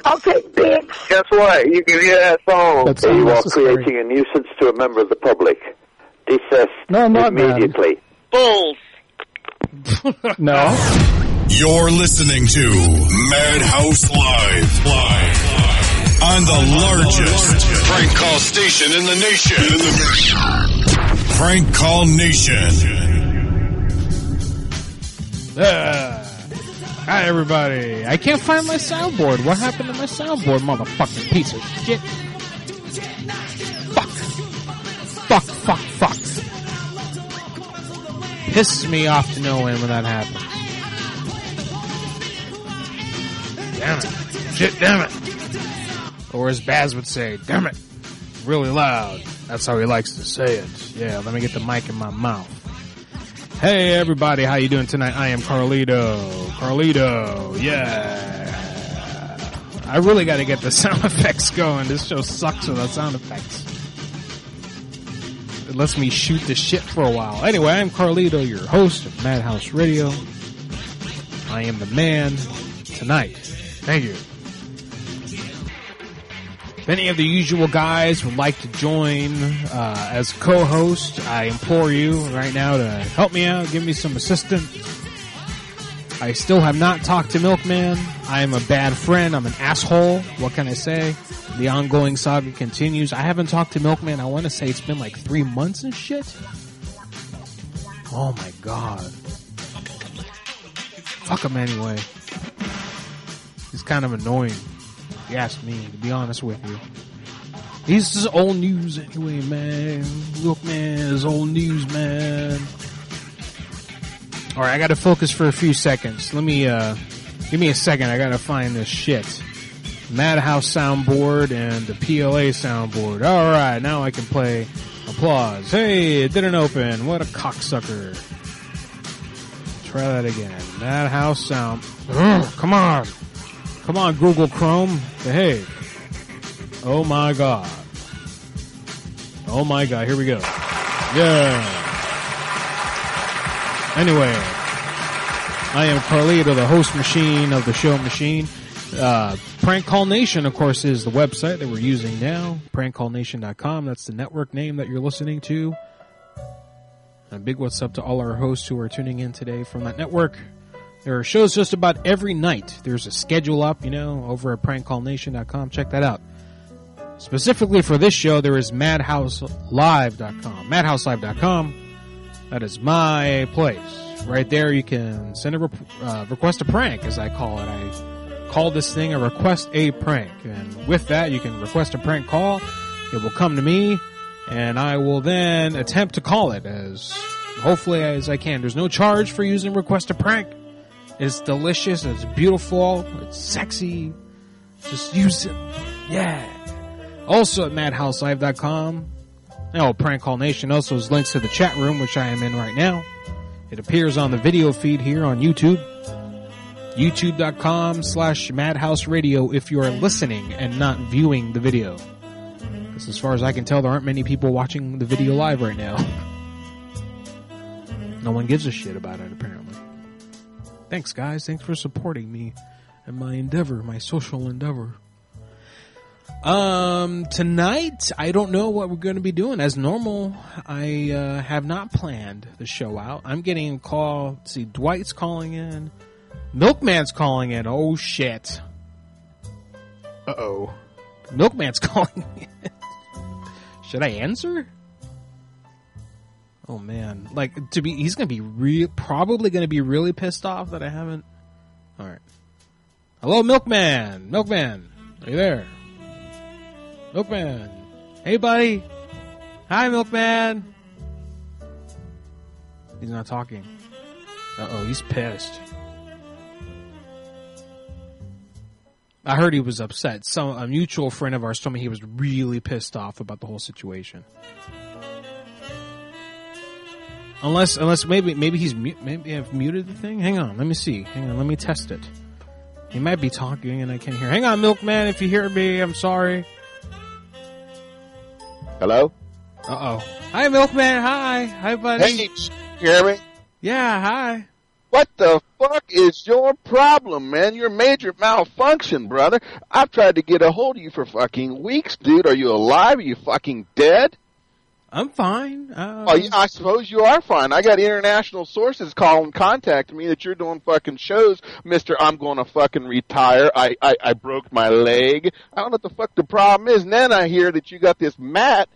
I'll take dicks. Guess what? You can hear that song. That's You are unnecessary. creating a nuisance to a member of the public. Desist No, I'm not, man. immediately. Bulls. No. You're listening to Madhouse Live. On the largest prank call station in the nation. Prank Call Nation. Hi, everybody. I can't find my soundboard. What happened to my soundboard, motherfucking piece of shit? Fuck. Pisses me off to no end when that happens. Damn it. Shit, damn it. Or as Baz would say, damn it. Really loud. That's how he likes to say it. Yeah, let me get the mic in my mouth. Hey, everybody. How you doing tonight? I am Carlito. Yeah. I really got to get the sound effects going. This show sucks without sound effects. It lets me shoot the shit for a while. Anyway, I'm Carlito, your host of Madhouse Radio. I am the man tonight. Thank you. If any of the usual guys would like to join as co-host, I implore you right now to help me out, give me some assistance. I still have not talked to Milkman. I am a bad friend. I'm an asshole. What can I say? The ongoing saga continues. I haven't talked to Milkman. I want to say it's been like 3 months and shit. Oh my god. Fuck him anyway. He's kind of annoying. If you ask me, to be honest with you. He's just old news anyway, man. Look, man, it's old news, man. Alright, I gotta focus for a few seconds. Let me, give me a second. I gotta find this shit. Madhouse soundboard and the PLA soundboard. Alright, now I can play applause. Hey, it didn't open. What a cocksucker. Try that again. Madhouse sound. Ugh, come on. Come on, Google Chrome. Behave. Oh my god. Oh my god, here we go. Yeah. Anyway. I am Carlito, the host machine of the show machine. Prank Call Nation, of course, is the website that we're using now. PrankCallNation.com. That's the network name that you're listening to. A big what's up to all our hosts who are tuning in today from that network. There are shows just about every night. There's a schedule up, over at PrankCallNation.com. Check that out. Specifically for this show, there is MadhouseLive.com. MadhouseLive.com. That is my place. Right there, you can send a request a prank, as I call it. I call this thing a request a prank. And with that, you can request a prank call. It will come to me, and I will then attempt to call it as hopefully as I can. There's no charge for using request a prank. It's delicious. It's beautiful. It's sexy. Just use it. Yeah. Also at MadhouseLive.com. Prank Call Nation also has links to the chat room, which I am in right now. It appears on the video feed here on YouTube. YouTube.com/Madhouse Radio if you are listening and not viewing the video. Because as far as I can tell, there aren't many people watching the video live right now. No one gives a shit about it, apparently. Thanks, guys. Thanks for supporting me and my endeavor, my social endeavor. Tonight, I don't know what we're going to be doing. As normal, I have not planned the show out. I'm getting a call. Let's see, Dwight's calling in. Milkman's calling in. Oh, shit. Uh-oh. Milkman's calling in. Should I answer? Oh, man. He's going to be probably going to be really pissed off that I haven't. All right. Hello, Milkman. Milkman, are you there? Milkman. Hey, buddy. Hi, Milkman. He's not talking. Uh-oh, he's pissed. I heard he was upset. A mutual friend of ours told me he was really pissed off about the whole situation. Unless maybe maybe I've muted the thing. Hang on, let me see. Hang on, let me test it. He might be talking and I can't hear. Hang on, Milkman, if you hear me, I'm sorry. Hello? Uh-oh. Hi, Milkman. Hi. Hi, buddy. Hey, you hear me? Yeah, hi. What the fuck is your problem, man? You're major malfunction, brother. I've tried to get a hold of you for fucking weeks, dude. Are you alive? Are you fucking dead? I'm fine. Oh, yeah, I suppose you are fine. I got international sources contacting me that you're doing fucking shows, Mr. I'm going to fucking retire. I broke my leg. I don't know what the fuck the problem is. And then I hear that you got this Matt,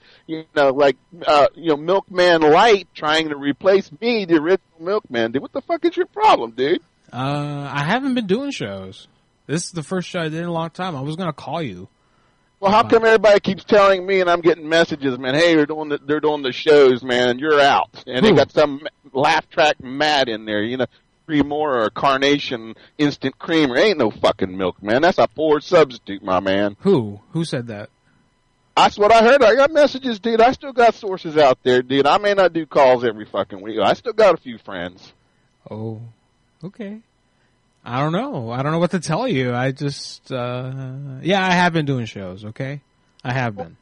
Milkman Light trying to replace me, the original Milkman. Dude, what the fuck is your problem, dude? I haven't been doing shows. This is the first show I did in a long time. I was going to call you. Well, how come everybody keeps telling me and I'm getting messages, man, hey, they're doing the shows, man, and you're out. And they got some laugh track Matt in there, Creamore or Carnation Instant Creamer. Ain't no fucking milk, man. That's a poor substitute, my man. Who said that? That's what I heard. I got messages, dude. I still got sources out there, dude. I may not do calls every fucking week. I still got a few friends. Oh, okay. I don't know. I don't know what to tell you. I just, I have been doing shows, okay? I have been.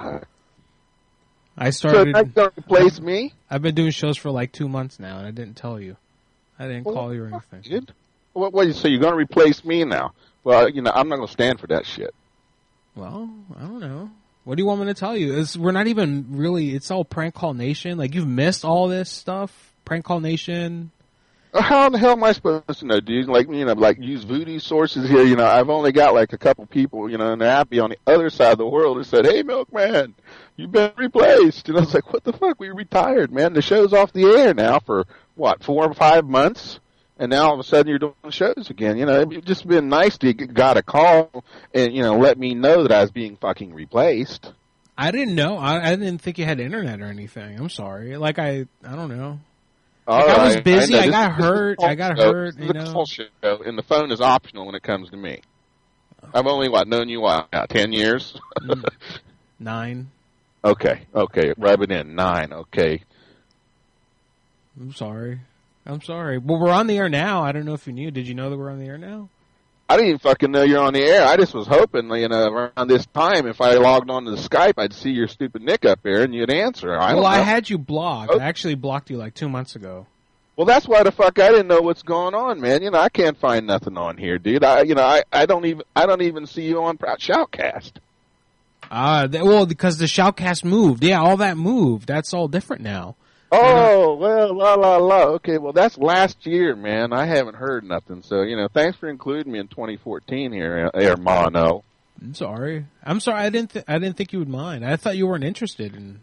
I started. So that's going to replace me? I've been doing shows for like 2 months now, and I didn't tell you. I didn't call you or anything. Dude. So you're going to replace me now? Well, I'm not going to stand for that shit. Well, I don't know. What do you want me to tell you? We're not even really, it's all Prank Call Nation. Like, you've missed all this stuff? Prank Call Nation. How the hell am I supposed to know, dude? Like use voodoo sources here. I've only got like a couple people, and they're happy on the other side of the world that said, hey, Milkman, you've been replaced. And I was like, what the fuck? We retired, man. The show's off the air now for, 4 or 5 months? And now all of a sudden you're doing shows again. It'd just been nice to got a call and, let me know that I was being fucking replaced. I didn't know. I didn't think you had internet or anything. I'm sorry. Like, I don't know. I was busy. I got hurt. The call show, and the phone is optional when it comes to me. I've only known you 10 years. 9. Okay. Rub it in 9. Okay. I'm sorry. Well, we're on the air now. I don't know if you knew. Did you know that we're on the air now? I didn't even fucking know you're on the air. I just was hoping, around this time, if I logged on to the Skype, I'd see your stupid nick up there and you'd answer. I had you blocked. I actually blocked you like 2 months ago. Well, that's why the fuck I didn't know what's going on, man. I can't find nothing on here, dude. I don't even see you on Shoutcast. Because the Shoutcast moved. Yeah, all that moved. That's all different now. Oh, well, la. Okay, well, that's last year, man. I haven't heard nothing. So, thanks for including me in 2014 here, Hermano. I'm sorry. I didn't think you would mind. I thought you weren't interested in,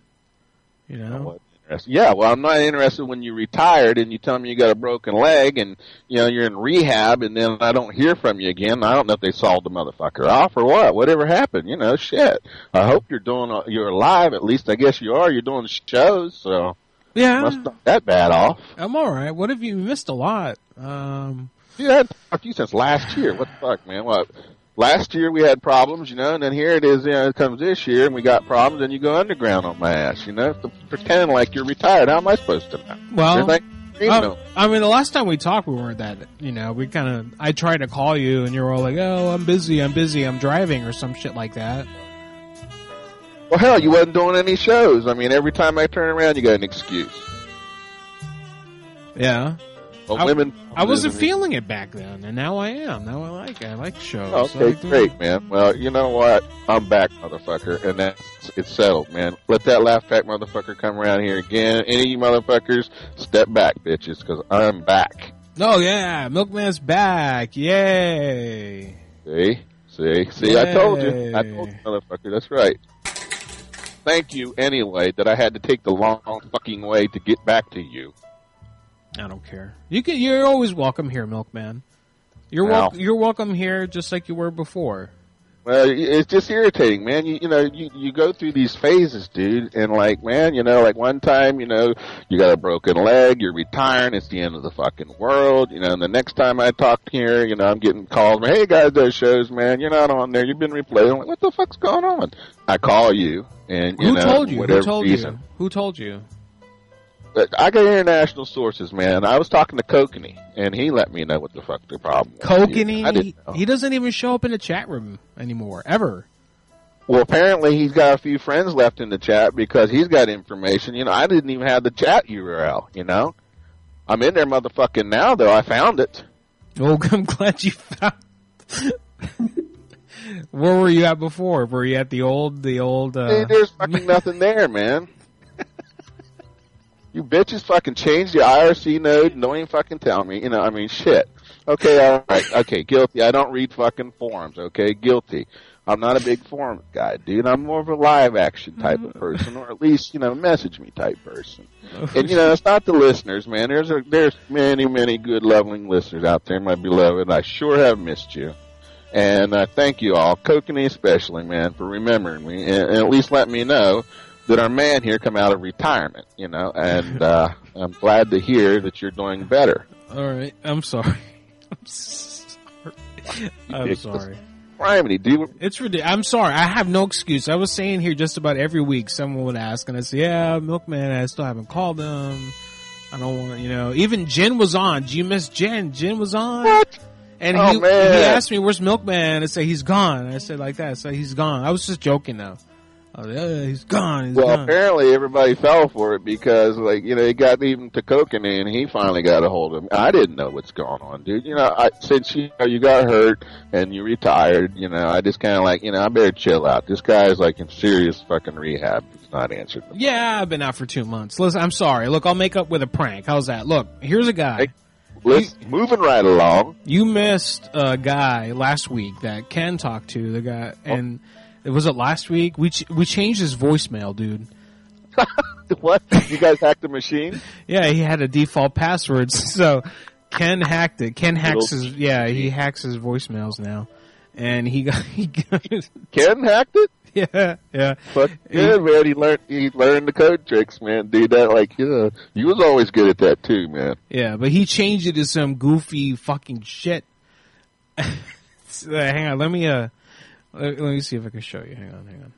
Yeah, well, I'm not interested when you retired and you tell me you got a broken leg and, you're in rehab and then I don't hear from you again. I don't know if they sold the motherfucker off or what. Whatever happened, shit. I hope you're alive. At least I guess you are. You're doing shows, so. Yeah. Must not that bad off. I'm alright. What have you missed a lot? Dude, I haven't talked to you since last year. What the fuck, man? What? Last year we had problems, and then here it is, it comes this year and we got problems and you go underground on my ass, pretending like you're retired. How am I supposed to know? Well, the last time we talked we weren't that, I tried to call you and you were all like, oh, I'm busy, I'm driving or some shit like that. Well, hell, you wasn't doing any shows. I mean, every time I turn around, you got an excuse. Yeah. Well, I wasn't feeling it back then, and now I am. Now I like it. I like shows. Okay, great, man. Well, you know what? I'm back, motherfucker, and it's settled, man. Let that laugh track motherfucker come around here again. Any of you motherfuckers, step back, bitches, because I'm back. Oh, yeah. Milkman's back. Yay. See? Yay. I told you, motherfucker. That's right. Thank you anyway that I had to take the long fucking way to get back to you. I don't care. You're always welcome here, Milkman. You're welcome here just like you were before. Well, it's just irritating, man. You go through these phases, dude, and like one time, you got a broken leg, you're retiring, it's the end of the fucking world, and the next time I talk here, I'm getting calls, hey guys, those shows, man, you're not on there, you've been replayed. I'm like, what the fuck's going on? I call you, and Who told you? Who told you? I got international sources, man. I was talking to Kokanee, and he let me know what the fuck the problem was. Kokanee? He doesn't even show up in the chat room anymore, ever. Well, apparently he's got a few friends left in the chat because he's got information. I didn't even have the chat URL, I'm in there motherfucking now, though. I found it. Oh, I'm glad you found. Where were you at before? Were you at the old? Hey, there's fucking nothing there, man. You bitches fucking changed the IRC node and don't even fucking tell me. You know, I mean, shit. Okay, all right. Okay, guilty. I don't read fucking forums. Okay, guilty. I'm not a big forum guy, dude. I'm more of a live action type of person, or at least, you know, message me type person. And, you know, it's not the listeners, man. There's many, many good, loving listeners out there, my beloved. I sure have missed you. And thank you all, Kokanee especially, man, for remembering me and at least let me know that our man here come out of retirement, you know, and I'm glad to hear that you're doing better. All right. I'm sorry. I'm sorry. Primary, dude. It's ridiculous. I'm sorry. I have no excuse. I was saying here just about every week someone would ask, and I say, yeah, Milkman, I still haven't called them. I don't want to, you know. Even Jen was on. Do you miss Jen? Jen was on. What? And he asked me, where's Milkman? I said, he's gone. I said like that. I said, he's gone. I was just joking though. I was like, yeah, he's gone. He's gone. Apparently everybody fell for it because, like, you know, it got even to Kokanee and he finally got a hold of him. I didn't know what's going on, dude. You know, since you got hurt and you retired, you know, I just kind of like, you know, I better chill out. This guy is like in serious fucking rehab. He's not answering the phone. Yeah, I've been out for 2 months. Listen, I'm sorry. Look, I'll make up with a prank. How's that? Look, here's a guy. Hey, moving right along. You missed a guy last week that Ken talked to, the guy, and was it last week? We changed his voicemail, dude. What? You guys hacked the machine? Yeah, he had a default password, so Ken hacked it. Ken hacks he hacks his voicemails now, and he got Ken hacked it? Yeah. Fuck good, man. He learned the code tricks, man. Dude, that like, you was always good at that too, man. Yeah, but he changed it to some goofy fucking shit. Hang on, let me see if I can show you. Hang on.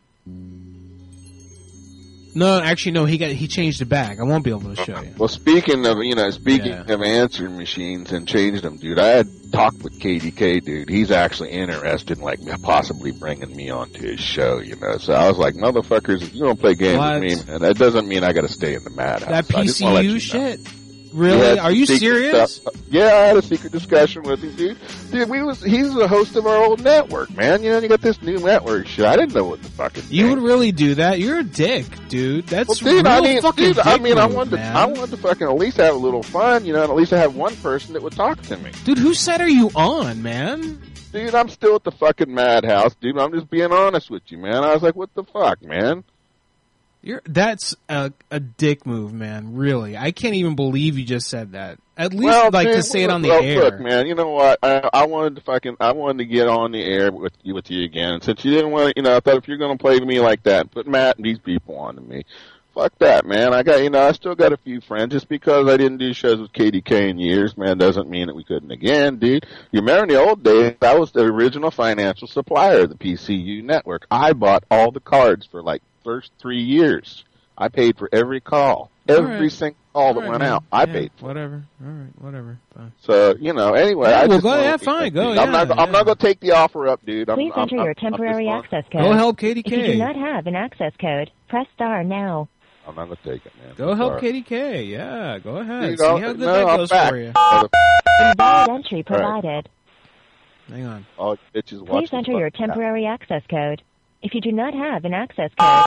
No, actually, no. He changed it back. I won't be able to show you. Well, speaking of answering machines and changed them, dude. I had talked with KDK, dude. He's actually interested in like possibly bringing me onto his show, you know. So I was like, motherfuckers, if you don't play games with me, man, that doesn't mean I got to stay in the madhouse. That PCU shit. Really? Are you serious? Yeah, I had a secret discussion with him, dude. He's the host of our old network, man. You know, you got this new network shit. I didn't know what the fucking You would really do that? You're a dick, dude. That's fucking I wanted to fucking at least have a little fun, you know, and at least I have one person that would talk to me. Dude, whose side are you on, man? Dude, I'm still at the fucking madhouse, dude. I'm just being honest with you, man. I was like, what the fuck, man? That's a dick move, man. Really, I can't even believe you just said that. At least, to say it on the air. Look, man, you know what? I wanted to get on the air with you again. And since you didn't want to, you know, I thought if you're going to play me like that, put Matt and these people on to me. Fuck that, man. I still got a few friends. Just because I didn't do shows with KDK in years, man, doesn't mean that we couldn't again, dude. You remember in the old days, I was the original financial supplier of the PCU network. I bought all the cards for like first 3 years. I paid for every call. Every single call that went out, I paid for. Whatever. All right, whatever. Fine. So, you know, anyway. Fine, go. I'm not going to take the offer up, dude. Please enter your temporary access code. Go help KDK. If you do not have an access code, press star now. I'm not going to take it, man. Go help KDK. Yeah, go ahead. Dude, see how good that goes for you. Invalid entry provided. Hang on. Oh, bitches, please enter your temporary access code. If you do not have an access code,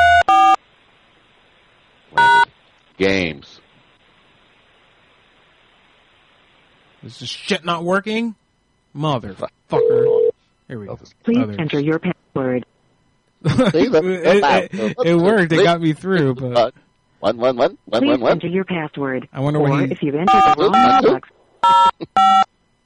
press games. Is this shit not working? Motherfucker. Here we go. Please enter your password. It worked. It got me through, but... Please enter your password. I wonder what if you've entered the wrong box.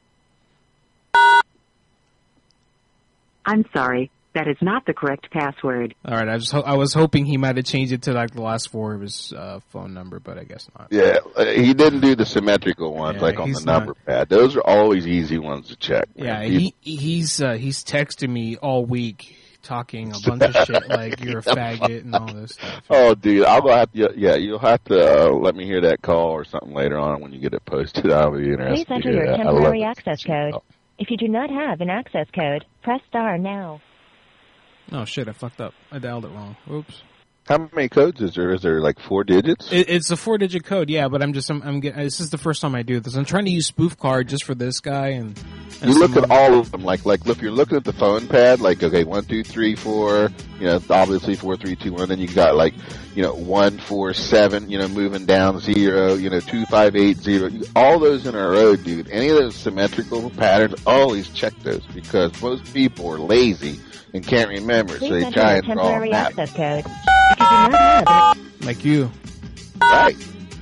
I'm sorry. That is not the correct password. All right, I was hoping he might have changed it to like the last four of his phone number, but I guess not. Yeah, he didn't do the symmetrical ones like on the number pad. Those are always easy ones to check. Man. Yeah, he's texting me all week talking a bunch of shit like you're a faggot and all this stuff. Oh, dude, you'll have to let me hear that call or something later on when you get it posted. I'll be interested. Please enter your temporary access code. If you do not have an access code, press star now. Oh shit, I fucked up. I dialed it wrong. Oops. How many codes is there? Is there like 4 digits? It's a 4-digit code, yeah. But I'm getting. This is the first time I do this. I'm trying to use spoof card just for this guy, and you look at all of them. Like, if you're looking at the phone pad, like, okay, 1, 2, 3, 4. You know, obviously 4, 3, 2, 1. Then you got 1, 4, 7. You know, moving down 0. 2, 5, 8, 0. All those in a row, dude. Any of those symmetrical patterns, always check those because most people are lazy and can't remember, so they try and draw a map. Access code. If you do not have like you. Right.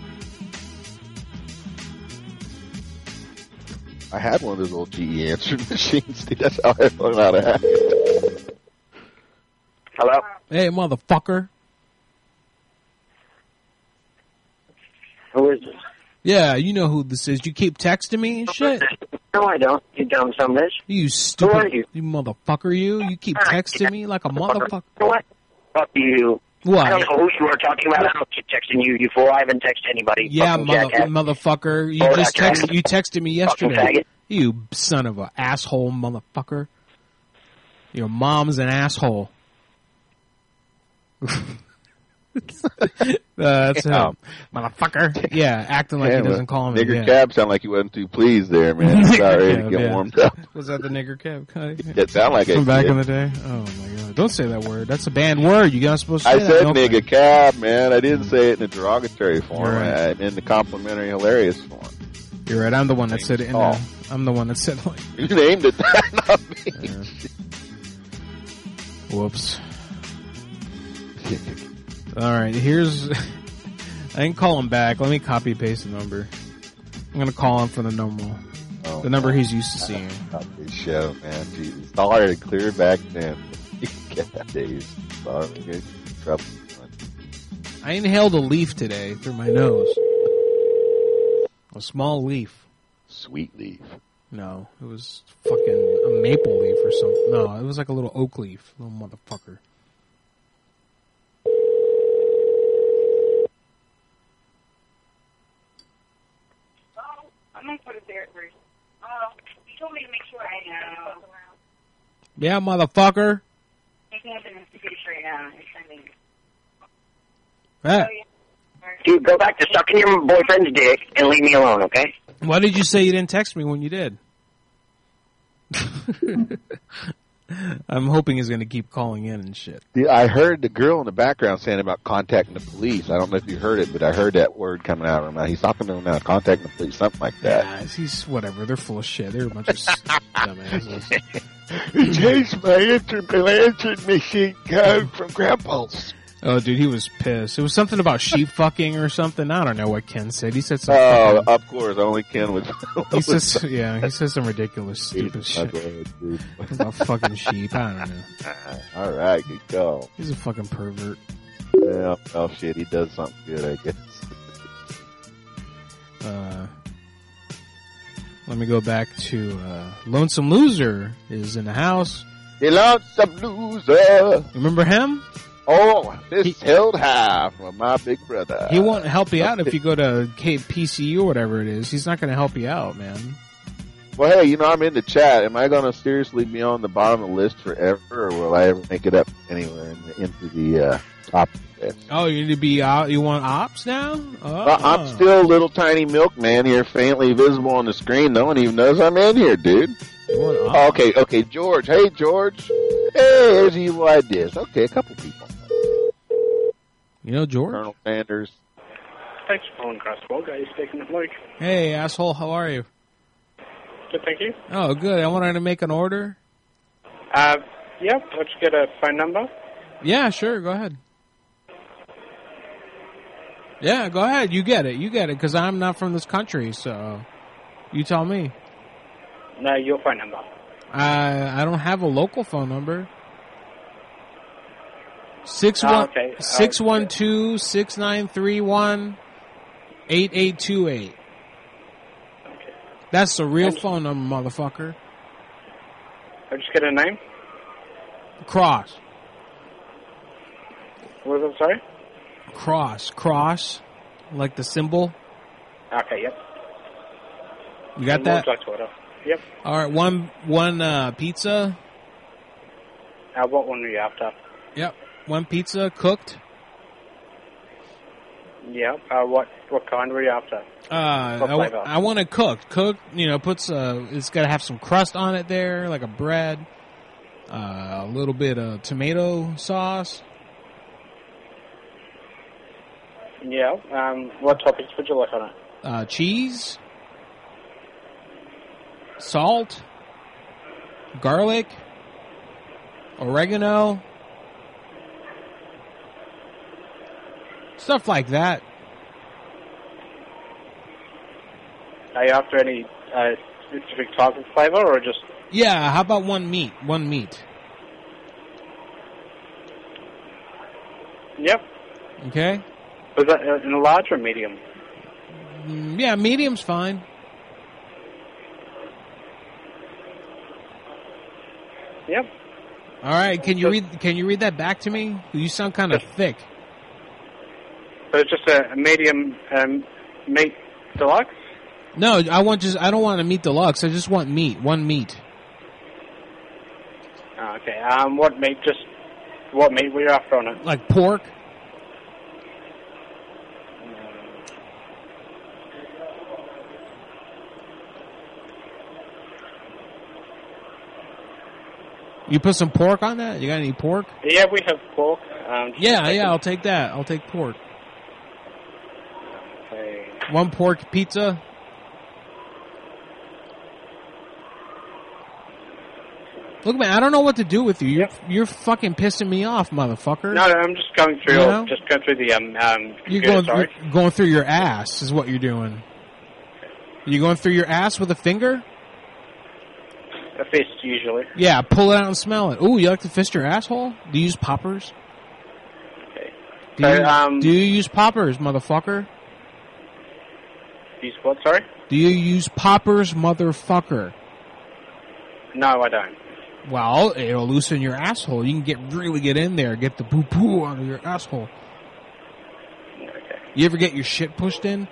I had one of those old GE answering machines, dude. That's how I learned how to hack it. Hello? Hey, motherfucker. Who is this? Yeah, you know who this is. You keep texting me and shit. No, I don't. You dumb son of a bitch. You stupid. Who are you? You motherfucker, you. You keep texting me like a motherfucker. What? Fuck you. What? I don't know who you are talking about. I don't keep texting you, you fool. I haven't texted anybody. Yeah, Fucking motherfucker. You Oh, just that's texted. You texted me yesterday. faggot. You son of a asshole, motherfucker. Your mom's an asshole. That's him, motherfucker. Yeah, acting like he doesn't call him. Nigger Cab sound like he wasn't too pleased there, man. He's not ready to get warmed up. Was that the Nigger Cab? It sounded like it. From back in the day. Oh my god! Don't say that word. That's a banned word. You're not supposed to say I that. said Don't nigger say. cab, man. I didn't say it in a derogatory form. Right. I'm in the complimentary, hilarious form. You're right. I'm the one that said it. I'm the one that said like. You named it that, not me. Whoops. All right, here's. I can call him back. Let me copy paste the number. I'm gonna call him for the number he's used to seeing. Good show, man. Jesus, it's already clear back then. Days. Sorry, get in trouble. I inhaled a leaf today through my nose. A small leaf. Sweet leaf. No, it was fucking a maple leaf or something. No, it was like a little oak leaf. Little motherfucker. I'm going to put it there first. You told me to make sure I know. Yeah, motherfucker. Making up an investigation right now. Ah. Dude, go back to sucking your boyfriend's dick and leave me alone, okay? Why did you say you didn't text me when you did? I'm hoping he's going to keep calling in and shit. I heard the girl in the background saying about contacting the police. I don't know if you heard it, but I heard that word coming out of her mouth. He's talking to them now, contacting the police, something like that. Yeah, he's whatever. They're full of shit. They're a bunch of dumbasses. Changed my answering machine code from Grandpa's. Oh, dude, he was pissed. It was something about sheep fucking or something. I don't know what Ken said. He said something. Oh, of course, only Ken would. He says, he says some ridiculous, stupid shit about fucking sheep. I don't know. All right, good call. He's a fucking pervert. Yeah, oh shit, he does something good, I guess. Let me go back to Lonesome Loser is in the house. He lonesome loser. Remember him? Oh, this held high from my big brother. He won't help you out if you go to PCU or whatever it is. He's not going to help you out, man. Well, hey, I'm in the chat. Am I going to seriously be on the bottom of the list forever, or will I ever make it up anywhere into the top of the list? Oh, you need to be out. You want ops now? I'm still a little tiny milkman here, faintly visible on the screen. No one even knows I'm in here, dude. Okay, George. Hey, George. Hey, here's Evil Ideas. Okay, a couple people. You know George? Colonel Sanders. Thanks for calling Crosswalk. Are you speaking with Luke? Hey, asshole, how are you? Good, thank you. Oh, good. I wanted to make an order. Yeah, let's get a phone number. Yeah, sure, go ahead. Yeah, go ahead. You get it, because I'm not from this country, so you tell me. No, your phone number. I don't have a local phone number. 612-691-8828. That's the real phone number, motherfucker. I'll just get a name. Cross. What was it, sorry? Cross. Like the symbol. Okay, yep. You got that? Yep. All right, one pizza. What one are you after? Yep, one pizza cooked. Yeah. What kind were you after? What flavor? I want it cooked. Cooked, puts it's got to have some crust on it there, like a bread. A little bit of tomato sauce. Yeah. What toppings would you like on it? Cheese, salt, garlic, oregano, stuff like that. Are you after any specific type of flavor, or just? Yeah, how about one meat? One meat. Yep. Okay. Was that in a large or medium? Yeah, medium's fine. Yep. All right. Can you read that back to me? You sound kind of thick. So it's just a medium meat deluxe? No, I don't want a meat deluxe. I just want meat. One meat. Oh, okay. What meat were you after on it? Like pork. You put some pork on that? You got any pork? Yeah, we have pork. Yeah, I'll take that. I'll take pork. Okay. One pork pizza. Look, man, I don't know what to do with you. You're fucking pissing me off, motherfucker. No, I'm just going through. The You're going through your ass, is what you're doing. You going through your ass with a finger? A fist, usually. Yeah, pull it out and smell it. Ooh, you like to fist your asshole? Do you use poppers? Okay. Do you use poppers, motherfucker? Use what, sorry? Do you use poppers, motherfucker? No, I don't. Well, it'll loosen your asshole. You can really get in there, get the poo-poo out of your asshole. Okay. You ever get your shit pushed in?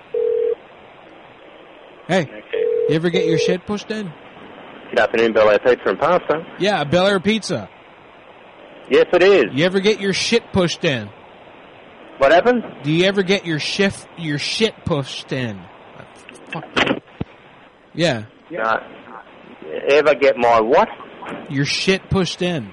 Hey, Okay. you ever get your shit pushed in? Good afternoon, Bel Air Pizza and Pasta. Yeah, Bel Air Pizza. Yes, it is. You ever get your shit pushed in? What happened? Do you ever get your shit pushed in? Fuck. Yeah. Ever get my what? Your shit pushed in.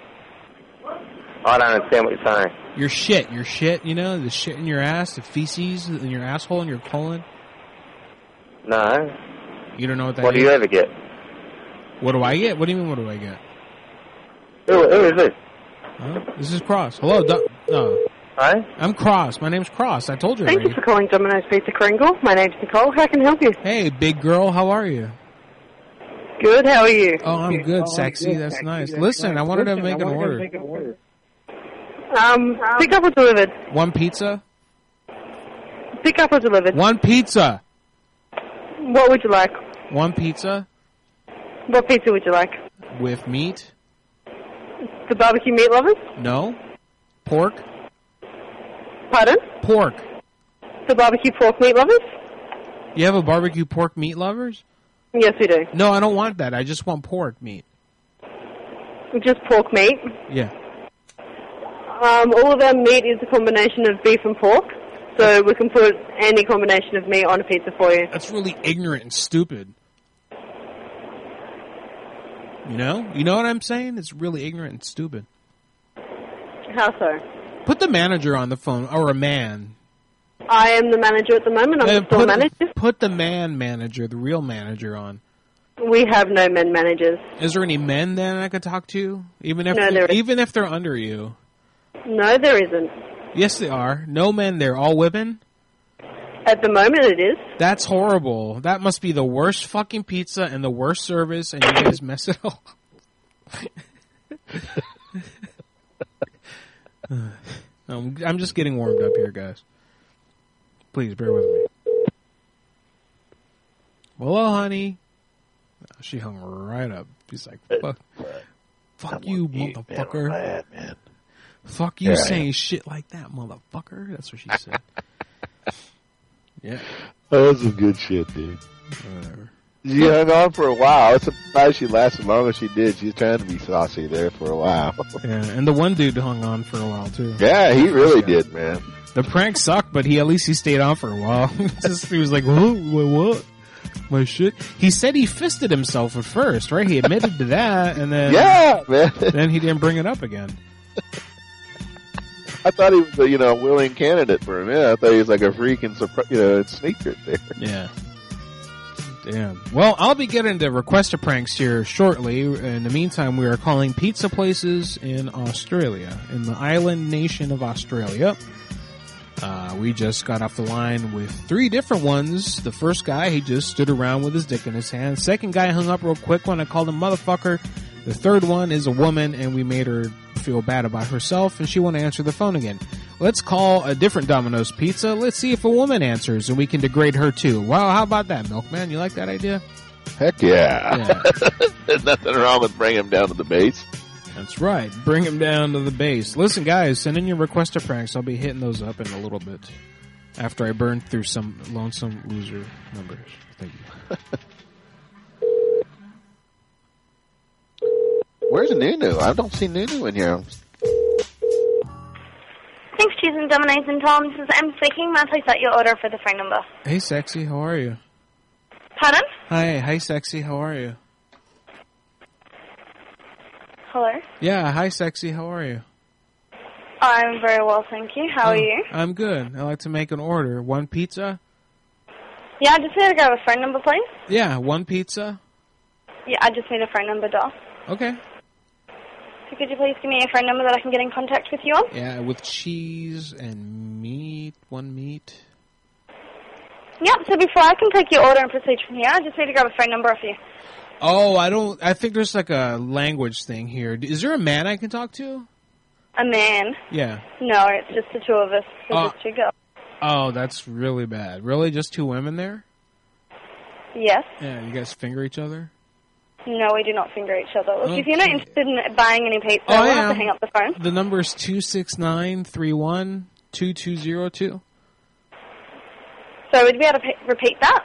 I don't understand what you're saying. Your shit, the shit in your ass, the feces in your asshole and your colon. No. You don't know what that is? What do you ever get? What do I get? What do you mean, what do I get? Who is this? Huh? This is Cross. Hello, no. Hi? I'm Cross. My name's Cross. I told you Thank already. you for calling Domino's Pizza Kringle. My name's Nicole. How can I help you? Hey, big girl. How are you? Good. How are you? Oh, I'm good, sexy. That's nice. Listen, I wanted to make an order. Pick up or delivered? One pizza? Pick up or delivered? One pizza. What would you like? One pizza. What pizza would you like? With meat? The barbecue meat lovers? No. Pork? Pardon? Pork. The barbecue pork meat lovers? You have a barbecue pork meat lovers? Yes, we do. No, I don't want that. I just want pork meat. Just pork meat? Yeah. All of our meat is a combination of beef and pork, so we can put any combination of meat on a pizza for you. That's really ignorant and stupid. You know? You know what I'm saying? It's really ignorant and stupid. How so? Put the manager on the phone, or a man. I am the manager at the moment. I'm the store manager. Put the manager, the real manager on. We have no men managers. Is there any men then I could talk to? Even if they're under you? No, there isn't. Yes, they are. No men there. All women? At the moment, it is. That's horrible. That must be the worst fucking pizza and the worst service, and you guys mess it up. I'm just getting warmed up here, guys. Please, bear with me. Hello, honey. She hung right up. She's like, fuck you, motherfucker. Mad, man. Fuck you saying shit like that, motherfucker. That's what she said. Yeah. Oh, that's some good shit, dude. Whatever. She hung on for a while. It's surprised she lasted as long as she did. She's trying to be saucy there for a while. Yeah, and the one dude hung on for a while too. Yeah, he really did, man. The prank sucked, but at least he stayed on for a while. He was like, what? My shit. He said he fisted himself at first, right? He admitted to that, and then yeah, man. Then he didn't bring it up again. I thought he was a willing candidate for a minute. I thought he was like a freaking sneaker there. Yeah. Damn. Well, I'll be getting to requester pranks here shortly. In the meantime, we are calling pizza places in Australia, in the island nation of Australia. We just got off the line with 3 different ones. The first guy, he just stood around with his dick in his hand. Second guy hung up real quick when I called him motherfucker. The third one is a woman, and we made her feel bad about herself, and she won't answer the phone again. Let's call a different Domino's Pizza. Let's see if a woman answers, and we can degrade her too. Wow, how about that, Milkman? You like that idea? Heck yeah. There's nothing wrong with bringing him down to the base. That's right. Bring him down to the base. Listen, guys, send in your requester pranks. I'll be hitting those up in a little bit after I burn through some lonesome loser numbers. Thank you. Where's Nunu? I don't see Nunu in here. Thanks, choosing Domino's and Tom. This is M speaking. May I please set your order for the phone number? Hey, sexy. How are you? Pardon? Hi, sexy. How are you? Hello? Yeah, hi, sexy. How are you? I'm very well, thank you. How are you? I'm good. I'd like to make an order. 1 pizza? Yeah, I just need to grab a phone number, please. Yeah, 1 pizza? Yeah, I just need a phone number, Doc. Okay. So could you please give me a phone number that I can get in contact with you on? Yeah, with cheese and meat. 1 meat. Yep, so before I can take your order and proceed from here, I just need to grab a phone number off you. Oh, I think there's like a language thing here. Is there a man I can talk to? A man? Yeah. No, it's just the 2 of us. There's just 2 girls. Oh, that's really bad. Really? Just 2 women there? Yes. Yeah, you guys finger each other? No, we do not finger each other. Look, if you're not interested in buying any pizza, Oh, we'll yeah. have to hang up the phone. The number is 269312202. So would you be able to repeat that?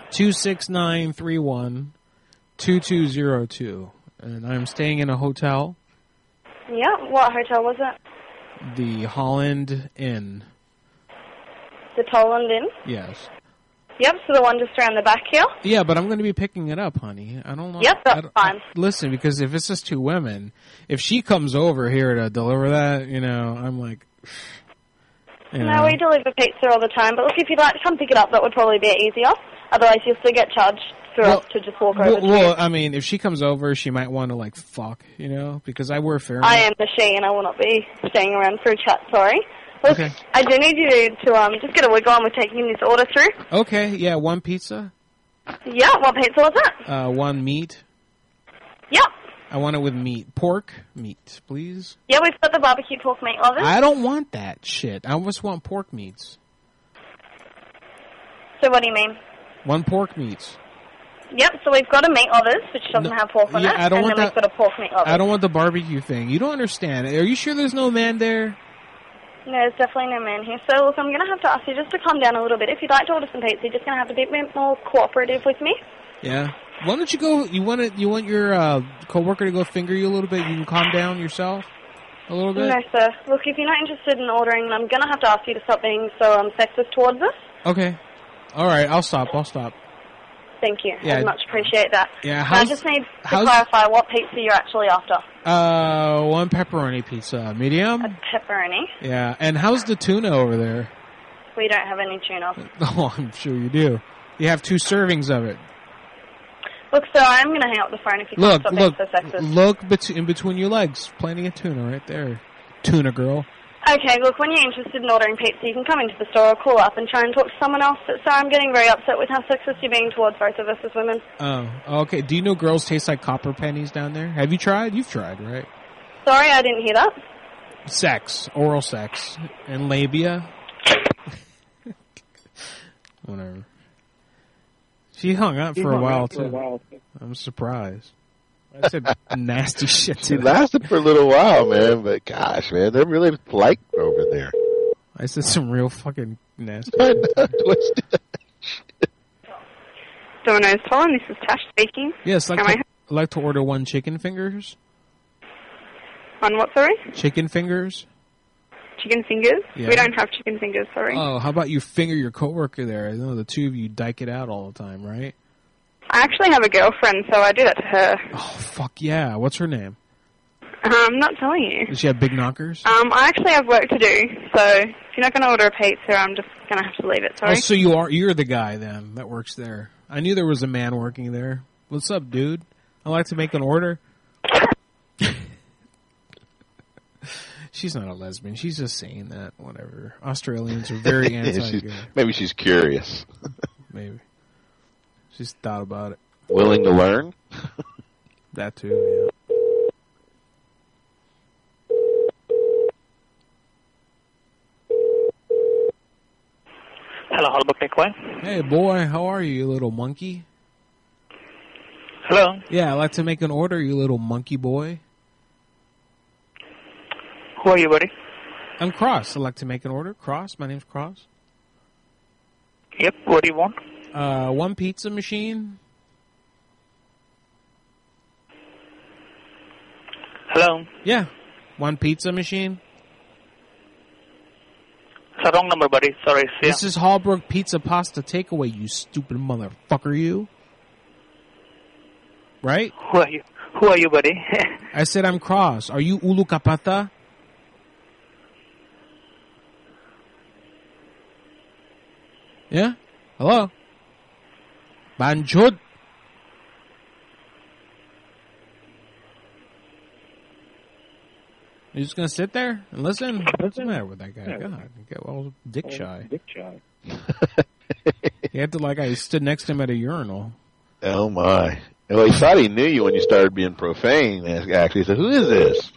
269312202. And I'm staying in a hotel. Yeah, what hotel was it? The Holland Inn. The Toland Inn? Yes. Yep, so the one just around the back here? Yeah, but I'm going to be picking it up, honey. I don't know. Yep, that's fine. Listen, because if it's just 2 women, if she comes over here to deliver that, I'm like... No, we deliver pizza all the time, but look, if you'd like to come pick it up, that would probably be easier. Otherwise, you'll still get charged for us to just walk over to you. I mean, if she comes over, she might want to, fuck, because I wear fair. I am the she, and I will not be staying around for a chat, sorry. Look, okay. I do need you to just get a wiggle on with taking this order through. Okay, yeah, 1 pizza? Yeah, what pizza was it? 1 meat. Yep. I want it with meat. Pork meat, please. Yeah, we've got the barbecue pork meat lovers. I don't want that shit. I just want pork meats. So what do you mean? 1 pork meats. Yep, so we've got a meat lovers, which doesn't have pork on it, I don't and want then we've got a pork meat lovers. I don't want the barbecue thing. You don't understand. Are you sure there's no man there? No, there's definitely no man here. So, look, I'm going to have to ask you just to calm down a little bit. If you'd like to order some pizza, you're just going to have to be a bit more cooperative with me. Yeah. Why don't you go, you want your coworker to go finger you a little bit? You can calm down yourself a little bit? No, sir. Look, if you're not interested in ordering, I'm going to have to ask you to stop being so sexist towards us. Okay. All right, I'll stop. Thank you. Yeah. I much appreciate that. Yeah. I just need to clarify what pizza you're actually after. 1 pepperoni pizza, medium. A pepperoni. Yeah. And how's the tuna over there? We don't have any tuna. Oh, I'm sure you do. You have 2 servings of it. Look, sir, I'm going to hang up the phone if you can't stop being so sexist. Look in between your legs. Plenty of tuna right there. Tuna girl. Okay, look, when you're interested in ordering pizza, you can come into the store or call up and try and talk to someone else. But, sir, I'm getting very upset with how sexist you're being towards both of us as women. Oh, okay. Do you know girls taste like copper pennies down there? Have you tried? You've tried, right? Sorry, I didn't hear that. Sex. Oral sex. And labia. Whatever. She hung up for a while, too. I'm surprised. I said nasty shit. She lasted for a little while, man, but gosh, man, they're really polite over there. I said some real fucking nasty But Domino's Holland. This is Tash speaking. Yes, I'd like to order 1 chicken fingers. On what, sorry? Chicken fingers. Chicken fingers? Yeah. We don't have chicken fingers, sorry. Oh, how about you finger your coworker there? I know the two of you dyke it out all the time, right? I actually have a girlfriend, so I do that to her. Oh, fuck yeah. What's her name? I'm not telling you. Does she have big knockers? I actually have work to do, so if you're not going to order a pizza, I'm just going to have to leave it, sorry. Oh, so you're the guy then that works there. I knew there was a man working there. What's up, dude? I'd like to make an order. She's not a lesbian. She's just saying that. Whatever. Australians are very anti-gay. Maybe she's curious. Maybe. She's thought about it. Willing to learn? That too, yeah. Hello, Holbrook Takeaway. Hey, boy. How are you little monkey? Hello. Yeah, I'd like to make an order, you little monkey boy. Who are you, buddy? I'm Cross. I'd like to make an order. Cross. My name's Cross. Yep. What do you want? 1 pizza machine. Hello. Yeah. 1 pizza machine. It's the wrong number, buddy. Sorry. This is Holbrook Pizza Pasta Takeaway, you stupid motherfucker, you. Right? Who are you? Who are you, buddy? I said I'm Cross. Are you Ulu Kapata? Yeah? Hello? Banjud? You just gonna sit there and listen? What's the matter with that guy? God, get all dick shy. He acted like I stood next to him at a urinal. Oh my. Well, he thought he knew you when you started being profane. Actually, he said, "Who is this?"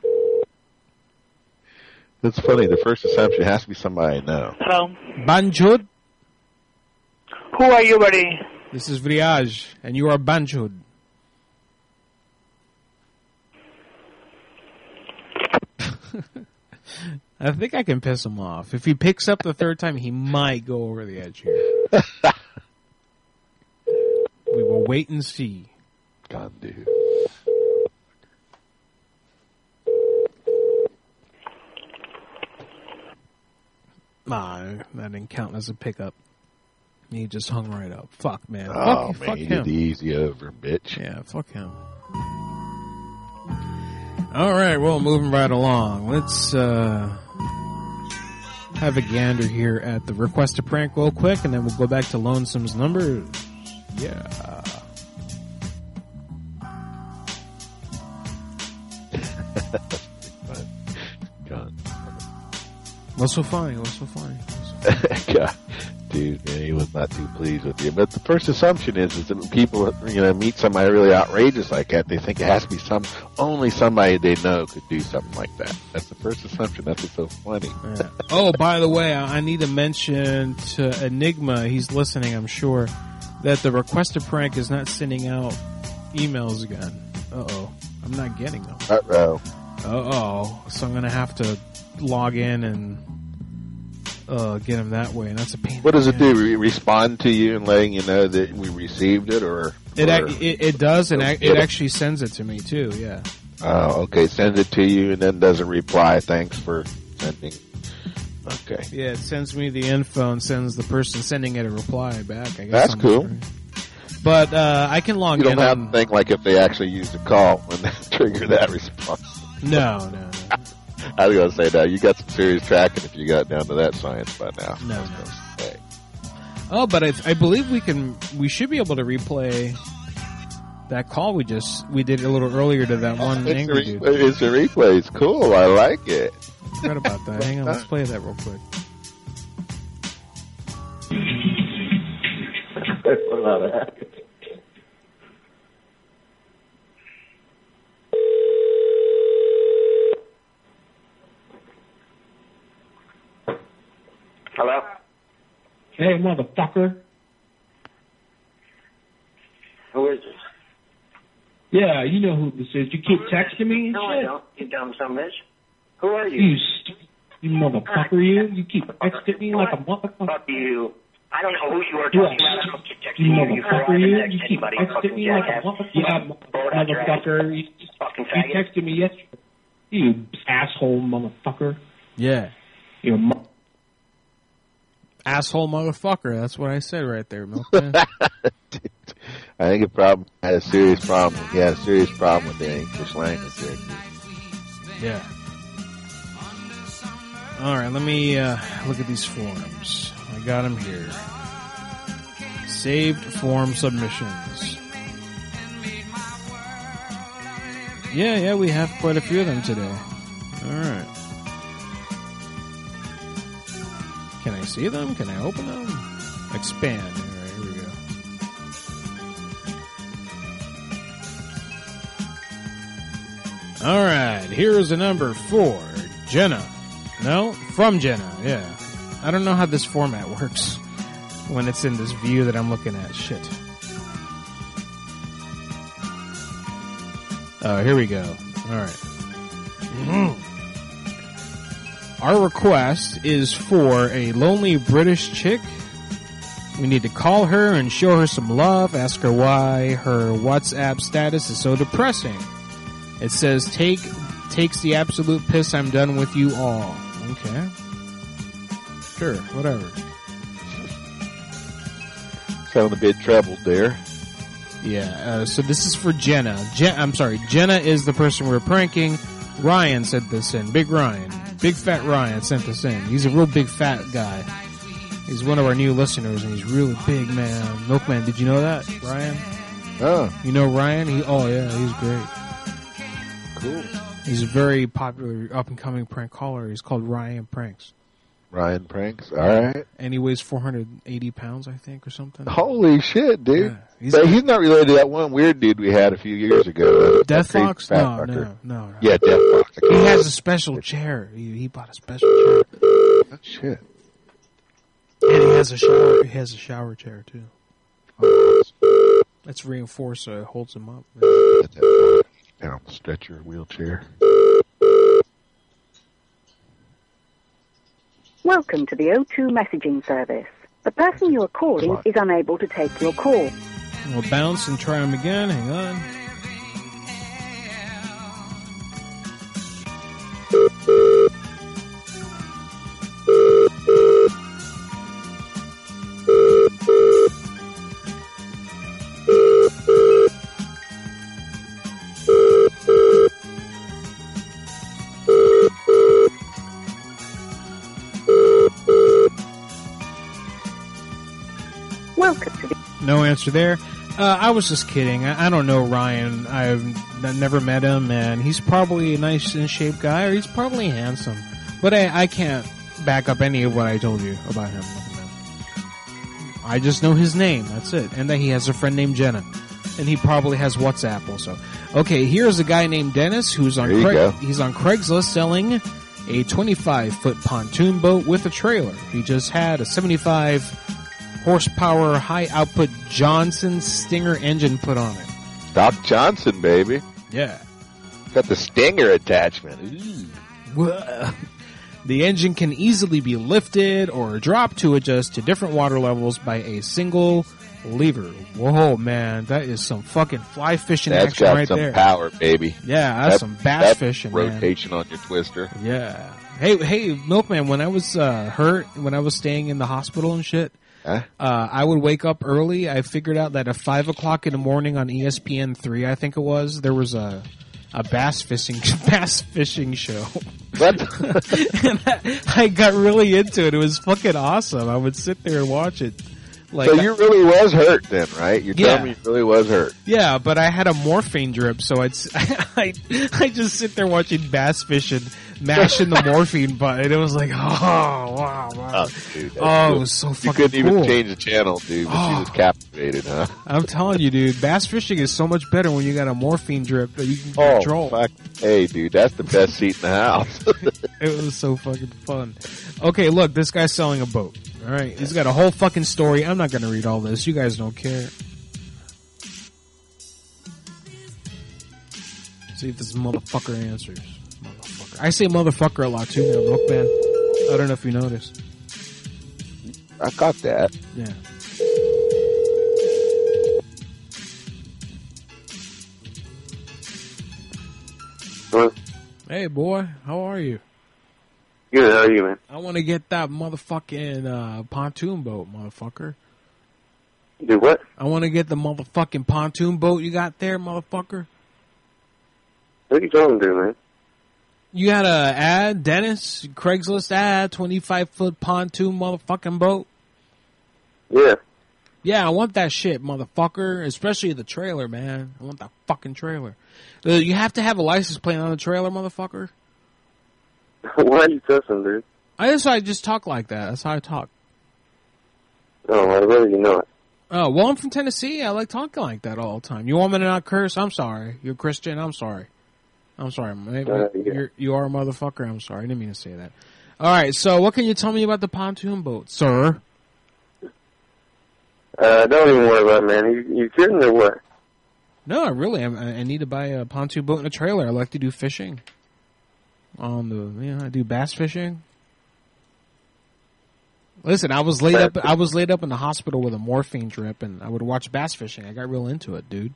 That's funny. The first assumption has to be somebody I know. Hello. Banjud? Who are you, buddy? This is Vriaj, and you are Banjud. I think I can piss him off. If he picks up the 3rd time, he might go over the edge here. We will wait and see. God, dude. Nah, that didn't count as a pickup. He just hung right up. Fuck, man. Oh, fuck man, you him. did the easy over, bitch. Yeah, fuck him. All right, well, moving right along. Let's have a gander here at the request a prank real quick, and then we'll go back to Lonesome's number. Yeah. God. What's so funny? What's so funny? God, dude, man, he was not too pleased with you. But the first assumption is that when people, meet somebody really outrageous like that, they think it has to be only somebody they know could do something like that. That's the first assumption. That's what's so funny. Yeah. Oh, by the way, I need to mention to Enigma, he's listening, I'm sure, that the request a prank is not sending out emails again. Uh-oh. I'm not getting them. Uh-oh. Uh-oh. So I'm going to have to log in and get them that way, and that's a pain. What does it do? Respond to you and letting you know that we received it, or it does, and it actually sends it to me too. Yeah. Oh, okay. Sends it to you and then doesn't reply. Thanks for sending. Okay. Yeah, it sends me the info and sends the person sending it a reply back. I guess that's cool. But I can log in. You don't have to think like if they actually use the call when they trigger that response. No. I was going to say, now, you got some serious tracking if you got down to that science by now. No. Oh, but I believe we should be able to replay that call we did a little earlier to that one angry dude. It's a replay. It's cool. I like it. I forgot about that. Hang on, let's play that real quick. Hello? Hey, motherfucker. Who is this? Yeah, you know who this is. You keep texting me and No, shit. I don't. You dumb son of a bitch. Who are you? You motherfucker, you. You keep texting me like a motherfucker. Fuck you. I don't know who you are talking about. I don't keep texting you. You Motherfucker, haven't you texted anybody. You fucking me like jackass. a motherfucker. You Fucking faggot. texted me yesterday. You asshole motherfucker. Yeah. You asshole motherfucker. That's what I said right there, Milkman. Dude, I think I had a serious problem. He had a serious problem with the English language there. Yeah. All right, let me look at these forms. I got them here. Saved form submissions. Yeah, we have quite a few of them today. All right. Can I see them? Can I open them? Expand. All right, here we go. All right, here's a number for Jenna. No, from Jenna, yeah. I don't know how this format works when it's in this view that I'm looking at. Shit. Oh, here we go. All right. Our request is for a lonely British chick. We need to call her and show her some love, ask her why her WhatsApp status is so depressing. It says, takes the absolute piss, I'm done with you all. Okay. Sure, whatever. Sound a bit troubled there. Yeah, so this is for Jenna. Jenna is the person we're pranking. Ryan sent this in. Big Ryan. Big fat Ryan sent this in. He's a real big fat guy. He's one of our new listeners, and he's really big, man. Milkman, did you know that, Ryan? Oh. You know Ryan? Yeah, he's great. Cool. He's a very popular up-and-coming prank caller. He's called Ryan Pranks. Ryan Pranks, all right. And he weighs 480 pounds, I think, or something. Holy shit, dude. Yeah, he's not related to that one weird dude we had a few years ago. Death Fox? No. Yeah, Death Fox. He has a special chair. He bought a special chair. Oh, shit. And he has a shower. He has a shower chair, too. Oh, that's reinforced so it holds him up. Down the stretcher, wheelchair. Welcome to the O2 messaging service. The person you are calling is unable to take your call. We'll bounce and try him again. Hang on. Welcome to the... No answer there. I was just kidding. I don't know Ryan. I've never met him, and he's probably a nice in shape guy, or he's probably handsome. But I can't back up any of what I told you about him. I just know his name. That's it. And that he has a friend named Jenna. And he probably has WhatsApp also. Okay, here's a guy named Dennis who's on he's on Craigslist selling a 25-foot pontoon boat with a trailer. He just had a 75 horsepower high output Johnson Stinger engine put on it. Doc Johnson, baby. Yeah. Got the Stinger attachment. The engine can easily be lifted or dropped to adjust to different water levels by a single lever. Whoa, man, that is some fucking fly fishing action right there. That's got some power, baby. Yeah, that's some bass fishing, rotation on your twister. Yeah. Hey, Milkman, when I was hurt, when I was staying in the hospital and shit, I would wake up early. I figured out that at 5 o'clock in the morning on ESPN3, I think it was, there was a bass fishing show. What? And I got really into it. It was fucking awesome. I would sit there and watch it. Like, so you really was hurt then, right? You're telling me you really was hurt. Yeah, but I had a morphine drip, so I just sit there watching bass fishing, mashing the morphine button. It was like, oh, wow. Oh, dude, it was so fucking cool. You couldn't even change the channel, dude, but she was captivated, huh? I'm telling you, dude, bass fishing is so much better when you got a morphine drip that you can control. Fuck. Hey, dude, that's the best seat in the house. It was so fucking fun. Okay, look, this guy's selling a boat. All right, he's got a whole fucking story. I'm not going to read all this. You guys don't care. See if this motherfucker answers. Motherfucker. I say motherfucker a lot too now, Milkman. I don't know if you noticed. I got that. Yeah. What? Hey, boy, how are you? Good, how are you, man? I want to get that motherfucking pontoon boat, motherfucker. Do what? I want to get the motherfucking pontoon boat you got there, motherfucker. What are you talking to, man? You had a ad, Dennis, Craigslist ad, 25-foot pontoon motherfucking boat? Yeah. Yeah, I want that shit, motherfucker, especially the trailer, man. I want that fucking trailer. You have to have a license plate on the trailer, motherfucker. Why are you cussing, dude? I just talk like that. That's how I talk. Oh, I really know it. Oh, well, I'm from Tennessee. I like talking like that all the time. You want me to not curse? I'm sorry. You're Christian? I'm sorry. I'm sorry. Yeah. You are a motherfucker? I'm sorry. I didn't mean to say that. All right, so what can you tell me about the pontoon boat, sir? Don't even worry about it, man. You kidding or what? No, really. I need to buy a pontoon boat and a trailer. I like to do fishing. I do bass fishing. Listen, I was laid up in the hospital with a morphine drip, and I would watch bass fishing. I got real into it, dude.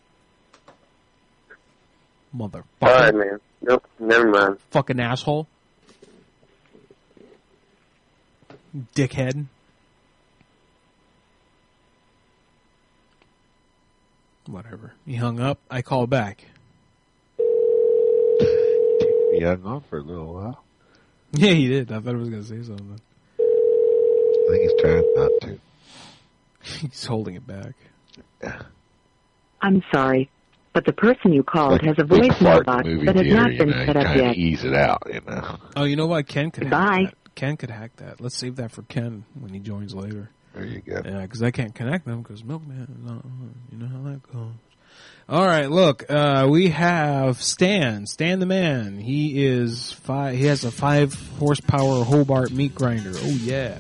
Motherfucker. All right, man. Nope, never mind. Fucking asshole. Dickhead. Whatever. He hung up. I called back. He hung on for a little while. Yeah, he did. I thought he was going to say something. I think he's trying not to. He's holding it back. I'm sorry, but the person you called has a voicemail box that has not been set up yet. Ease it out, you know. Oh, you know what? Ken could Goodbye. hack that. Ken could hack that. Let's save that for Ken when he joins later. There you go. Yeah, because I can't connect them because Milkman is not on. You know how that goes. All right, look, we have Stan the man. He is he has a 5 horsepower Hobart meat grinder. Oh yeah.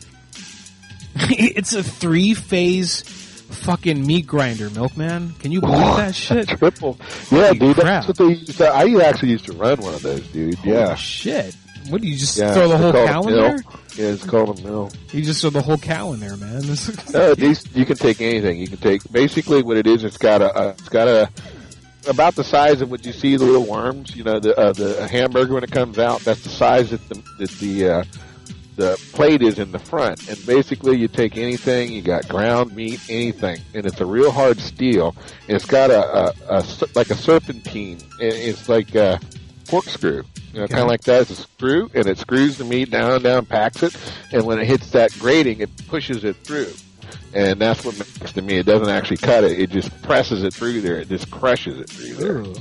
It's a 3-phase fucking meat grinder, Milkman. Can you believe that shit? Triple. Holy Yeah, dude. crap. That's what they used to, I actually used to run one of those, dude. Yeah. Holy shit. What do you just throw the whole cow in there? Yeah, it's called a mill. You just throw the whole cow in there, man. No, you can take anything. You can take basically what it is. It's got a about the size of what you see the little worms. You know, the hamburger when it comes out. That's the size that the plate is in the front. And basically, you take anything. You got ground meat, anything, and it's a real hard steel. And it's got like a serpentine. It's like a corkscrew. You know, kind of like that. It's a screw, and it screws the meat down, packs it, and when it hits that grating, it pushes it through. And that's what makes to me. It doesn't actually cut it. It just presses it through there. It just crushes it through there. Ooh,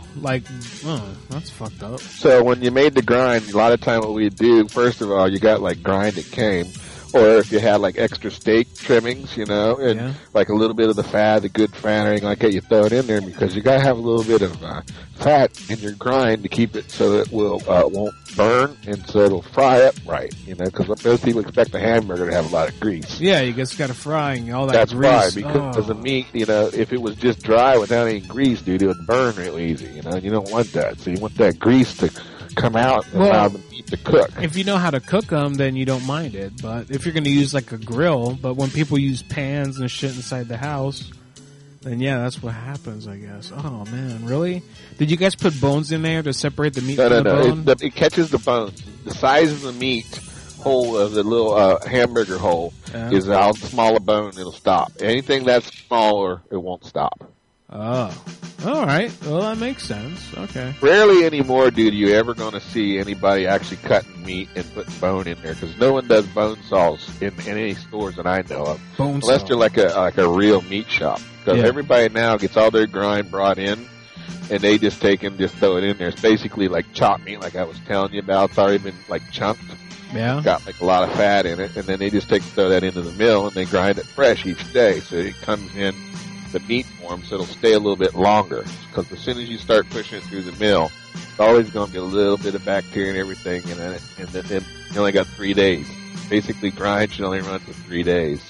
that's fucked up. So when you made the grind, a lot of time what we do, first of all, you got like grind that came. Or if you had like extra steak trimmings, you know, and like a little bit of the fat, the good fat, or anything like that, you throw it in there because you gotta have a little bit of fat in your grind to keep it so that it won't burn and so it'll fry up right, you know, because most people expect the hamburger to have a lot of grease. Yeah, you just gotta fry and all that That's grease. That's right, because the meat, you know, if it was just dry without any grease, dude, it would burn real easy, you know, and you don't want that. So you want that grease to come out and allow the meat to cook. If you know how to cook them, then you don't mind it. But if you're going to use like a grill, but when people use pans and shit inside the house, then yeah, that's what happens, I guess. Oh man, really? Did you guys put bones in there to separate the meat from the bone? It catches the bones. The size of the meat hole of the little hamburger hole is how small a bone it'll stop. Anything that's smaller, it won't stop. Oh. All right. Well, that makes sense. Okay. Rarely anymore, dude, you ever going to see anybody actually cutting meat and putting bone in there because no one does bone saws in any stores that I know of, unless they're like a real meat shop. Because everybody now gets all their grind brought in, and they just take and just throw it in there. It's basically like chopped meat, like I was telling you about. It's already been like chunked. Yeah. It's got like a lot of fat in it, and then they just take and throw that into the mill, and they grind it fresh each day, so it comes in the meat form, so it'll stay a little bit longer. Because as soon as you start pushing it through the mill, it's always going to be a little bit of bacteria and everything in it, and then you only got 3 days. Basically, grind should only run for 3 days.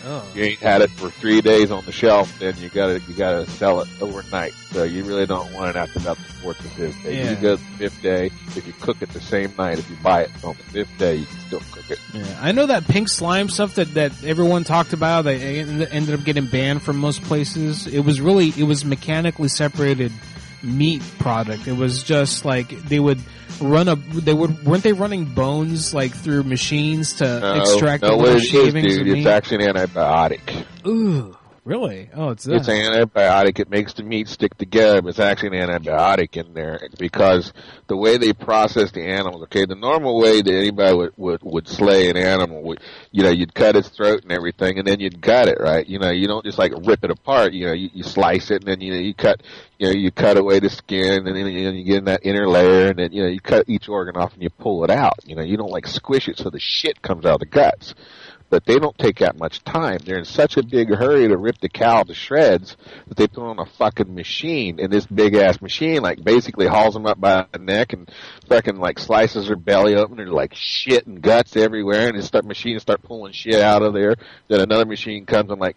Oh. You ain't had it for 3 days on the shelf, then you gotta sell it overnight. So you really don't want it after about the 4th or 5th day. Yeah. You go the 5th day, if you cook it the same night, if you buy it on the 5th day, you can still cook it. Yeah, I know that pink slime stuff that everyone talked about. They ended up getting banned from most places. It was mechanically separated meat product. It was just like weren't they running bones like through machines to extract the little shavings of meat? It's actually an antibiotic. Ooh, really? Oh, it's that. It's an antibiotic. It makes the meat stick together, but it's actually an antibiotic in there. It's because the way they process the animals, okay, the normal way that anybody would slay an animal, you'd cut its throat and everything, and then you'd gut it, right? You don't just like rip it apart. You slice it, and then you cut away the skin, and then you get in that inner layer, and then you cut each organ off and you pull it out. You don't like squish it so the shit comes out of the guts. But they don't take that much time. They're in such a big hurry to rip the cow to shreds that they put on a fucking machine, and this big ass machine like basically hauls them up by the neck and fucking like slices her belly open. There's like shit and guts everywhere, and this machine start pulling shit out of there. Then another machine comes and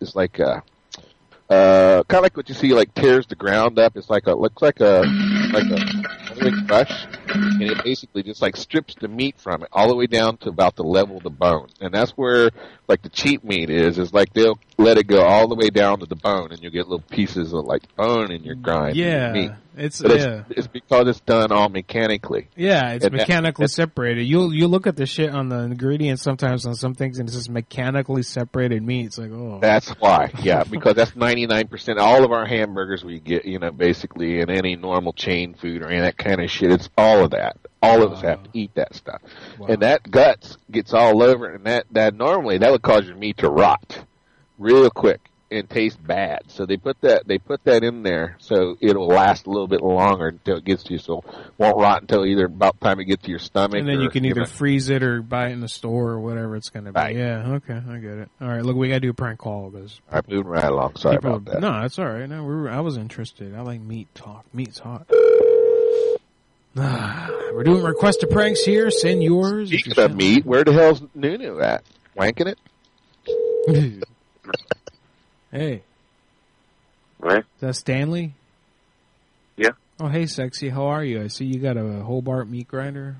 kind of like what you see, like tears the ground up. It's looks like a brush, and it basically just like strips the meat from it all the way down to about the level of the bone. And that's where like the cheap meat is like they'll let it go all the way down to the bone, and you'll get little pieces of like bone in your grind. Yeah, meat. It's because it's done all mechanically. Yeah, it's mechanically separated. You look at the shit on the ingredients sometimes on some things, and it's just mechanically separated meat. It's like, oh. That's why, yeah, because that's 99%. All of our hamburgers we get, basically in any normal chain food or any of that kind of shit, it's all of that. All of us have to eat that stuff. Wow. And that guts gets all over it, and that normally that would cause your meat to rot real quick and taste bad. So they put that in there so it'll last a little bit longer until it gets to you, so it won't rot until either about the time it gets to your stomach. And then you can either freeze it or buy it in the store or whatever it's going to be. Right. Yeah, okay, I get it. All right, look, we got to do a prank call because I'm moving right along. Sorry about that. No, that's all right. No, I was interested. I like meat talk. Meat's hot. We're doing request to pranks here. Send yours. Speaking of meat, where the hell's Nunu at? Wanking it? Hey. What? Is that Stanley? Yeah. Oh, hey, sexy. How are you? I see you got a Hobart meat grinder.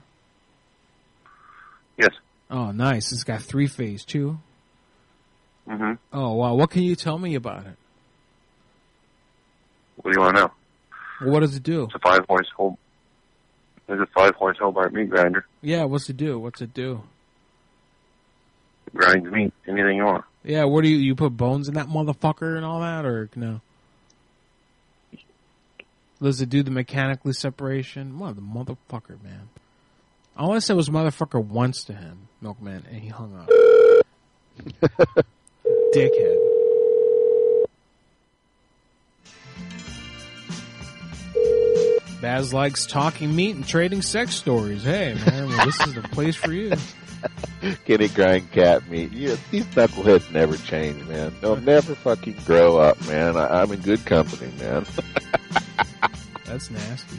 Yes. Oh, nice. It's got 3-phase, too. Mm-hmm. Oh, wow. What can you tell me about it? What do you want to know? Well, what does it do? It's a 5-horse Hobart meat grinder. Yeah, what's it do? It grinds meat. Anything you want. Yeah, what do you put bones in that motherfucker and all that, or no? Does it do the mechanically separation? What the motherfucker, man? All I said was motherfucker once to him, Milkman, and he hung up. Dickhead. Baz likes talking meat and trading sex stories. Hey, man, well, this is the place for you. Kitty grind cat meat. Yeah, these knuckleheads never change, man. They'll never fucking grow up, man. I'm in good company, man. That's nasty.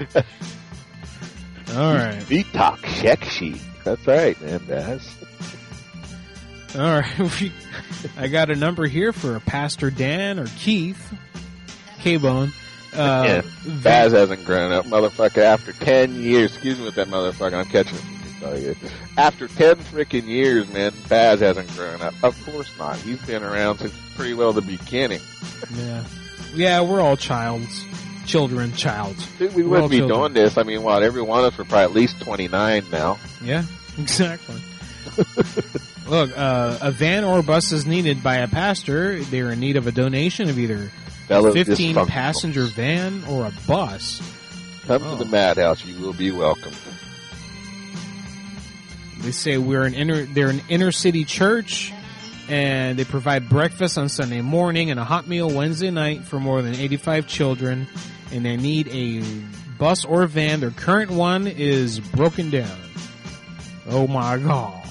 All right. Meat talk sexy. That's right, man, Baz. All right. I got a number here for Pastor Dan or Keith. K-Bone. Yeah, Baz hasn't grown up, motherfucker. After 10 years, excuse me with that motherfucker, I'm catching it. After 10 freaking years, man, Baz hasn't grown up. Of course not. He's been around since pretty well the beginning. Yeah, we're all children. Dude, we wouldn't be doing this. I mean, every one of us are probably at least 29 now. Yeah, exactly. Look, a van or bus is needed by a pastor. They're in need of a donation of either a 15-passenger van or a bus. Come to the Madhouse. You will be welcome. They say they're an inner city church, and they provide breakfast on Sunday morning and a hot meal Wednesday night for more than 85 children, and they need a bus or van. Their current one is broken down. Oh my God.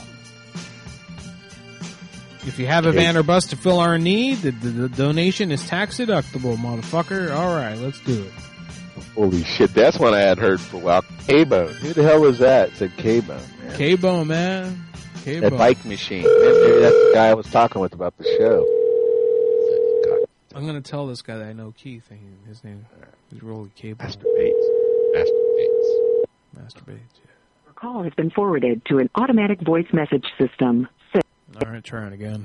If you have a van or bus to fill our need, the donation is tax deductible, motherfucker. All right, let's do it. Holy shit, that's one I had heard for a while. K-Bone. Who the hell was that? It said K-Bone, man. K-Bone, man. That bike machine. Maybe that's the guy I was talking with about the show. I'm going to tell this guy that I know Keith. His name is Rolly Cable. Master Bates. Master Bates, yeah. Your call has been forwarded to an automatic voice message system. All right, try it again.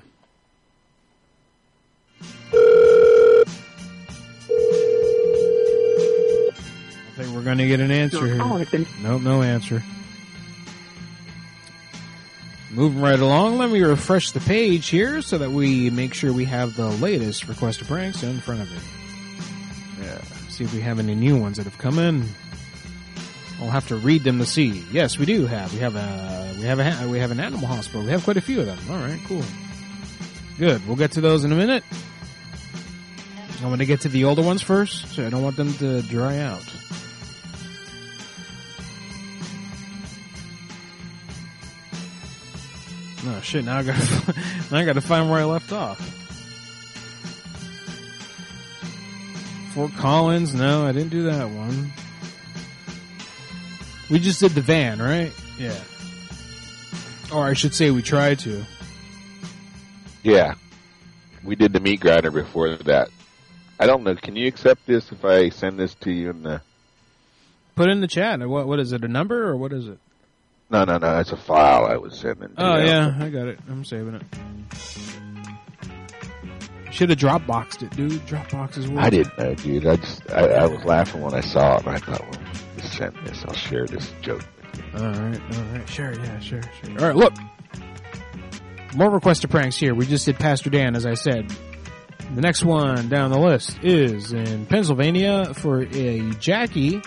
I think we're going to get an answer here. Nope, no answer. Moving right along, let me refresh the page here so that we make sure we have the latest requested pranks in front of it. Yeah. See if we have any new ones that have come in. I'll have to read them to see. Yes, we do have. We have an animal hospital. We have quite a few of them. All right, cool. Good. We'll get to those in a minute. I'm going to get to the older ones first, so I don't want them to dry out. Oh shit! Now I gotta find where I left off. Fort Collins? No, I didn't do that one. We just did the van, right? Yeah. Or I should say, we tried to. Yeah, we did the meat grinder before that. I don't know. Can you accept this if I send this to you in the? Put it in the chat. What is it? A number or what is it? No. It's a file I was sending. Oh, yeah. I got it. I'm saving it. Should have Dropboxed it, dude. Dropbox is weird. I didn't know, dude. I was laughing when I saw it, and I thought, well, just send this. I'll share this joke with you. All right. Sure. All right, look. More requested pranks here. We just did Pastor Dan, as I said. The next one down the list is in Pennsylvania for a Jackie.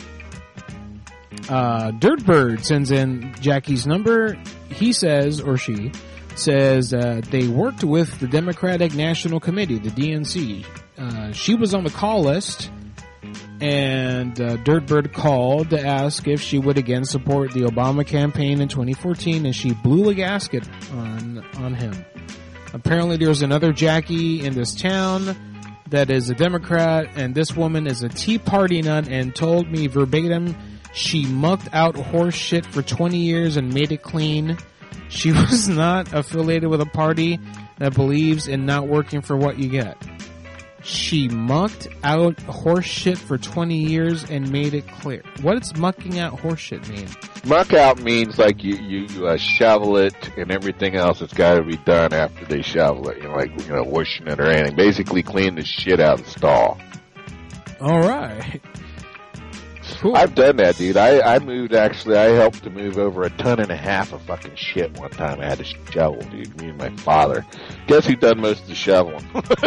Dirtbird sends in Jackie's number. He says, or she says, they worked with the Democratic National Committee, the DNC. She was on the call list, and Dirtbird called to ask if she would again support the Obama campaign in 2014, and she blew a gasket on him. Apparently there's another Jackie in this town that is a Democrat, and this woman is a Tea Party nut and told me verbatim she mucked out horse shit for 20 years and made it clean. She was not affiliated with a party that believes in not working for what you get. She mucked out horse shit for 20 years and made it clear. What does mucking out horse shit mean? Muck out means like you shovel it and everything else that's got to be done after they shovel it. Washing it or anything. Basically clean the shit out of the stall. All right. Cool. I've done that, dude. I helped to move over 1.5 tons of fucking shit one time. I had to shovel, dude. Me and my father. Guess who done most of the shoveling?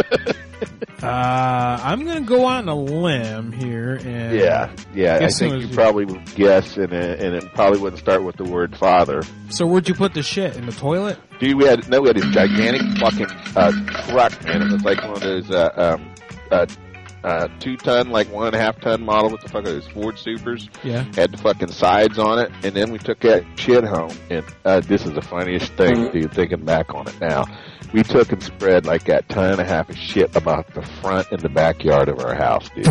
I'm gonna go on a limb here and yeah. I think you probably would guess, and it probably wouldn't start with the word father. So where'd you put the shit in the toilet? Dude, we had this gigantic fucking truck, man. It was like one of those 2-ton, like 1.5 ton model with the fucking those Ford Supers. Yeah. Had the fucking sides on it, and then we took that shit home. And this is the funniest thing, dude, thinking back on it now. We took and spread like that 1.5 tons of shit about the front and the backyard of our house, dude.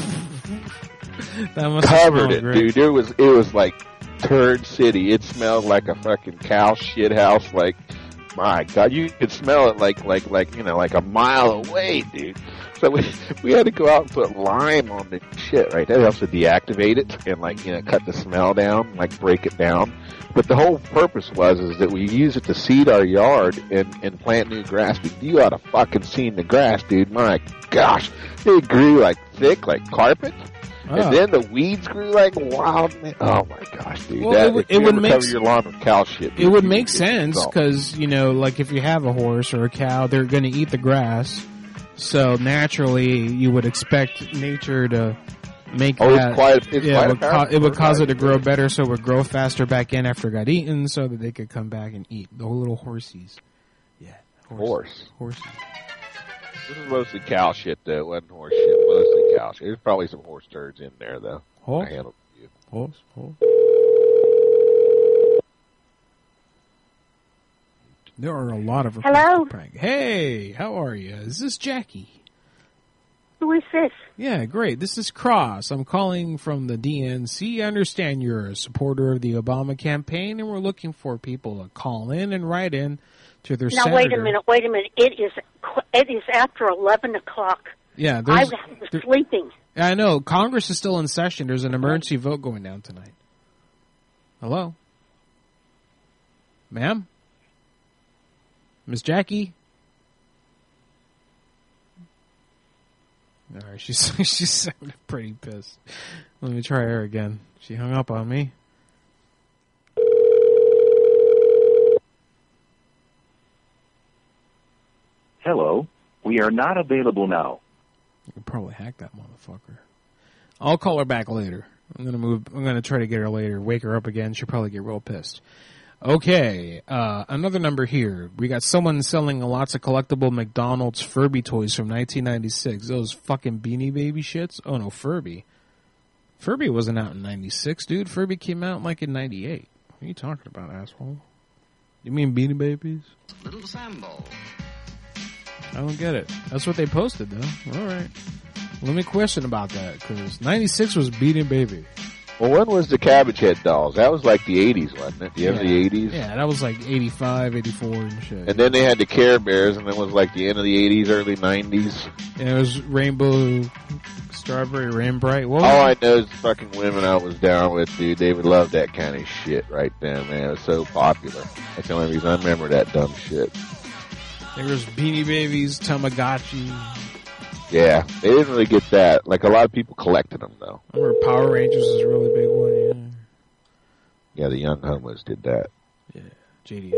That must covered it, great. dude. It was like turd city. It smelled like a fucking cow shit house. Like, my God, you could smell it like a mile away, dude. So we had to go out and put lime on the shit, right? That helps to deactivate it and cut the smell down, break it down. But the whole purpose is that we use it to seed our yard and plant new grass. Dude, you ought to fucking seen the grass, dude. My gosh, it grew thick like carpet. Oh. And then the weeds grew like wild, man. Oh my gosh, dude! Well, it would make cover your lawn with cow shit. Dude, it would make sense because if you have a horse or a cow, they're going to eat the grass. So naturally, you would expect nature to make that. It would cause it to grow better, so it would grow faster back in after it got eaten, so that they could come back and eat the little horsies. Yeah, horses. This is mostly cow shit, though. It wasn't horse shit. Mostly cow shit. There's probably some horse turds in there, though. Horse? I handled you. Horse. There are a lot of Hello? Hey, how are you? Is this Jackie? Who is this? Yeah, great. This is Cross. I'm calling from the DNC. I understand you're a supporter of the Obama campaign, and we're looking for people to call in and write in to their Now, senator. wait a minute. It is after 11 o'clock. Yeah, I was sleeping. I know. Congress is still in session. There's an emergency vote going down tonight. Hello? Ma'am? Miss Jackie? All right, she sounded pretty pissed. Let me try her again. She hung up on me. Hello. We are not available now. You can probably hack that motherfucker. I'll call her back later. I'm gonna try to get her later. Wake her up again. She'll probably get real pissed. Okay, another number here. We got someone selling lots of collectible McDonald's Furby toys from 1996. Those fucking Beanie Baby shits. Oh no, Furby. Furby wasn't out in 96, dude. Furby came out like in 98. What are you talking about, asshole? You mean Beanie Babies? Little Sambo. I don't get it. That's what they posted, though. All right. Let me question about that, because 96 was Beanie Baby. Well, when was the Cabbage Head dolls? That was like the 80s, wasn't it? The end of the 80s? Yeah, that was like 85, 84 and shit. And then they had the Care Bears, and it was like the end of the 80s, early 90s. Yeah, it was Rainbow, Strawberry, Rain Bright. All I know is fucking women I was down with, dude. They would love that kind of shit right there, man. It was so popular. That's the only reason I remember that dumb shit. There was Beanie Babies, Tamagotchi. Yeah, they didn't really get that. Like, a lot of people collected them, though. I remember Power Rangers was a really big one, yeah. Yeah, the young homos did that. Yeah, JDF.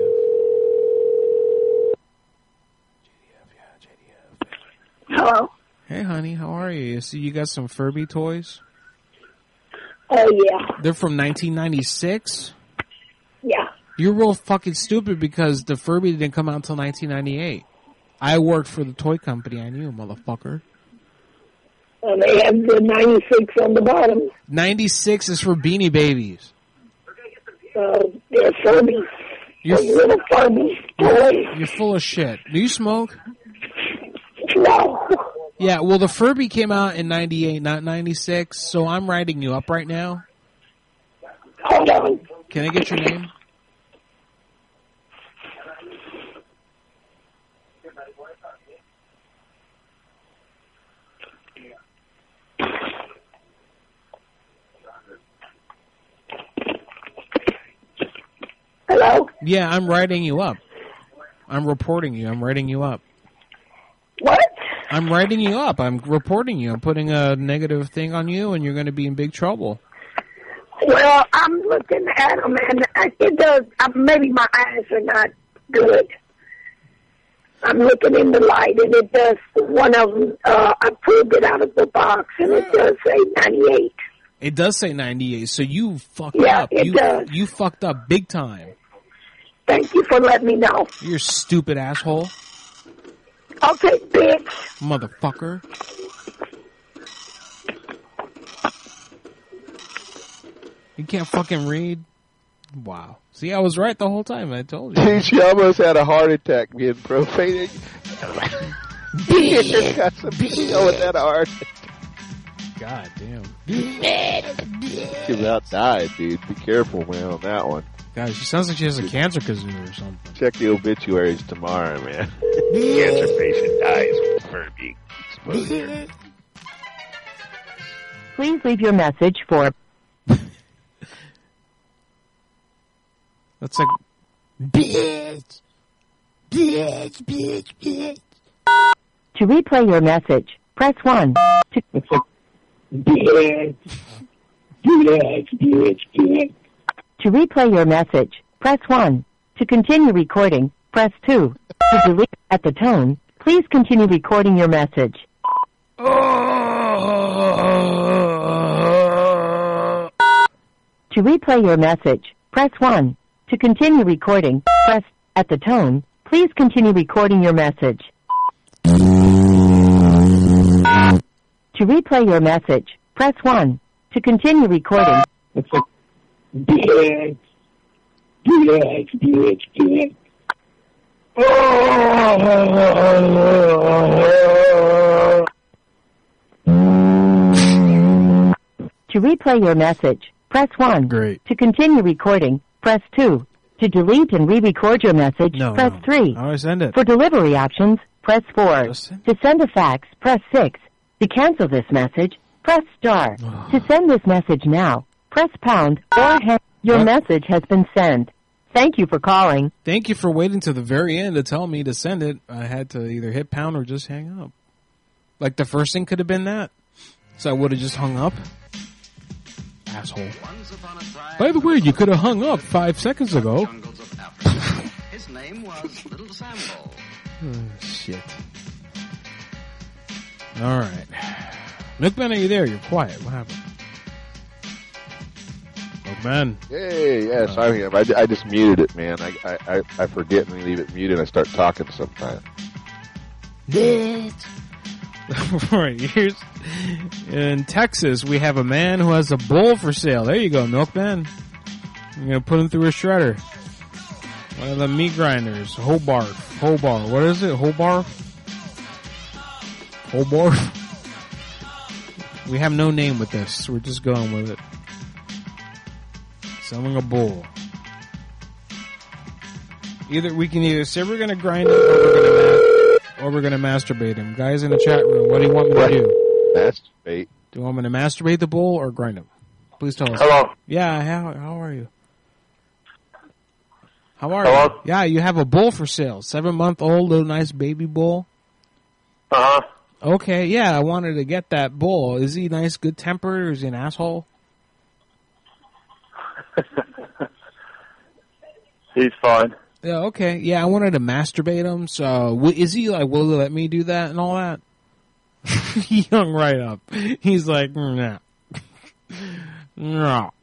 Hello? Hey, honey, how are you? You see you got some Furby toys? Oh, yeah. They're from 1996? Yeah. You're real fucking stupid because the Furby didn't come out until 1998. I worked for the toy company. I knew, motherfucker. They have the 96 on the bottom. 96 is for Beanie Babies. They're Furbies. Little Furbies. You're full of shit. Do you smoke? No. Yeah, well, the Furby came out in 98, not 96, so I'm writing you up right now. Hold on. Can I get your name? Hello? Yeah, I'm writing you up. I'm reporting you. I'm writing you up. What? I'm writing you up. I'm reporting you. I'm putting a negative thing on you, and you're going to be in big trouble. Well, I'm looking at them, and it does. Maybe my eyes are not good. I'm looking in the light, and it does. One of them, I pulled it out of the box, and it does say 98. It does say 98, so you fucked Yeah, up. it does. You fucked up big time. Thank you for letting me know. You're a stupid asshole. Okay, bitch. Motherfucker. You can't fucking read? Wow. See, I was right the whole time. I told you. Dude, she almost had a heart attack being profaning. Bitch! Got some deal with that heart. God damn. She about died, dude. Be careful, man, on that one. God, she sounds like she has a cancer kazoo or something. Check the obituaries tomorrow, man. Cancer patient dies with Furby exposure. Please leave your message for... That's like... Bitch! Bitch, bitch, bitch. To replay your message, press 1. To... Bitch! Bitch, bitch, bitch. To replay your message, press 1. To continue recording, press 2. To delete at the tone, please continue recording your message. To replay your message, press 1. To continue recording, press at the tone, please continue recording your message. To replay your message, press 1. To continue recording, bitch, bitch, bitch, bitch. To replay your message, press 1. Great. To continue recording, press 2. To delete and re-record your message, press 3. How do I send it? For delivery options, press 4. To send a fax, press 6. To cancel this message, press star. To send this message now, press pound or your message has been sent. Thank you for calling. Thank you for waiting to the very end to tell me to send it. I had to either hit pound or just hang up. Like the first thing could have been that. So I would have just hung up. Asshole. By the way, you could have hung up 5 seconds ago. His name was Little Sambo. Oh, shit. Alright. Milkman, are you there? You're quiet. What happened? Milkman. Hey, yes, I'm here. I just muted it, man. I forget and leave it muted. I start talking sometimes. Bitch. Right, here's in Texas, we have a man who has a bull for sale. There you go, Milkman. I'm gonna put him through a shredder. One of the meat grinders. Hobart. What is it? Hobart? We have no name with this. We're just going with it. Selling a bull. We can either say we're gonna grind it or we're gonna masturbate him. Guys in the chat room, what do you want me to do? Masturbate. Do you want me to masturbate the bull or grind him? Please tell us. Hello. Yeah, how are you? How are you? Yeah, you have a bull for sale. 7-month-old, little nice baby bull. Uh-huh. Okay, yeah, I wanted to get that bull. Is he nice, good tempered, or is he an asshole? He's fine. Yeah, okay. Yeah, I wanted to masturbate him, so is he like, will he let me do that and all that? He hung right up. He's like, nah. No.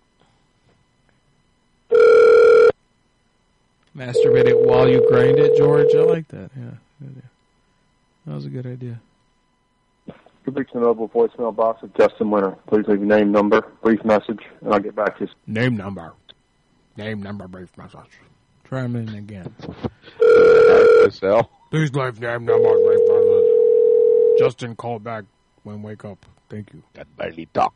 Masturbate it while you grind it, George. I like that. Yeah, good idea. That was a good idea. Reach the mobile voicemail box of Justin Winter. Please leave your name, number, brief message, and I'll get back to you. Name, number, brief message. Try him in again. Please leave name, number, brief message. Justin, call back when wake up. Thank you. Can barely talk.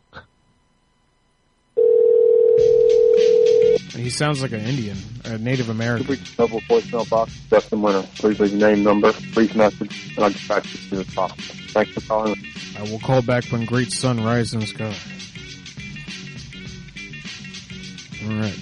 He sounds like an Indian, a Native American. Reach the mobile voicemail box of Justin Winter. Please leave your name, number, brief message, and I'll get back to you as soon as possible. Thanks for calling. I will call back when great sun rises in the sky. All right.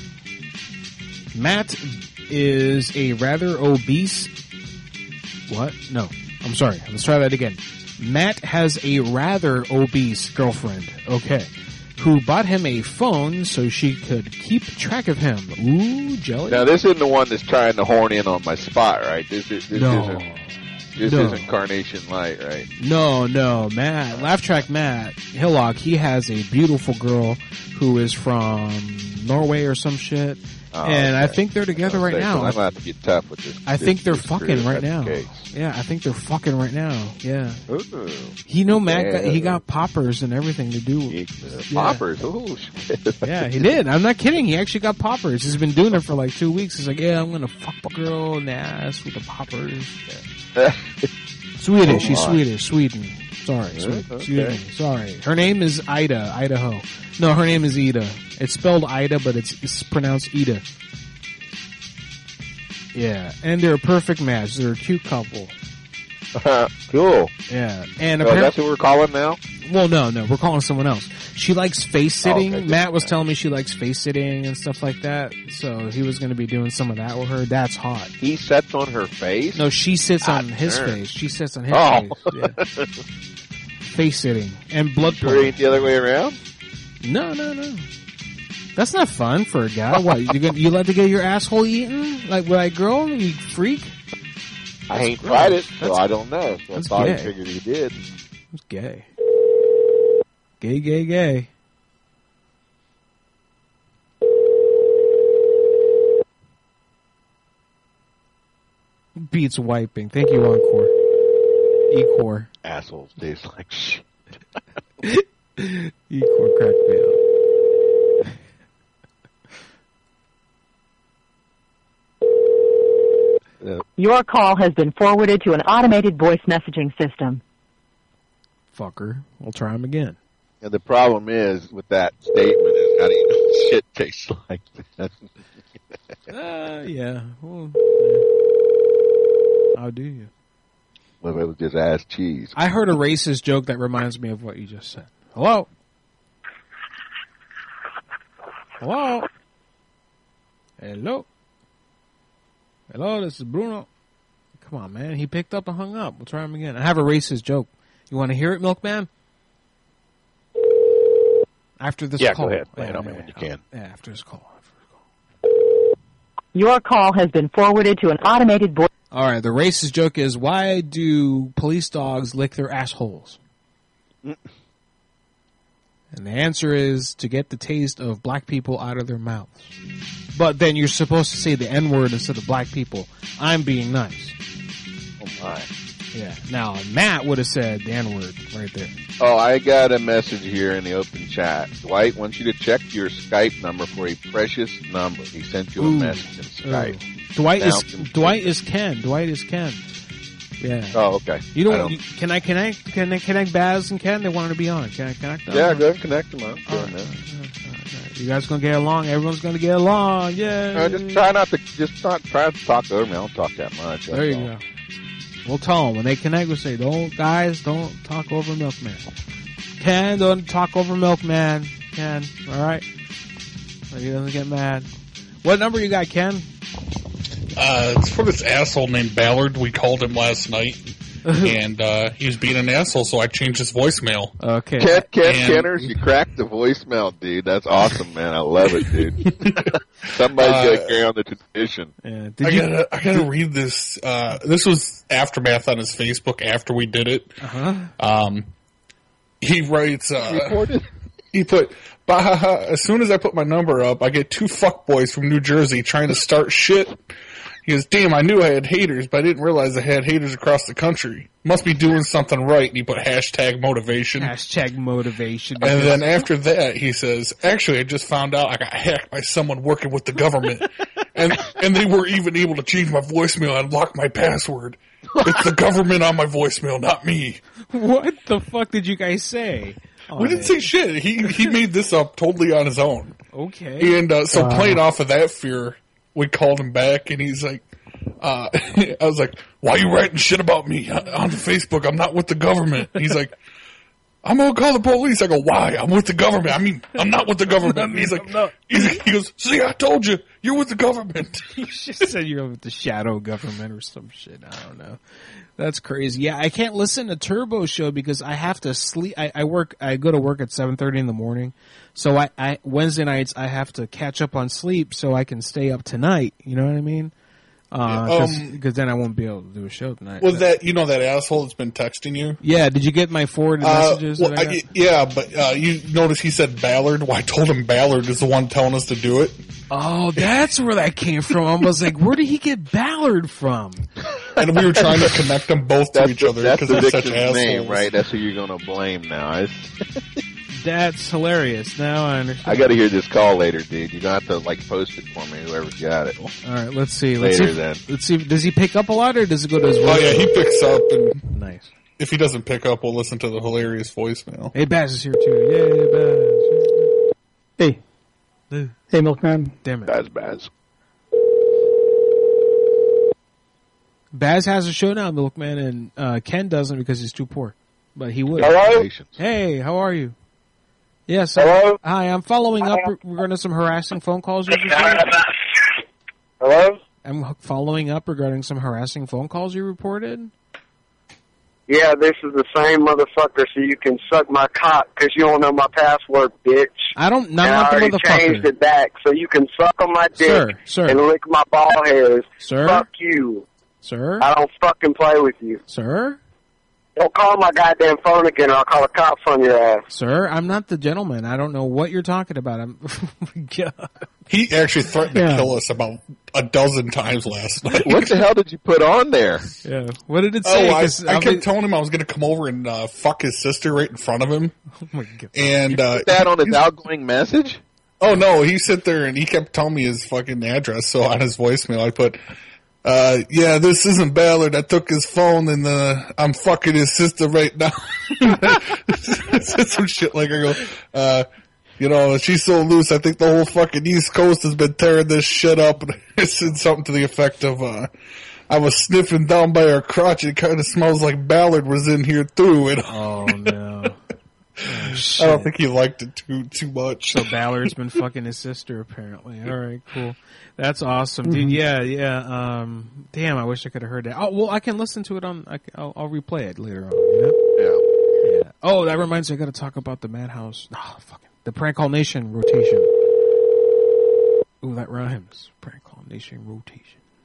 Matt is a rather obese... What? No. I'm sorry. Let's try that again. Matt has a rather obese girlfriend. Okay. Who bought him a phone so she could keep track of him. Ooh, jelly. Now, this isn't the one that's trying to horn in on my spot, right? This isn't Carnation Light, right? No. Matt, Laugh Track Matt Hillock, he has a beautiful girl who is from Norway or some shit. And okay. I think they're together right now. So I'm going to have to get tough with this. I think they're fucking right now. Yeah, I think they're fucking right now. Yeah. Ooh. Matt, he got poppers and everything to do. Poppers? Oh, shit. Yeah, he did. I'm not kidding. He actually got poppers. He's been doing it for like 2 weeks. He's like, yeah, I'm going to fuck a girl in the ass with the poppers. Yeah. Swedish. She's Swedish. Sweden. Sorry. Sweden. Sorry. Her name is Ida. Idaho. No, her name is Ida. It's spelled Ida, but it's pronounced Ida. Yeah, and they're a perfect match. They're a cute couple. Cool. Yeah, and that's who we're calling now? Well, no, we're calling someone else. She likes face sitting. Okay, Matt was telling me she likes face sitting and stuff like that. So he was going to be doing some of that with her. That's hot. He sits on her face? No, she sits on his face. She sits on his face. Yeah. Face sitting and blood. Sure ain't the other way around? No. That's not fun for a guy. What, you like to get your asshole eaten? Like girl, you freak? I ain't tried it, so I don't know. So I thought he figured he did. It's gay. Gay. Beats wiping. Thank you, Encore. Ecor. Assholes taste like shit. Ecor cracked me up. Your call has been forwarded to an automated voice messaging system. Fucker. We'll try him again. And the problem is with that statement is how do you know shit tastes like that? Yeah. Well, how do you? Well, it was just ass cheese. I heard a racist joke that reminds me of what you just said. Hello? Hello? Hello? Hello, this is Bruno. Come on, man. He picked up and hung up. We'll try him again. I have a racist joke. You want to hear it, Milkman? After this call. Go ahead. Play it on me when you can. Yeah, after this call. Your call has been forwarded to an automated voice. All right, the racist joke is, why do police dogs lick their assholes? And the answer is to get the taste of black people out of their mouths. But then you're supposed to say the N-word instead of black people. I'm being nice. Oh, my. Yeah. Now, Matt would have said the N-word right there. Oh, I got a message here in the open chat. Dwight wants you to check your Skype number for a precious number. He sent you a message in Skype. Dwight is Ken. Dwight is Ken. Yeah. Oh, okay. You know, can I connect Baz and Ken? They wanted to be on. Can I connect them? Yeah, go ahead and connect them on. You guys gonna get along? Everyone's gonna get along. Yeah. Just try to talk over me. I don't talk that much. There you go. We'll tell them when they connect. We'll say, don't talk over Milkman. Ken, don't talk over Milkman. Ken, all right? So he doesn't get mad. What number you got, Ken? It's for this asshole named Ballard. We called him last night, and he was being an asshole, so I changed his voicemail. Okay. Kenners, you cracked the voicemail, dude. That's awesome, man. I love it, dude. Somebody's got to carry on the tradition. Yeah. I gotta read this. This was aftermath on his Facebook after we did it. He writes, he put, as soon as I put my number up, I get 2 fuckboys from New Jersey trying to start shit. He goes, damn, I knew I had haters, but I didn't realize I had haters across the country. Must be doing something right. And he put #motivation. #motivation. And then after that, he says, actually, I just found out I got hacked by someone working with the government. and they were even able to change my voicemail and lock my password. It's the government on my voicemail, not me. What the fuck did you guys say? We didn't say shit. He made this up totally on his own. Okay. And so playing off of that fear, we called him back, and he's like, I was like, why are you writing shit about me on Facebook? I'm not with the government. He's like, I'm going to call the police. I go, why? I'm with the government. I mean, I'm not with the government. And he's like, he goes, see, I told you, you're with the government. You just said you're with the shadow government or some shit. I don't know. That's crazy. Yeah, I can't listen to Turbo Show because I have to sleep. I go to work at 7:30 in the morning. So I Wednesday nights I have to catch up on sleep so I can stay up tonight. You know what I mean? Because then I won't be able to do a show tonight. Was that that asshole that's been texting you? Yeah. Did you get my forwarded messages? Well, but you notice he said Ballard. Well, I told him Ballard is the one telling us to do it. Oh, that's where that came from. I was like, where did he get Ballard from? And we were trying to connect them both to each other because they're such assholes. Name, right? That's who you're going to blame now. That's hilarious. Now I understand. I got to hear this call later, dude. You're going to have to post it for me, whoever's got it. All right, let's see. Let's see. Does he pick up a lot or does it go to his voicemail? Oh, yeah, he picks up. And nice. If he doesn't pick up, we'll listen to the hilarious voicemail. Hey, Baz is here too. Yay, Baz. Hey. Hey, Milkman. Damn it. Baz. Baz has a show now, Milkman, and Ken doesn't because he's too poor. But he would. Hello? Hey, how are you? Yes. Hello? Hi, I'm following up regarding some harassing phone calls you reported. Hello? I'm following up regarding some harassing phone calls you reported. Yeah, this is the same motherfucker, so you can suck my cock because you don't know my password, bitch. I don't know. I already changed it back, so you can suck on my dick and lick my ball hairs. Sir? Fuck you. Sir? I don't fucking play with you. Sir? Don't call my goddamn phone again or I'll call the cops on your ass. Sir, I'm not the gentleman. I don't know what you're talking about. Oh my God. He actually threatened to kill us about a dozen times last night. What the hell did you put on there? Yeah. What did it say? I kept telling him I was going to come over and fuck his sister right in front of him. Oh my God. And you put that on his outgoing message? Oh no, he sat there and he kept telling me his fucking address. So on his voicemail I put, Yeah, this isn't Ballard. I took his phone and I'm fucking his sister right now. Some shit like I go, you know, she's so loose. I think the whole fucking East Coast has been tearing this shit up. And I said something to the effect of, I was sniffing down by her crotch. It kind of smells like Ballard was in here too. And oh no. Oh, I don't think he liked it too much. So Ballard's been fucking his sister, apparently. All right, cool. That's awesome, dude. Yeah. Damn, I wish I could have heard that. Oh, well, I can listen to it I'll replay it later on. You know? Yeah. Oh, that reminds me. I got to talk about the Madhouse. Oh, fucking the Prank Call Nation rotation. Ooh, that rhymes. Prank Call Nation rotation.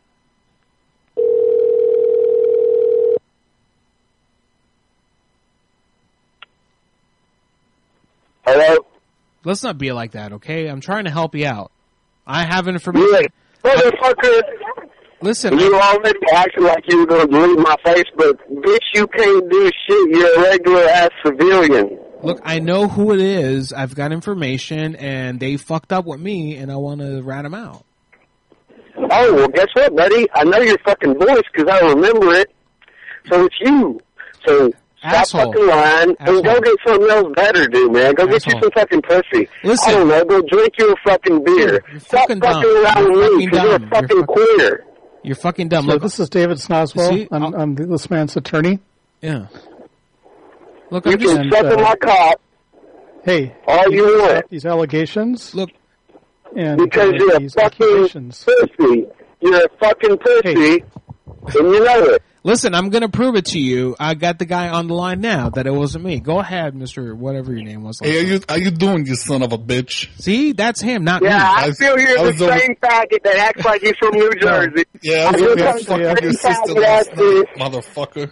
Hello? Let's not be like that, okay? I'm trying to help you out. I have information. Motherfucker. Listen. You already acted like you were going to delete my Facebook. Bitch, you can't do shit. You're a regular-ass civilian. Look, I know who it is. I've got information, and they fucked up with me, and I want to rat them out. Oh, well, guess what, buddy? I know your fucking voice because I remember it. So it's you. So stop fucking lying and go get something else better, dude, man. Go get you some fucking pussy. Listen. I don't know. Go drink you a fucking beer. Stop fucking around with me because you're a fucking queer. You're fucking dumb. So Look, this is David Snoswell. I'm this man's attorney. Yeah. Look, you can suck on my cock. Hey, all you want. These allegations. Look, and because you're a fucking pussy. You're a fucking pussy, and you know it. Listen, I'm going to prove it to you. I got the guy on the line now that it wasn't me. Go ahead, Mr. whatever your name was. Hey, how you doing, you son of a bitch? See, that's him, not me. me. I feel you're the same faggot that acts like he's from New Jersey. Yeah, I was over fucking your sister last night, motherfucker.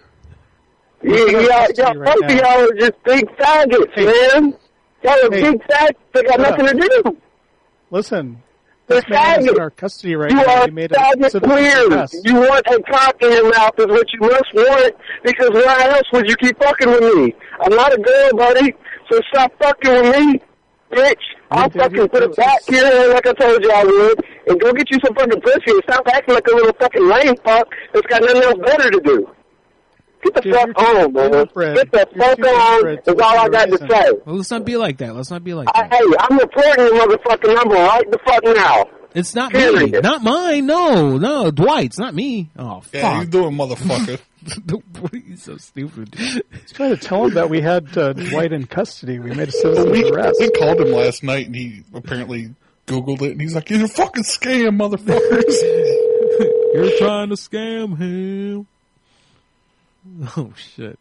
Both of y'all are just big faggots, man. Y'all are big faggots that got nothing to do. Listen. This man is in our custody right now. You are faggot queer. You want a cock in your mouth is what you must want, because why else would you keep fucking with me? I'm not a girl, buddy, so stop fucking with me, bitch. I'll fucking put it back here like I told you I would, and go get you some fucking pussy and stop acting like a little fucking lame fuck that's got nothing else better to do. Get the fuck on, man. Get the fuck on is all I got to say. Well, let's not be like that. Let's not be like that. Hey, I'm reporting your motherfucking number right the fuck now. It's not me. Not mine. No. Dwight's not me. Oh, fuck. Yeah, you doing, motherfucker. He's so stupid. He's trying to tell him that we had Dwight in custody. We made a citizen's arrest. We called him last night, and he apparently Googled it, and he's like, you're a fucking scam, motherfuckers. You're trying to scam him. Oh, shit.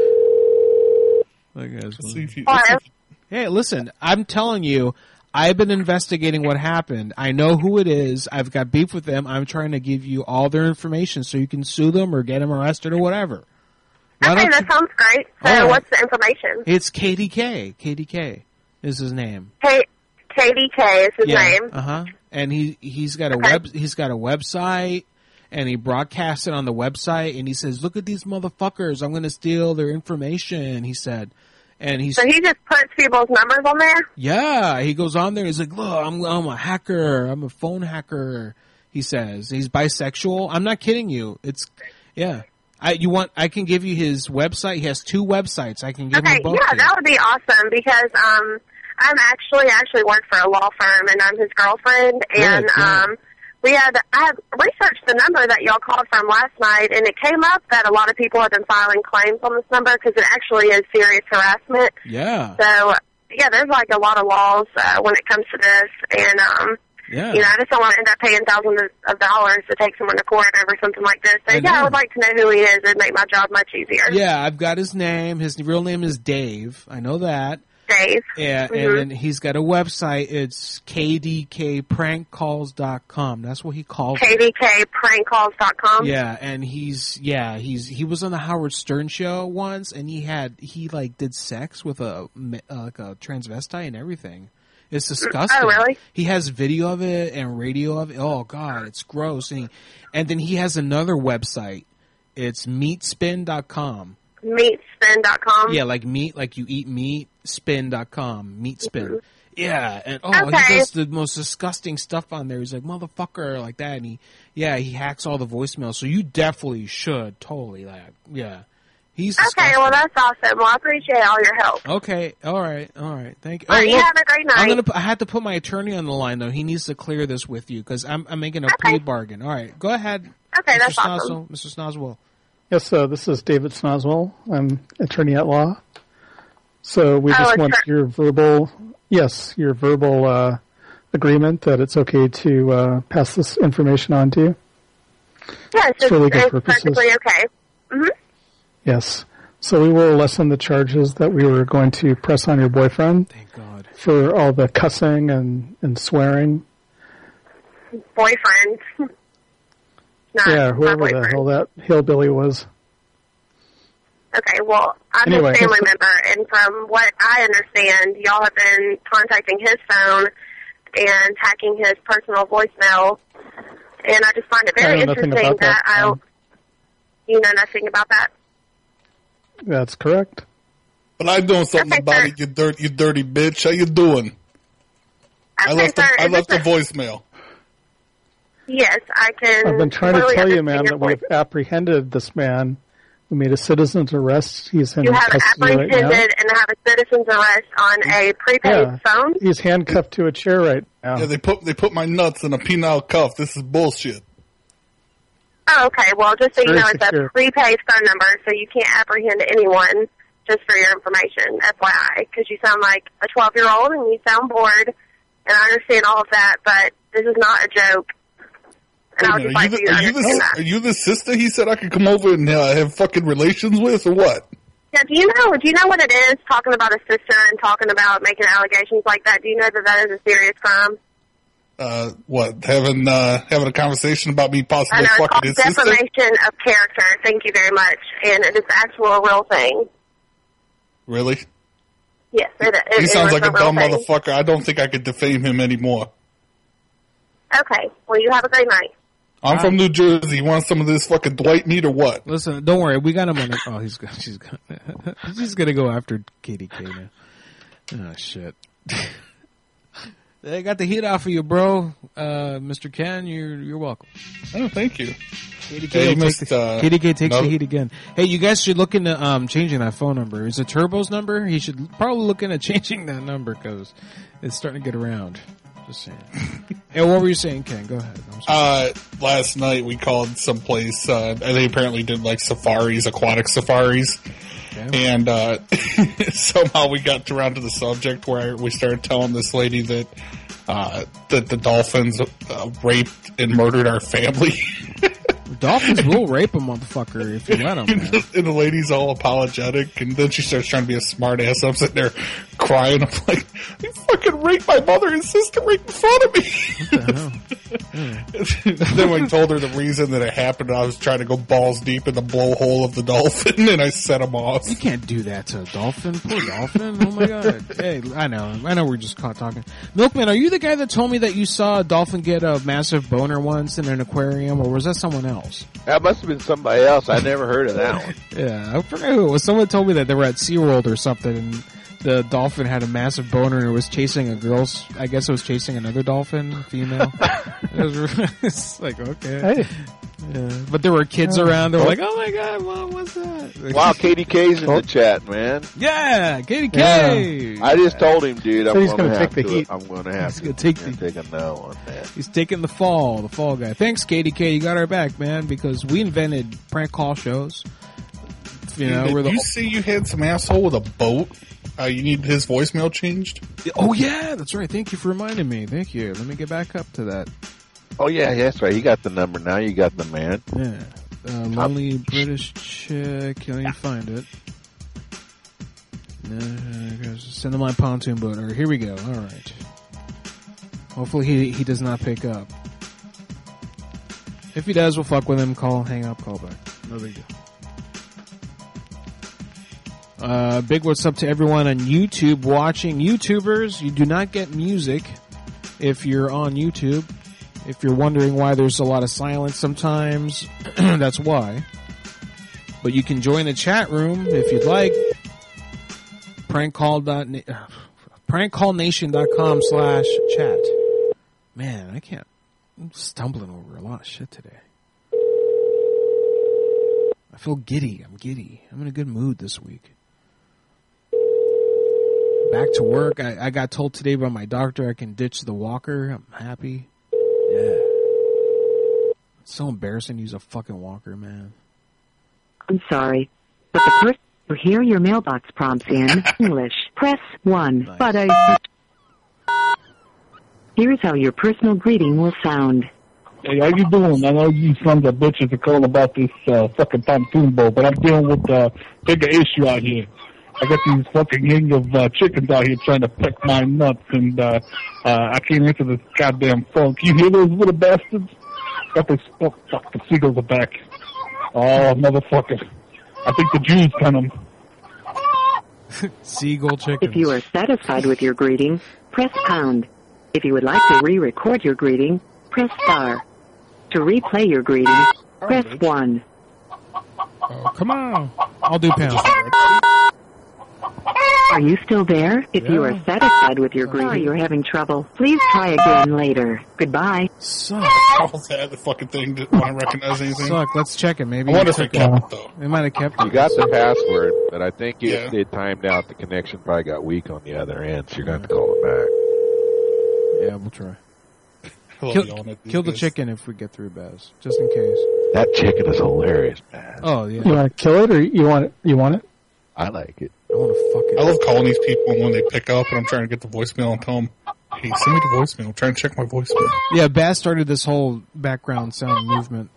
Hey, listen, I'm telling you, I've been investigating what happened. I know who it is. I've got beef with them. I'm trying to give you all their information so you can sue them or get them arrested or whatever. Okay, that sounds great. So what's the information? It's KDK. KDK is his name. KDK is his name. Uh-huh. And he's got a website. And he broadcast it on the website, and he says, "Look at these motherfuckers! I'm going to steal their information." He said, and so he just puts people's numbers on there. Yeah, he goes on there. He's like, "Look, I'm a hacker. I'm a phone hacker." He says he's bisexual. I'm not kidding you. I can give you his website. He has 2 websites. I can give you both. Yeah, that would be awesome because I'm actually work for a law firm, and I'm his girlfriend, and I had researched the number that y'all called from last night, and it came up that a lot of people have been filing claims on this number because it actually is serious harassment. Yeah. So, yeah, there's like a lot of laws when it comes to this, and I just don't want to end up paying thousands of dollars to take someone to court over something like this. So, I would like to know who he is. It'd make my job much easier. Yeah, I've got his name. His real name is Dave. I know that. Dave. Yeah, and then he's got a website. It's kdkprankcalls.com. That's what he calls it. kdkprankcalls.com? Yeah, and he was on the Howard Stern show once, and he did sex with a transvestite and everything. It's disgusting. Oh, really? He has video of it and radio of it. Oh, God, it's gross. And then he has another website. It's meatspin.com. Meatspin.com? Yeah, like meat, like you eat meat, spin.com, meatspin. Yeah, and he does the most disgusting stuff on there. He's like, motherfucker, like that, and he hacks all the voicemails, so you definitely should, totally, like, yeah. He's okay, well, that's awesome. Well, I appreciate all your help. Okay, all right, thank you. All right, you have a great night. I had to put my attorney on the line, though. He needs to clear this with you, because I'm making a plea bargain. All right, go ahead. Okay, Mr. that's Snozwell, awesome. Mr. Snozwell. Yes, this is David Snozwell. I'm attorney at law. So we just want your verbal agreement that it's okay to pass this information on to you. Yes, it's really good purposes. Perfectly okay. Mm-hmm. Yes. So we will lessen the charges that we were going to press on your boyfriend. Thank God. For all the cussing and swearing. Boyfriend. Whoever the hell that hillbilly was. Okay, well, I'm his family member, and from what I understand, y'all have been contacting his phone and hacking his personal voicemail, and I just find it very interesting that you know nothing about that. That's correct. But I know something about it, you dirty bitch. How you doing? I left a voicemail. Yes, I can. I've been trying to tell you, man, that we've apprehended this man. We made a citizen's arrest. He's in custody right now. You have apprehended and have a citizen's arrest on a prepaid phone? He's handcuffed to a chair right now. Yeah, they put my nuts in a penile cuff. This is bullshit. Oh, okay. Well, just so you know, it's secure. a prepaid phone number, so you can't apprehend anyone, just for your information, FYI, because you sound like a 12-year-old and you sound bored, and I understand all of that, but this is not a joke. And I would just like for you to understand that. Are you the sister he said I could come over and have fucking relations with, or what? Yeah, do you know what it is, talking about a sister and talking about making allegations like that? Do you know that is a serious crime? What, having a conversation about me possibly fucking his sister? Defamation of character, thank you very much, and it is actual real thing. Really? Yes, He sounds like a dumb motherfucker. I don't think I could defame him anymore. Okay, well, you have a great night. I'm from New Jersey. You want some of this fucking Dwight meat or what? Listen, don't worry. We got him on the... Oh, she's gonna go after KDK now. Oh, shit. They got the heat off of you, bro. Mr. Ken, you're welcome. Oh, thank you. KDK takes the heat again. Hey, you guys should look into changing that phone number. Is it Turbo's number? He should probably look into changing that number because it's starting to get around. Just saying. Hey, what were you saying, Ken? Go ahead. Last night we called someplace, and they apparently did like safaris, aquatic safaris. Okay. And somehow we got around to the subject where we started telling this lady that the dolphins raped and murdered our family. Dolphins will rape a motherfucker if you let them. And the lady's all apologetic, and then she starts trying to be a smart ass. I'm sitting there crying. I'm like, you fucking raped my mother and sister right in front of me. What the hell? Then when I told her the reason that it happened, I was trying to go balls deep in the blowhole of the dolphin, and I set him off. You can't do that to a dolphin. Poor dolphin. Oh my god. Hey, I know we're just caught talking. Milkman, are you the guy that told me that you saw a dolphin get a massive boner once in an aquarium, or was that someone else? That must have been somebody else. I never heard of that one. Yeah, I forget who it was. Someone told me that they were at SeaWorld or something, and the dolphin had a massive boner and it was chasing I guess it was chasing another dolphin, female. It's like, okay. Hey. Yeah. But there were kids around. They were like, oh my god, Mom, what's that? Wow, KDK's in the chat, man. Yeah, KDK! Yeah. I just told him, dude, so he's going to take the heat. I'm going to have to take a no on that. He's taking the fall guy. Thanks, KDK. You got our back, man, because we invented prank call shows. You know, Did you see you had some asshole with a boat? You need his voicemail changed? Oh, yeah, that's right. Thank you for reminding me. Thank you. Let me get back up to that. Oh, yeah, that's right. You got the number now. You got the man. Yeah. Lonely British chick. Let me find it. Send him my pontoon boat. All right, here we go. All right. Hopefully he does not pick up. If he does, we'll fuck with him. Hang up, call back. No big deal. Big what's up to everyone on YouTube watching. YouTubers, you do not get music if you're on YouTube. If you're wondering why there's a lot of silence sometimes, that's why. But you can join the chat room if you'd like. Prankcall.net. Prankcallnation.com/chat. Man, I'm stumbling over a lot of shit today. I feel giddy. I'm giddy. I'm in a good mood this week. Back to work. I got told today by my doctor I can ditch the walker. I'm happy. Yeah. It's so embarrassing to use a fucking walker, man. I'm sorry, but the person to hear your mailbox prompts in English, press 1. Nice. But here's how your personal greeting will sound. Hey, how you doing? I know you sons of bitches are calling about this fucking pontoon boat, but I'm dealing with a bigger issue out here. I got these fucking gang of chickens out here trying to peck my nuts, and I can't answer this goddamn phone. Can you hear those little bastards? Got this, oh, fuck, the seagulls are back. Oh, motherfucker. I think the Jews pen them. Seagull chickens. If you are satisfied with your greeting, press pound. If you would like to re-record your greeting, press star. To replay your greeting, press 1. Oh, come on. I'll do pound. Are you still there? If you are satisfied with your greeting, you're having trouble, please try again later. Goodbye. Suck. I almost had the fucking thing. Didn't want to recognize anything. Suck. Let's check it. Maybe. I wonder if it kept it, though. It might have kept it. You got the password, but I think it timed out. The connection probably got weak on the other end, so you're going to have to call it back. Yeah, we'll try. Kill the chicken if we get through, Baz, just in case. That chicken is hilarious, man. Oh, yeah. You want to kill it, or you want it? You want it? I like it. I want to fuck it. I love calling these people when they pick up and I'm trying to get the voicemail and tell them, hey, send me the voicemail. I'm trying to check my voicemail. Yeah, Baz started this whole background sound movement.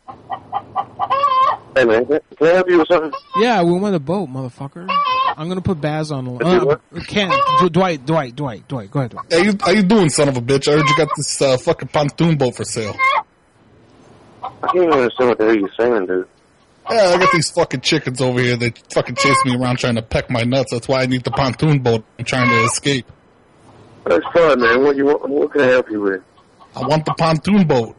Hey, man, can I help you with something? Yeah, we won a boat, motherfucker. I'm going to put Baz on the Dwight, go ahead. Dwight. How you doing, son of a bitch? I heard you got this fucking pontoon boat for sale. I can't even understand what the hell you're saying, dude. Yeah, I got these fucking chickens over here. They fucking chase me around trying to peck my nuts. That's why I need the pontoon boat. I'm trying to escape. That's fine, man. What can I help you with? I want the pontoon boat.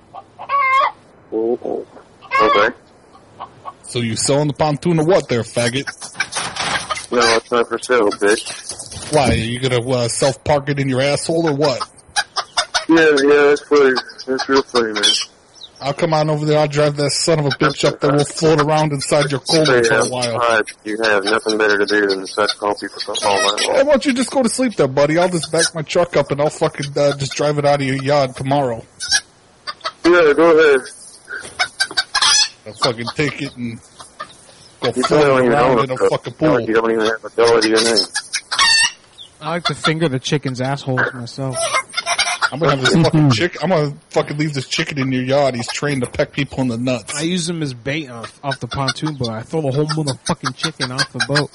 Oh, okay. So you selling the pontoon or what there, faggot? No, it's not for sale, bitch. Why? Are you gonna self-park it in your asshole or what? Yeah, that's funny. That's real funny, man. I'll come on over there. I'll drive that son of a bitch up there. We'll float around inside your colon for a while. You have nothing better to do than to call people all night long. Why don't you just go to sleep there, buddy? I'll just back my truck up and I'll fucking just drive it out of your yard tomorrow. Yeah, go ahead. I'll fucking take it and go float around in a fucking pool. You don't even have a dollar to your name. I like to finger the chicken's assholes myself. I'm gonna have this fucking chicken. I'm gonna fucking leave this chicken in your yard. He's trained to peck people in the nuts. I use him as bait off the pontoon boat. I throw the whole motherfucking chicken off the boat.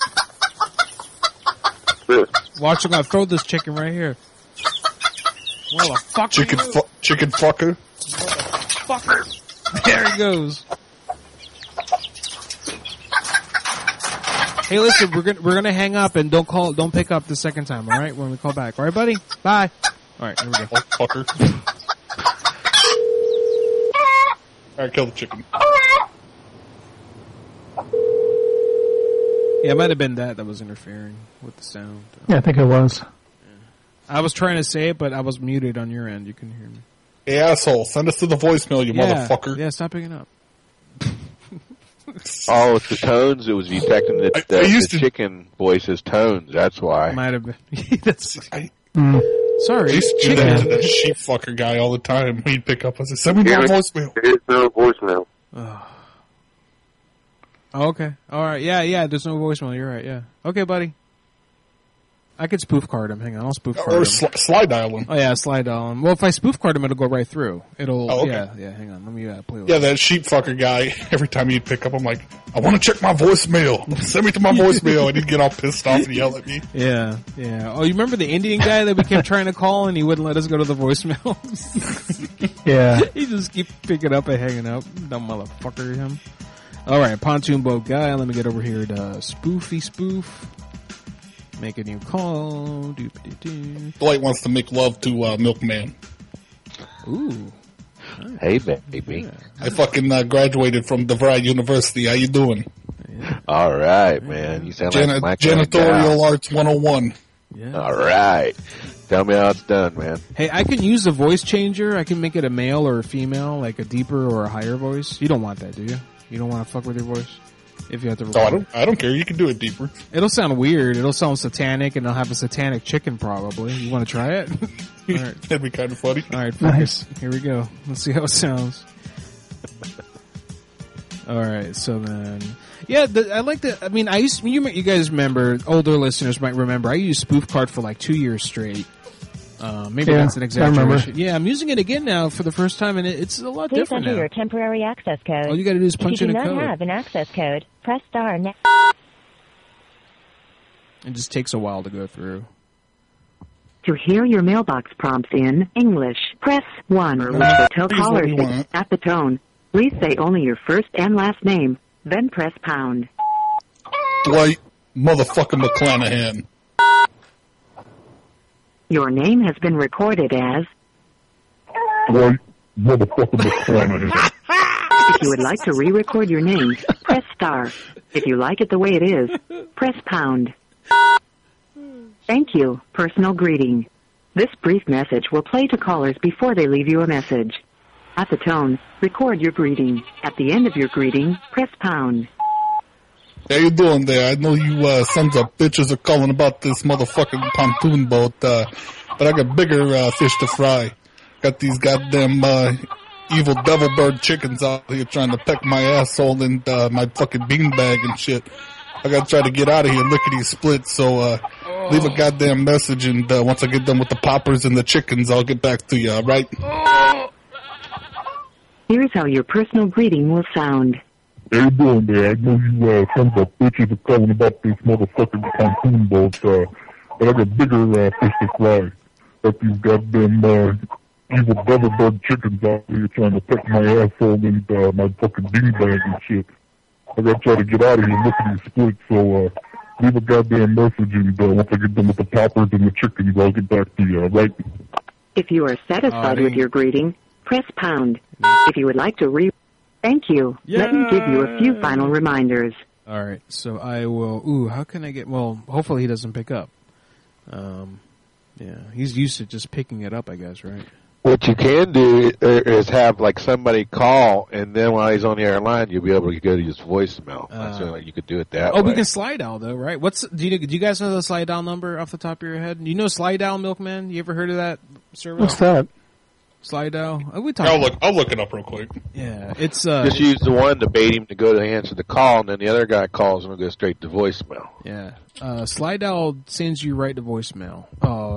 Watch, I'm gonna throw this chicken right here. Motherfucker. Chicken fucker. Motherfucker. There he goes. Hey, listen, we're gonna hang up and don't pick up the second time, all right? When we call back, all right, buddy? Bye. All right, here we go. Fucker. All right, kill the chicken. Yeah, it might have been that was interfering with the sound. Yeah, I think it was. I was trying to say it, but I was muted on your end. You couldn't hear me. Hey, asshole, send us to the voicemail, you motherfucker. Yeah, stop picking up. Oh, it's the tones. It was detecting the chicken voice's tones. That's why. Might have been. Sorry. I used to do that to that sheep fucker guy all the time. He'd pick up and say, send me my voicemail. There's no voicemail. Oh, okay. All right. Yeah, there's no voicemail. You're right, yeah. Okay, buddy. I could spoof card him. Hang on, I'll spoof card him. Or slide dial him. Oh, yeah, slide dial him. Well, if I spoof card him, it'll go right through. It'll, okay. Yeah, hang on. Let me play with Yeah, that sheep fucker guy, every time he'd pick up, I'm like, I want to check my voicemail. Send me to my voicemail. And he'd get all pissed off and yell at me. Yeah. Oh, you remember the Indian guy that we kept trying to call and he wouldn't let us go to the voicemail? Yeah. He just keep picking up and hanging up. Dumb motherfucker, him. All right, pontoon boat guy. Let me get over here to spoofy spoof. Make a new call. Dwight wants to make love to Milkman. Ooh. Nice. Hey, baby. Yeah. I fucking graduated from DeVry University. How you doing? All right, man. You sound like my Janitorial Arts 101. Yeah. All right. Tell me how it's done, man. Hey, I can use a voice changer. I can make it a male or a female, like a deeper or a higher voice. You don't want that, do you? You don't want to fuck with your voice? If you have to record. I don't care. You can do it deeper. It'll sound weird. It'll sound satanic, and it'll have a satanic chicken probably. You want to try it? All right. That'd be kind of funny. All right, focus. Here we go. Let's see how it sounds. All right, so then, yeah, I like that. I mean, you guys remember, older listeners might remember, I used Spoof Card for like 2 years straight. Maybe that's an exaggeration. Yeah, I'm using it again now for the first time, and it's a lot different now. Please enter your temporary access code. All you got to do is punch in a code. If you do not have an access code, press star now. It just takes a while to go through. To hear your mailbox prompts in English, press 1, which will tell callers at the tone. Please say only your first and last name, then press pound. Dwight motherfucking McClanahan. Your name has been recorded as Dwight motherfucking McClanahan. If you would like to re-record your name, press star. If you like it the way it is, press pound. Thank you. Personal greeting. This brief message will play to callers before they leave you a message. At the tone, record your greeting. At the end of your greeting, press pound. How you doing there? I know you sons of bitches are calling about this motherfucking pontoon boat, but I got bigger fish to fry. Got these goddamn evil devil bird chickens out here trying to peck my asshole and my fucking beanbag and shit. I gotta try to get out of here lickety split, so leave a goddamn message, and once I get done with the poppers and the chickens, I'll get back to you, alright? Here's how your personal greeting will sound. How you doing there? I know you sons of bitches are calling about this motherfucking pontoon boat, but I got bigger fish to fry. Got these goddamn evil devil bird chickens out here trying to peck my asshole and my fucking beanbag and shit. I gotta try to get out of here lickety split, so leave a goddamn message, and once I get done with the poppers and the chickens, I'll get back to you, alright? If you are satisfied with your greeting, press pound. If you would like to Thank you. Let me give you a few final reminders. All right, so I will... how can I get... Well, hopefully he doesn't pick up. Yeah, he's used to just picking it up, I guess, right? What you can do is have like somebody call, and then while he's on the air line, you'll be able to go to his voicemail. So you could do it that way. We can slide dial though, right? Do you guys know the slide dial number off the top of your head? You know slide dial, Milkman? You ever heard of that service? What's that? Slide dial. I'll look it up real quick. Yeah, it's just use the one to bait him to go to answer the call, and then the other guy calls and it'll go straight to voicemail. Yeah, slide dial sends you right to voicemail.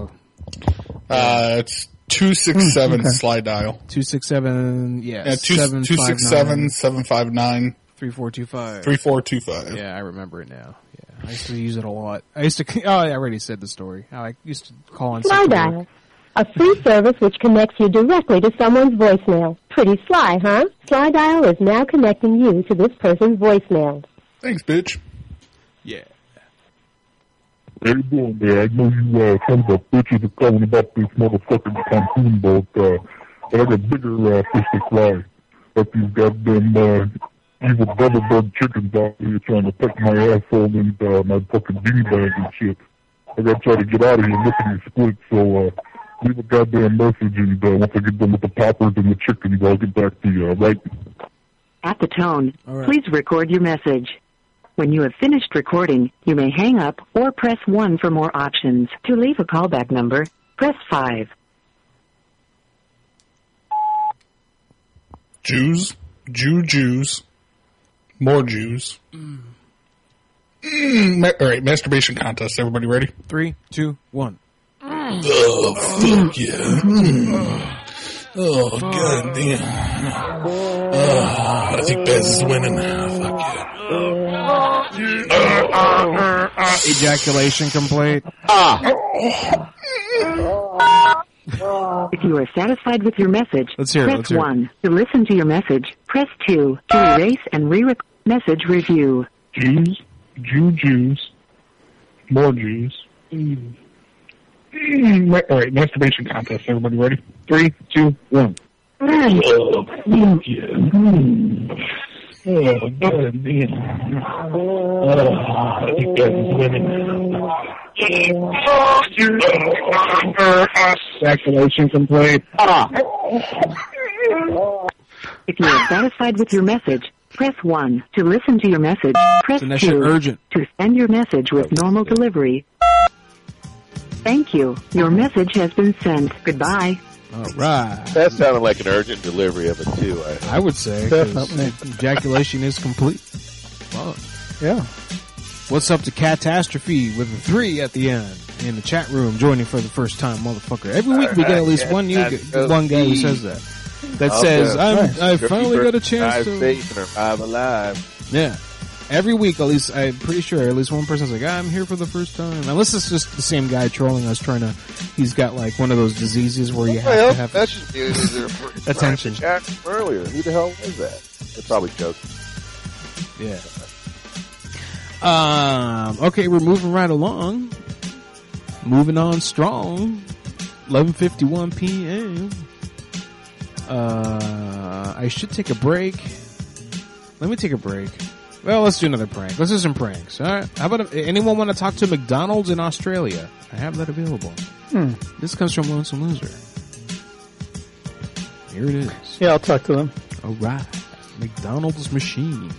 It's 267 slide dial. 267. Yeah, 267 759 3425. 3425. Yeah, I remember it now. Yeah, I used to use it a lot. I already said the story. How I used to call on slide dial. A free service which connects you directly to someone's voicemail. Pretty sly, huh? Slide Dial is now connecting you to this person's voicemail. Thanks, bitch. Yeah. How you doing there? I know you sons of bitches are calling about this motherfucking pontoon boat, but I got bigger fish to fry. Got these goddamn evil devil bird chickens out here trying to peck my asshole and my fucking beanbag and shit. I gotta try to get out of here lickety split, so leave a goddamn message, and once I get done with the poppers and the chickens, I'll get back to you, alright? At the tone, please record your message. When you have finished recording, you may hang up or press 1 for more options. To leave a callback number, press 5. Jews. More Jews. All right, masturbation contest. Everybody ready? 3, 2, 1. Oh, fuck yeah. Oh, god damn. I think Bez is winning. Fuck yeah. Ejaculation complete. If you are satisfied with your message, let's hear press 1. To listen to your message, press 2. To erase and re-record message review. Jews. More Jews. All right, masturbation contest. Everybody ready? 3, 2, 1. Oh, yeah. Oh, good. You guys are winning. Ejaculation complete. If you are satisfied with your message, press 1. To listen to your message, press 2. Urgent. To send your message with normal delivery. Thank you. Your message has been sent. Goodbye. All right. That sounded like an urgent delivery of it, too. I would say. Definitely. Ejaculation is complete. Well, yeah. What's up to Catastrophe with a 3 at the end in the chat room joining for the first time, motherfucker. Every week we get at least one guy who says that. That says, I finally got a chance to... Safe and arrive alive. Yeah. Every week, at least, I'm pretty sure, at least one person's like, I'm here for the first time. Unless it's just the same guy trolling us he's got like one of those diseases where you have to have that should be attention. Earlier. Who the hell was that? They're probably joking. Yeah. Okay, we're moving right along. Moving on strong. 11:51 p.m. I should take a break. Let me take a break. Well, let's do another prank. Let's do some pranks. All right. How about anyone want to talk to McDonald's in Australia? I have that available. This comes from Lonesome Loser. Here it is. Yeah, I'll talk to them. All right. McDonald's machine.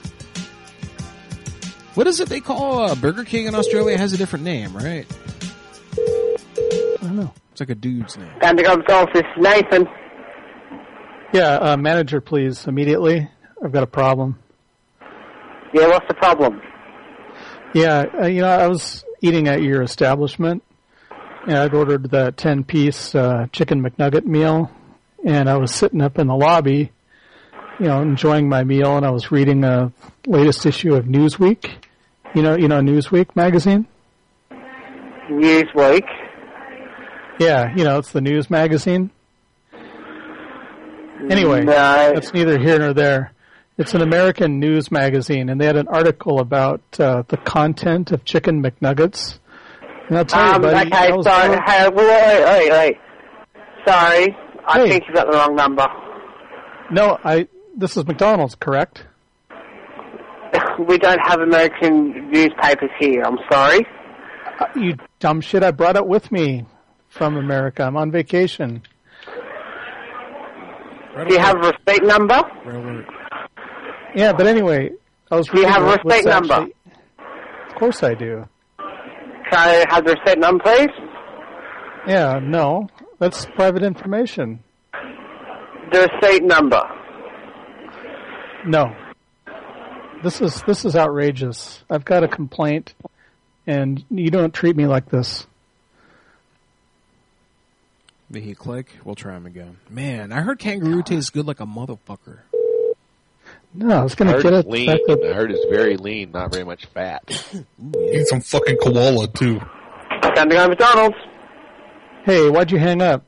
What is it they call Burger King in Australia? It has a different name, right? I don't know. It's like a dude's name. Underground office, Nathan. Yeah, manager, please, immediately. I've got a problem. Yeah, what's the problem? Yeah, I was eating at your establishment, and I'd ordered the 10-piece chicken McNugget meal, and I was sitting up in the lobby, enjoying my meal, and I was reading the latest issue of Newsweek. You know Newsweek magazine? Newsweek? Yeah, it's the news magazine. Anyway, No. That's neither here nor there. It's an American news magazine, and they had an article about the content of chicken McNuggets. And I'll tell you, buddy, okay, sorry. Hey, wait. Sorry, I think you got the wrong number. No, this is McDonald's, correct? We don't have American newspapers here, I'm sorry. You dumb shit, I brought it with me from America. I'm on vacation. Do you have a receipt number? Yeah, but anyway, I was Do you reading have a what's receipt number? actually- Of course I do. Can I have the receipt number, please? Yeah, no, that's private information. The receipt number. No. This is outrageous. I've got a complaint, and you don't treat me like this. Did he click? We'll try him again. Man, I heard kangaroo tastes good like a motherfucker. No, I was going to get it. Lean. I heard it's very lean, not very much fat. Eat some fucking koala, too. Standing on McDonald's. Hey, why'd you hang up?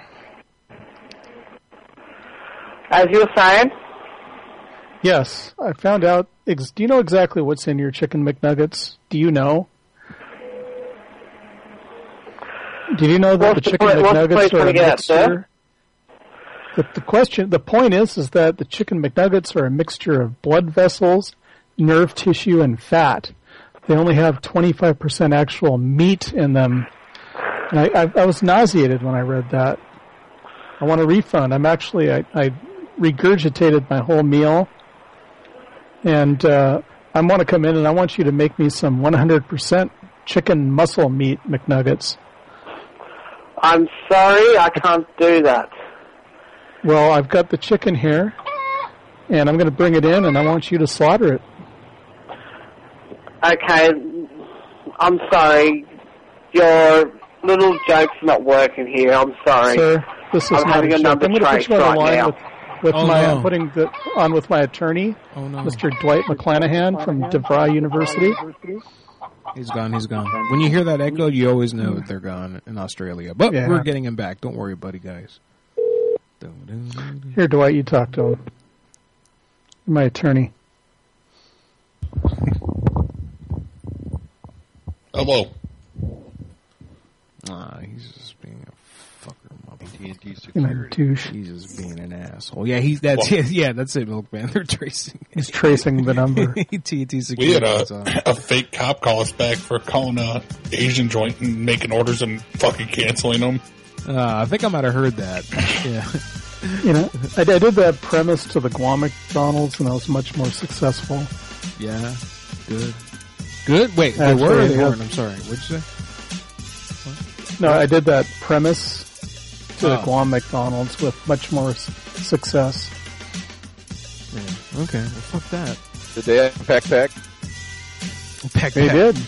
As you were saying? Yes, I found out. Do you know exactly what's in your chicken McNuggets? Do you know? Did you know that the chicken McNuggets are a mixture? The point is that the chicken McNuggets are a mixture of blood vessels, nerve tissue, and fat. They only have 25% actual meat in them. And I was nauseated when I read that. I want a refund. I regurgitated my whole meal. And I want to come in and I want you to make me some 100% chicken muscle meat McNuggets. I'm sorry, I can't do that. Well, I've got the chicken here, and I'm going to bring it in, and I want you to slaughter it. Okay, I'm sorry. Your little joke's not working here. I'm sorry. Sir, this is I'm not having a joke. another I'm going to put trace you on the right line now. with no. putting on with my attorney, Mr. Dwight McClanahan from DeVry University. He's gone. When you hear that echo, you always know that they're gone in Australia. But Yeah. we're getting him back. Don't worry, buddy, guys. Here, Dwight, you talk to him. You're my attorney. Hello. He's just being a fucker, motherfucker. TNT You security. know, douche. He's just being an asshole. Yeah, that's it, Milkman. They're tracing. He's tracing the number. TNT We security. had a fake cop call us back for calling a Asian joint and making orders and fucking canceling them. I think I might have heard that. Yeah. You know, I did that premise to the Guam McDonald's, and I was much more successful. Yeah. Good. Good? Wait, they Actually, were or they yeah. weren't? I'm sorry. What'd you say? No, I did that premise to the Oh. Guam McDonald's with much more success. Yeah. Okay, well, fuck that. Did they have Peck? They did.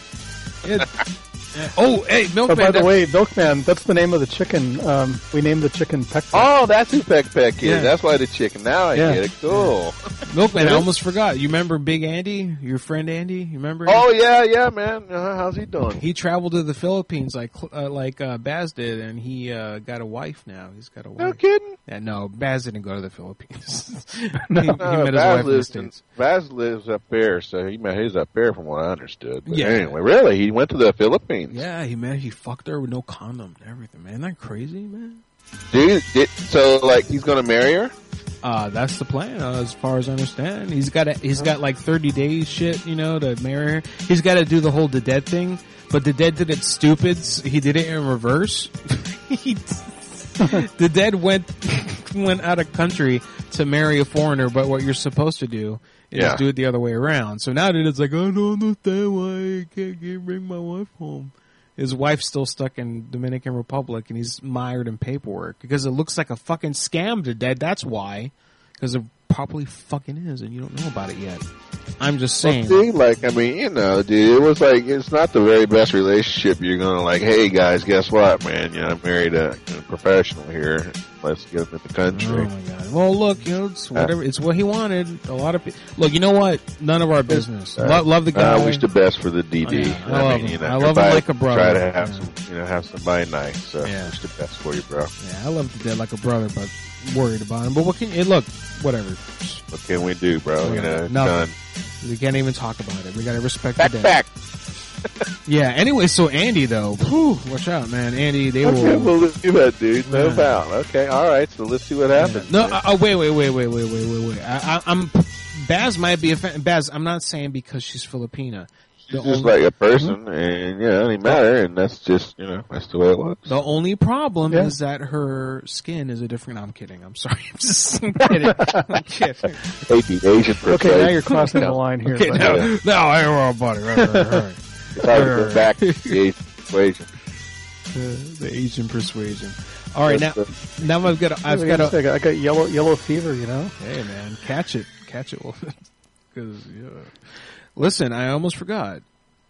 Oh, hey, Milkman. Oh, by the way, Milkman, that's the name of the chicken. We named the chicken Peck. Oh, that's who Peck is. Yeah. That's why the chicken. Now I Yeah. get it. Cool. Milkman, I almost forgot. You remember Big Andy? Your friend Andy? You remember him? Oh yeah, man. How's he doing? He traveled to the Philippines like Baz did, and he got a wife now. He's got a wife. No kidding. Yeah, no, Baz didn't go to the Philippines. No, he met his wife in the lives States. Baz lives up there, so he met his up there from what I understood. But Yeah. anyway, really, he went to the Philippines. Yeah, he fucked her with no condom and everything, man. Isn't that crazy, man? Dude, so like he's gonna marry her? That's the plan, as far as I understand. He's got like 30 days shit, to marry her. He's got to do the whole the dead thing, but the dead did it stupid. He did it in reverse. The dead went out of country to marry a foreigner, but what you're supposed to do is do it the other way around. So now that it's like, I don't understand why I can't bring my wife home. His wife's still stuck in Dominican Republic, and he's mired in paperwork because it looks like a fucking scam to dead. That's why, because it probably fucking is, and you don't know about it yet. I'm just saying. Well, see, like, I mean, dude, it was like, it's not the very best relationship. You're gonna like, hey guys, guess what, man? I married a professional here. Let's get him in the country. Oh my god. Well, look, it's whatever. It's what he wanted. A lot of people. Look, you know what? None of our business. Love the guy. I wish the best for the DD. I love him. I love him like a brother. Try to have some, have somebody nice. So wish the best for you, bro. Yeah, I love the dead like a brother, but worried about him. But what can you look? Whatever. What can we do, bro? Nothing. Done. We can't even talk about it. We gotta respect Back, the dead. back. Yeah. Anyway, so Andy though, watch out, man. Andy, they I will. can't believe that, dude. No doubt. Okay, all right. So let's see what happens. No, wait. I'm Baz might be offended. Baz, I'm not saying because she's Filipina. She's just like a person, and it doesn't matter, and that's just that's the way it was. The only problem is that her skin is a different. I'm kidding. I'm sorry. I'm kidding. I'm kidding. Hey, the Asian person. Okay, now you're crossing the line here. Okay, but- no, I am wrong, buddy. Right. It's hard to go back to the Asian persuasion. The Asian persuasion. All right, now I've got. I got yellow fever. Hey, man, catch it, because listen, I almost forgot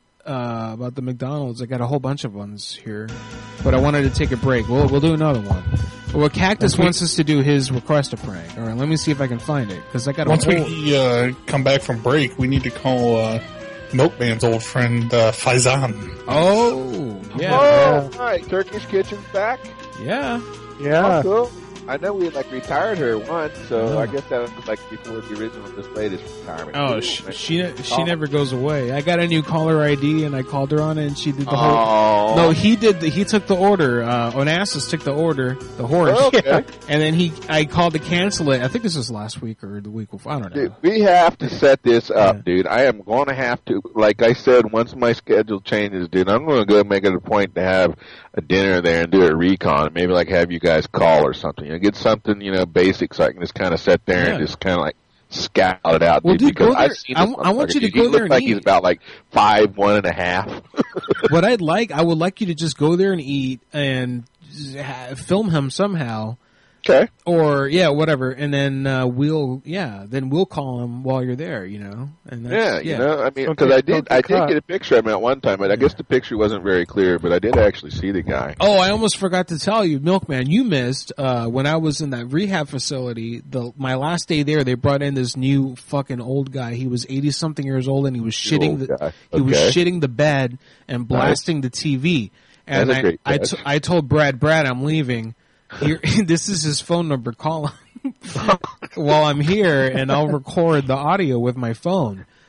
about the McDonald's. I got a whole bunch of ones here, but I wanted to take a break. We'll do another one. Well, Cactus wants us to do his request a prank. All right, let me see if I can find it because I got. Once we come back from break, we need to call Milkman's old friend Faizan. Oh, yeah. Oh, all right. Turkish Kitchen's back. Yeah. Oh, cool. I know we retired her once, so I guess that was before the original, this latest retirement. Oh, Cool. she never goes away. I got a new caller ID and I called her on it and she did the Oh. whole. No, he took the order. Onassis took the order, the horse, Okay. and then I called to cancel it. I think this was last week or the week before. I don't know. Dude, we have to set this up, dude. I am going to have to, like I said, once my schedule changes, dude, I'm going to go make it a point to have a dinner there and do a recon. Maybe have you guys call or something. Get something, basic so I can just kind of sit there and just kind of scout it out, Well, dude. dude, go Because there. I've seen this I want you to motherfucker, dude. go He there looks and like eat. he's about 5'1 1/2. What I would like you to just go there and eat and film him somehow. Okay. Or whatever, and then we'll call him while you're there, And that's, I mean, because I did get a picture of him at one time, but I guess the picture wasn't very clear, but I did actually see the guy. Oh, I almost forgot to tell you, Milkman, you missed when I was in that rehab facility. My last day there, they brought in this new fucking old guy. He was 80-something years old, and he was shitting the bed and blasting the TV. And That's a great catch. I told Brad, I'm leaving. Here, this is his phone number. Call him while I'm here, and I'll record the audio with my phone.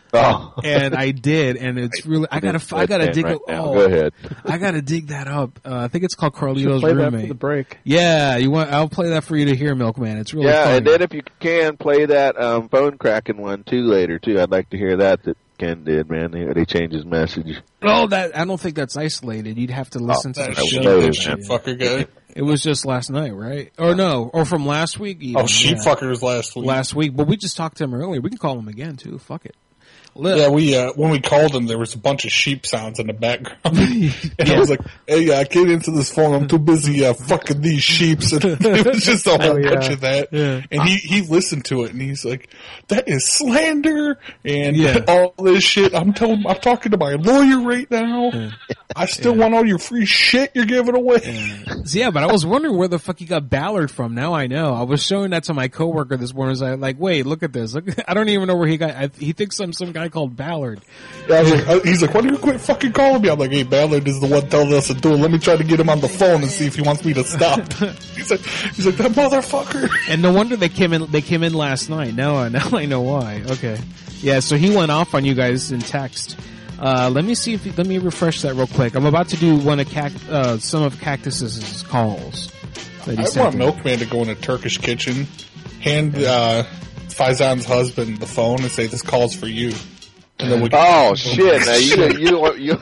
Oh. And I did, and it's really I gotta dig right it. now. Oh, Go ahead. I gotta dig that up. I think it's called Should Carlito's play that Roommate. for the break. Yeah, I'll play that for you to hear, Milkman. It's really Yeah, funny. and then if you can, play that phone cracking one too later too. I'd like to hear that Ken did, man. They changed his message. Oh, that I don't think that's isolated. You'd have to listen to that the shit, show. that shitfucker guy. It was just last night, right? Or no, or from last week. Even. Oh, sheepfucker was last week. Last week, but we just talked to him earlier. We can call him again too. Fuck it. Yeah, when we called him, there was a bunch of sheep sounds in the background. And I was like, hey, I get into this phone. I'm too busy fucking these sheeps. And it was just a whole bunch of that. Yeah. And he listened to it, and he's like, that is slander and all this shit. I'm talking to my lawyer right now. I still want all your free shit you're giving away. Yeah, but I was wondering where the fuck he got Ballard from. Now I know. I was showing that to my coworker this morning. I was like, wait, look at this. Look, I don't even know where he got. He thinks I'm some guy called Ballard. Yeah, I was like, he's like, why don't you quit fucking calling me? I'm like, hey, Ballard is the one telling us to do it. Let me try to get him on the phone and see if he wants me to stop. he's like, that motherfucker. And no wonder they came in last night. Now I know why. Okay. Yeah, so he went off on you guys in text. Let me refresh that real quick. I'm about to do one of some of Cactus's calls. That he I sent want me. Milkman to go in a Turkish kitchen, hand Faizan's husband the phone and say, this call's for you. And then Oh shit! Now you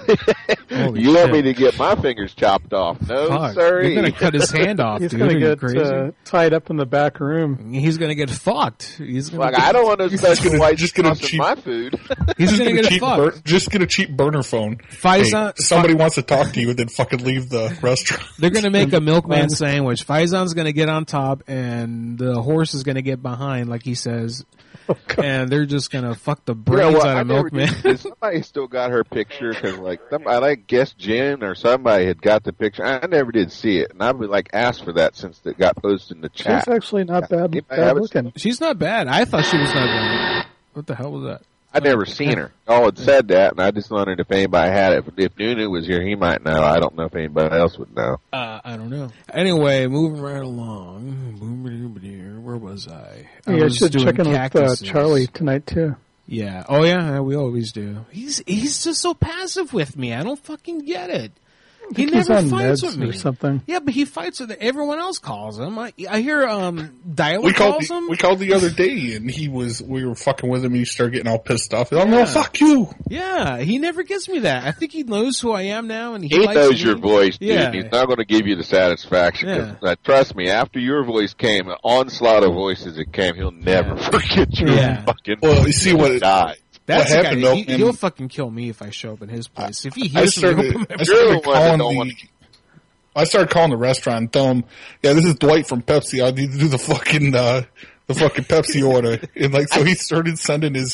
want me to get my fingers chopped off? No, Fuck. sorry. You're gonna cut his hand off. He's dude. going Are you to crazy? get tied up in the back room. He's going to get fucked. He's gonna Like, get, I don't want to special white just gonna sauce in cheap- my food. He's going to get cheap fucked. just get a cheap burner phone. Faizan- Hey, somebody wants to talk to you and then fucking leave the restaurant. They're going to make a milkman sandwich. Faizan's going to get on top, and the horse is going to get behind, like he says. And they're just going to fuck the brains out I of never milkman. did- Somebody still got her picture because, like, I guess Jen or somebody had got the picture. I never did see it, and I've been like asked for that since it got posted in the chat. She's actually not bad looking. She's not bad. I thought she was not bad. What the hell was that? I'd never seen her. Y'all had said that, and I just wondered if anybody had it. If Nunu was here, he might know. I don't know if anybody else would know. I don't know. Anyway, moving right along. Where was I? You I guys was should doing check in with cactuses. Charlie tonight too. Yeah. Oh yeah, we always do. He's just so passive with me. I don't fucking get it. He think he's never on fights meds with me or something. Yeah, but he fights with everyone else calls him. I hear Dialer We calls him. called the other day and we were fucking with him and he started getting all pissed off. I'm like, fuck you. Yeah, he never gives me that. I think he knows who I am now, and he He likes knows me. your voice, dude. Yeah. He's not going to give you the satisfaction. 'Cause, trust me, after your voice came, an onslaught of voices that came, he'll never forget your fucking Well, you see what died. That's what the happened, guy. Milkman? He'll fucking kill me if I show up in his place. If he I hears me, started, he'll put my I started calling want I started calling the restaurant and telling them, yeah, this is Dwight from Pepsi. I need to do the fucking Pepsi order. And like, so he started sending his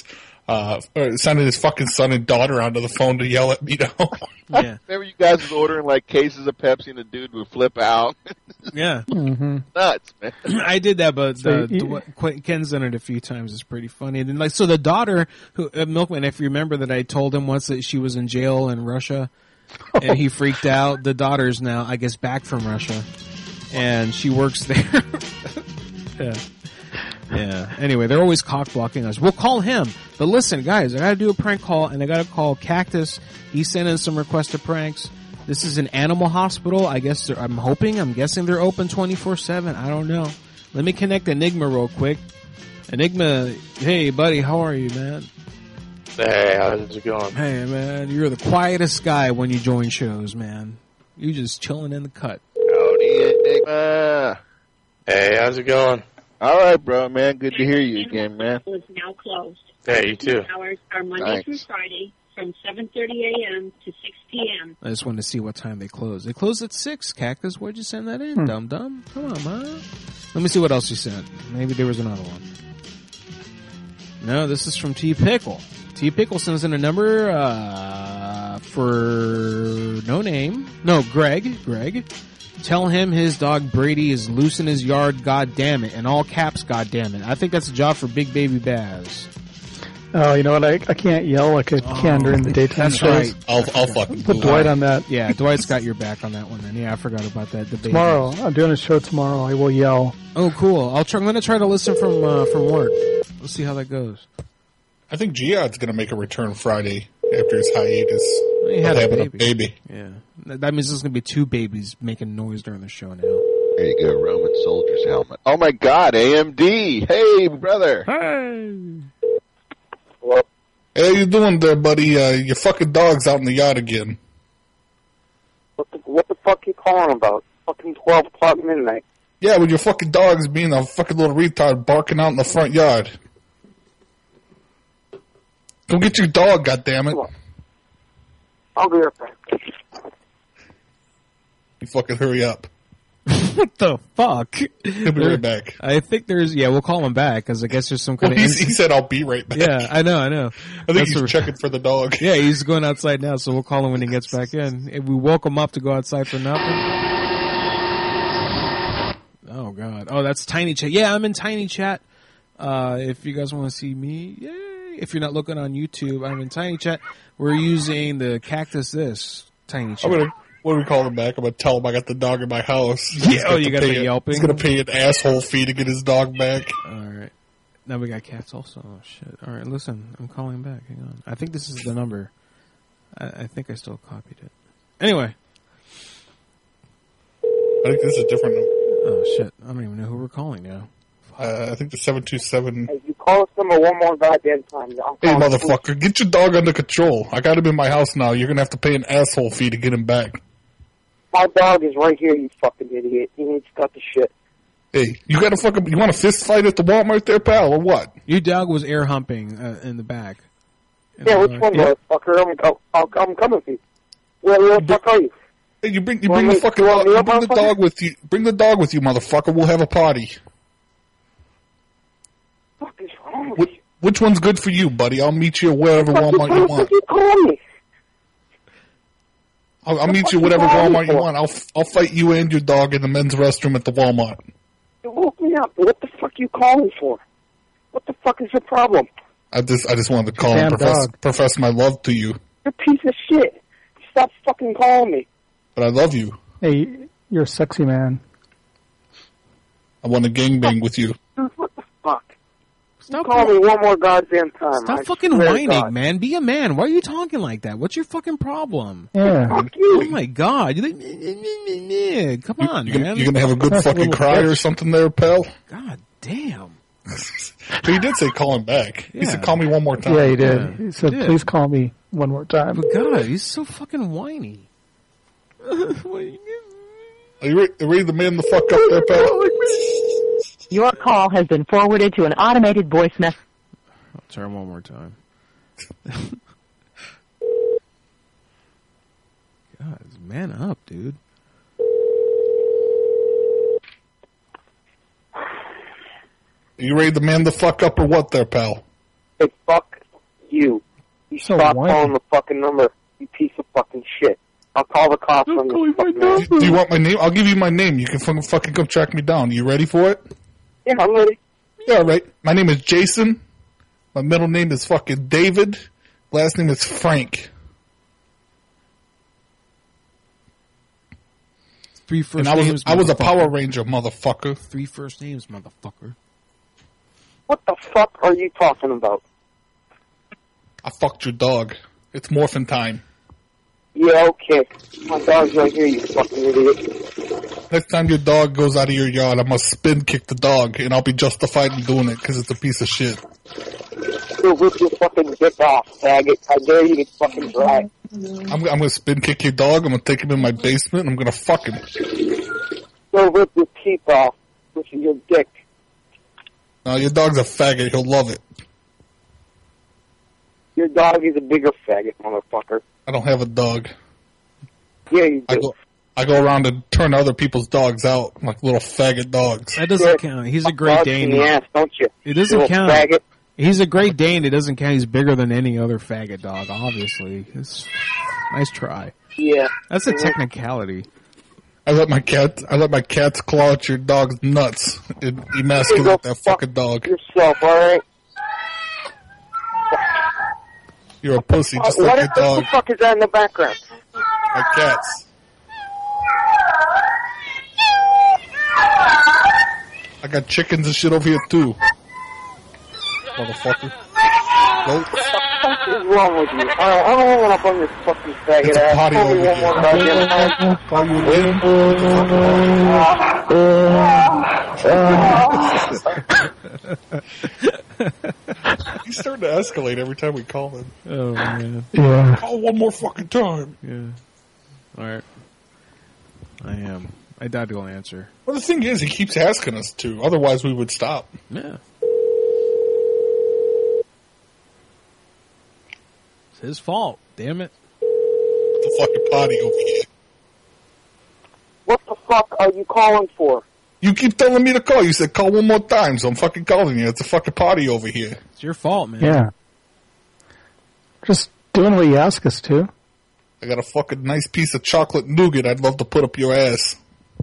fucking son and daughter onto the phone to yell at me now. Yeah. Remember you guys was ordering like cases of Pepsi and the dude would flip out? Yeah. Nuts, man. I did that, but So Ken's done it a few times. It's pretty funny. And then, like, so the daughter, who Milkman, if you remember that I told him once that she was in jail in Russia, and he freaked out. The daughter's now, I guess, back from Russia, and she works there. Yeah. Anyway, they're always cock blocking us. We'll call him. But listen, guys, I gotta do a prank call, and I gotta call Cactus. He sent in some requested pranks. This is an animal hospital. I guess I'm guessing they're open 24/7. I don't know. Let me connect Enigma real quick. Enigma, hey buddy, how are you, man? Hey, how's it going? Hey man, you're the quietest guy when you join shows, man. You just chilling in the cut. Howdy, Enigma. Hey, how's it going? All right, bro, man. Good to hear you again, man. Is now closed. Hey, you too. Hours are Monday Thanks. through Friday from 7:30 a.m. to 6 p.m. I just wanted to see what time they close. They close at 6, Cactus. Where'd you send that in, dum-dum? Come on, man. Let me see what else you sent. Maybe there was another one. No, this is from T-Pickle. T-Pickle sends in a number for no name. No, Greg. Tell him his dog Brady is loose in his yard, god damn it. In all caps, god damn it. I think that's a job for Big Baby Baz. Oh, you know what? I can't yell like I can during the daytime That's shows. right. I'll fucking Put Dwight on that. Yeah, Dwight's got your back on that one then. Yeah, I forgot about that. The baby. Tomorrow, I'm doing a show tomorrow. I will yell. Oh, cool. I'm going to try to listen from work. Let's see how that goes. I think Jihad's going to make a return Friday after his hiatus. He had having a baby. Yeah. That means there's going to be 2 babies making noise during the show now. There you go, Roman soldier's helmet. Oh my God, AMD! Hey, brother. Hey. Hello? Hey, how you doing there, buddy? Your fucking dog's out in the yard again. What the fuck you calling about? Fucking 12 o'clock midnight. Yeah, with your fucking dog's being a fucking little retard barking out in the front yard. Go get your dog, goddammit. I'll be right back. You fucking hurry up. What the fuck? He'll be right back. I think we'll call him back, because I guess there's some kind of... He said, I'll be right back. Yeah, I know. I think he's checking for the dog. Yeah, he's going outside now, so we'll call him when he gets back in. If we woke him up to go outside for nothing. Oh, God. Oh, that's Tiny Chat. Yeah, I'm in Tiny Chat. If you guys want to see me, yay. If you're not looking on YouTube, I'm in Tiny Chat. We're using the Cactus This Tiny Chat. What do we call him back? I'm going to tell him I got the dog in my house. Yeah, you got the yelping? He's going to pay an asshole fee to get his dog back. All right. Now we got cats also. Oh, shit. All right, listen. I'm calling back. Hang on. I think this is the number. I think I still copied it. Anyway. I think this is a different number. Oh, shit. I don't even know who we're calling now. I think the 727. Hey, you call us number one more goddamn time. Hey, motherfucker, get your dog under control. I got him in my house now. You're going to have to pay an asshole fee to get him back. My dog is right here, you fucking idiot. He needs to cut the shit. Hey, you want a fist fight at the Walmart there, pal, or what? Your dog was air humping in the back. Yeah, which one, motherfucker? I'm coming for you. Where the fuck are you? Hey, you bring the fucking dog. You bring the dog with you. Bring the dog with you, motherfucker. We'll have a party. What is wrong with you? Which one's good for you, buddy? I'll meet you wherever Walmart you want. You call me? I'll meet you whatever Walmart you want. I'll fight you and your dog in the men's restroom at the Walmart. You woke me up. What the fuck you calling for? What the fuck is your problem? I just wanted to call and profess my love to you. You're a piece of shit. Stop fucking calling me. But I love you. Hey, you're a sexy man. I want to gangbang with you. What the fuck? Stop calling me one more goddamn time. Stop fucking whining, man. Be a man. Why are you talking like that? What's your fucking problem? Yeah. Fuck you. Oh my God. Come on, man. You're going to have a good fucking cry or something there, pal? God damn. But he did say call him back. Yeah. He said call me one more time. Yeah, he did. Yeah. He said, please call me one more time. But God, he's so fucking whiny. Are you ready to man the fuck up there, pal? Your call has been forwarded to an automated voice message. I'll try one more time. God, man up, dude. You ready to man the fuck up or what there, pal? Hey, fuck you. You So stop whiny. calling the fucking number, you piece of fucking shit. I'll call the cops on this fucking man. Do you want my name? I'll give you my name. You can fucking come track me down. You ready for it? Yeah, I'm ready. Yeah, right. My name is Jason. My middle name is fucking David. Last name is Frank. Three first And names, I was a motherfucker. Power Ranger, motherfucker. 3 first names, motherfucker. What the fuck are you talking about? I fucked your dog. It's morphin' time. Yeah, okay. My dog's right here, you fucking idiot. Next time your dog goes out of your yard, I must spin kick the dog, and I'll be justified in doing it because it's a piece of shit. You'll rip your fucking dick off, faggot. I dare you to fucking try. I'm gonna spin kick your dog. I'm gonna take him in my basement. And I'm gonna fuck him. You'll rip your teeth off with your dick. No, your dog's a faggot. He'll love it. Your dog is a bigger faggot, motherfucker. I don't have a dog. Yeah, you do. I go around and turn other people's dogs out like little faggot dogs. That doesn't count. He's a Great Dogs Dane. in the ass, don't you? It doesn't Little count. faggot. He's a Great Dane. It doesn't count. He's bigger than any other faggot dog, obviously. Nice try. Yeah. That's a technicality. I let my cats claw at your dog's nuts and emasculate that fucking dog. Yourself, alright? You're a pussy, just What like your the dog. fuck is that in the background? My cats. I got chickens and shit over here too. Motherfucker. Nope. What the fuck is wrong with you? I don't want to bring this fucking faggot It's a ass. potty Call me over one more goddamn time. Call you He's starting to escalate every time we call him. Oh, man. Yeah. Call one more fucking time. Yeah. All right. I doubt he'll answer. Well, the thing is, he keeps asking us to. Otherwise, we would stop. Yeah. It's his fault. Damn it. The fucking potty over here. What the fuck are you calling for? You keep telling me to call. You said call one more time, so I'm fucking calling you. It's a fucking potty over here. It's your fault, man. Yeah. Just doing what you ask us to. I got a fucking nice piece of chocolate nougat I'd love to put up your ass.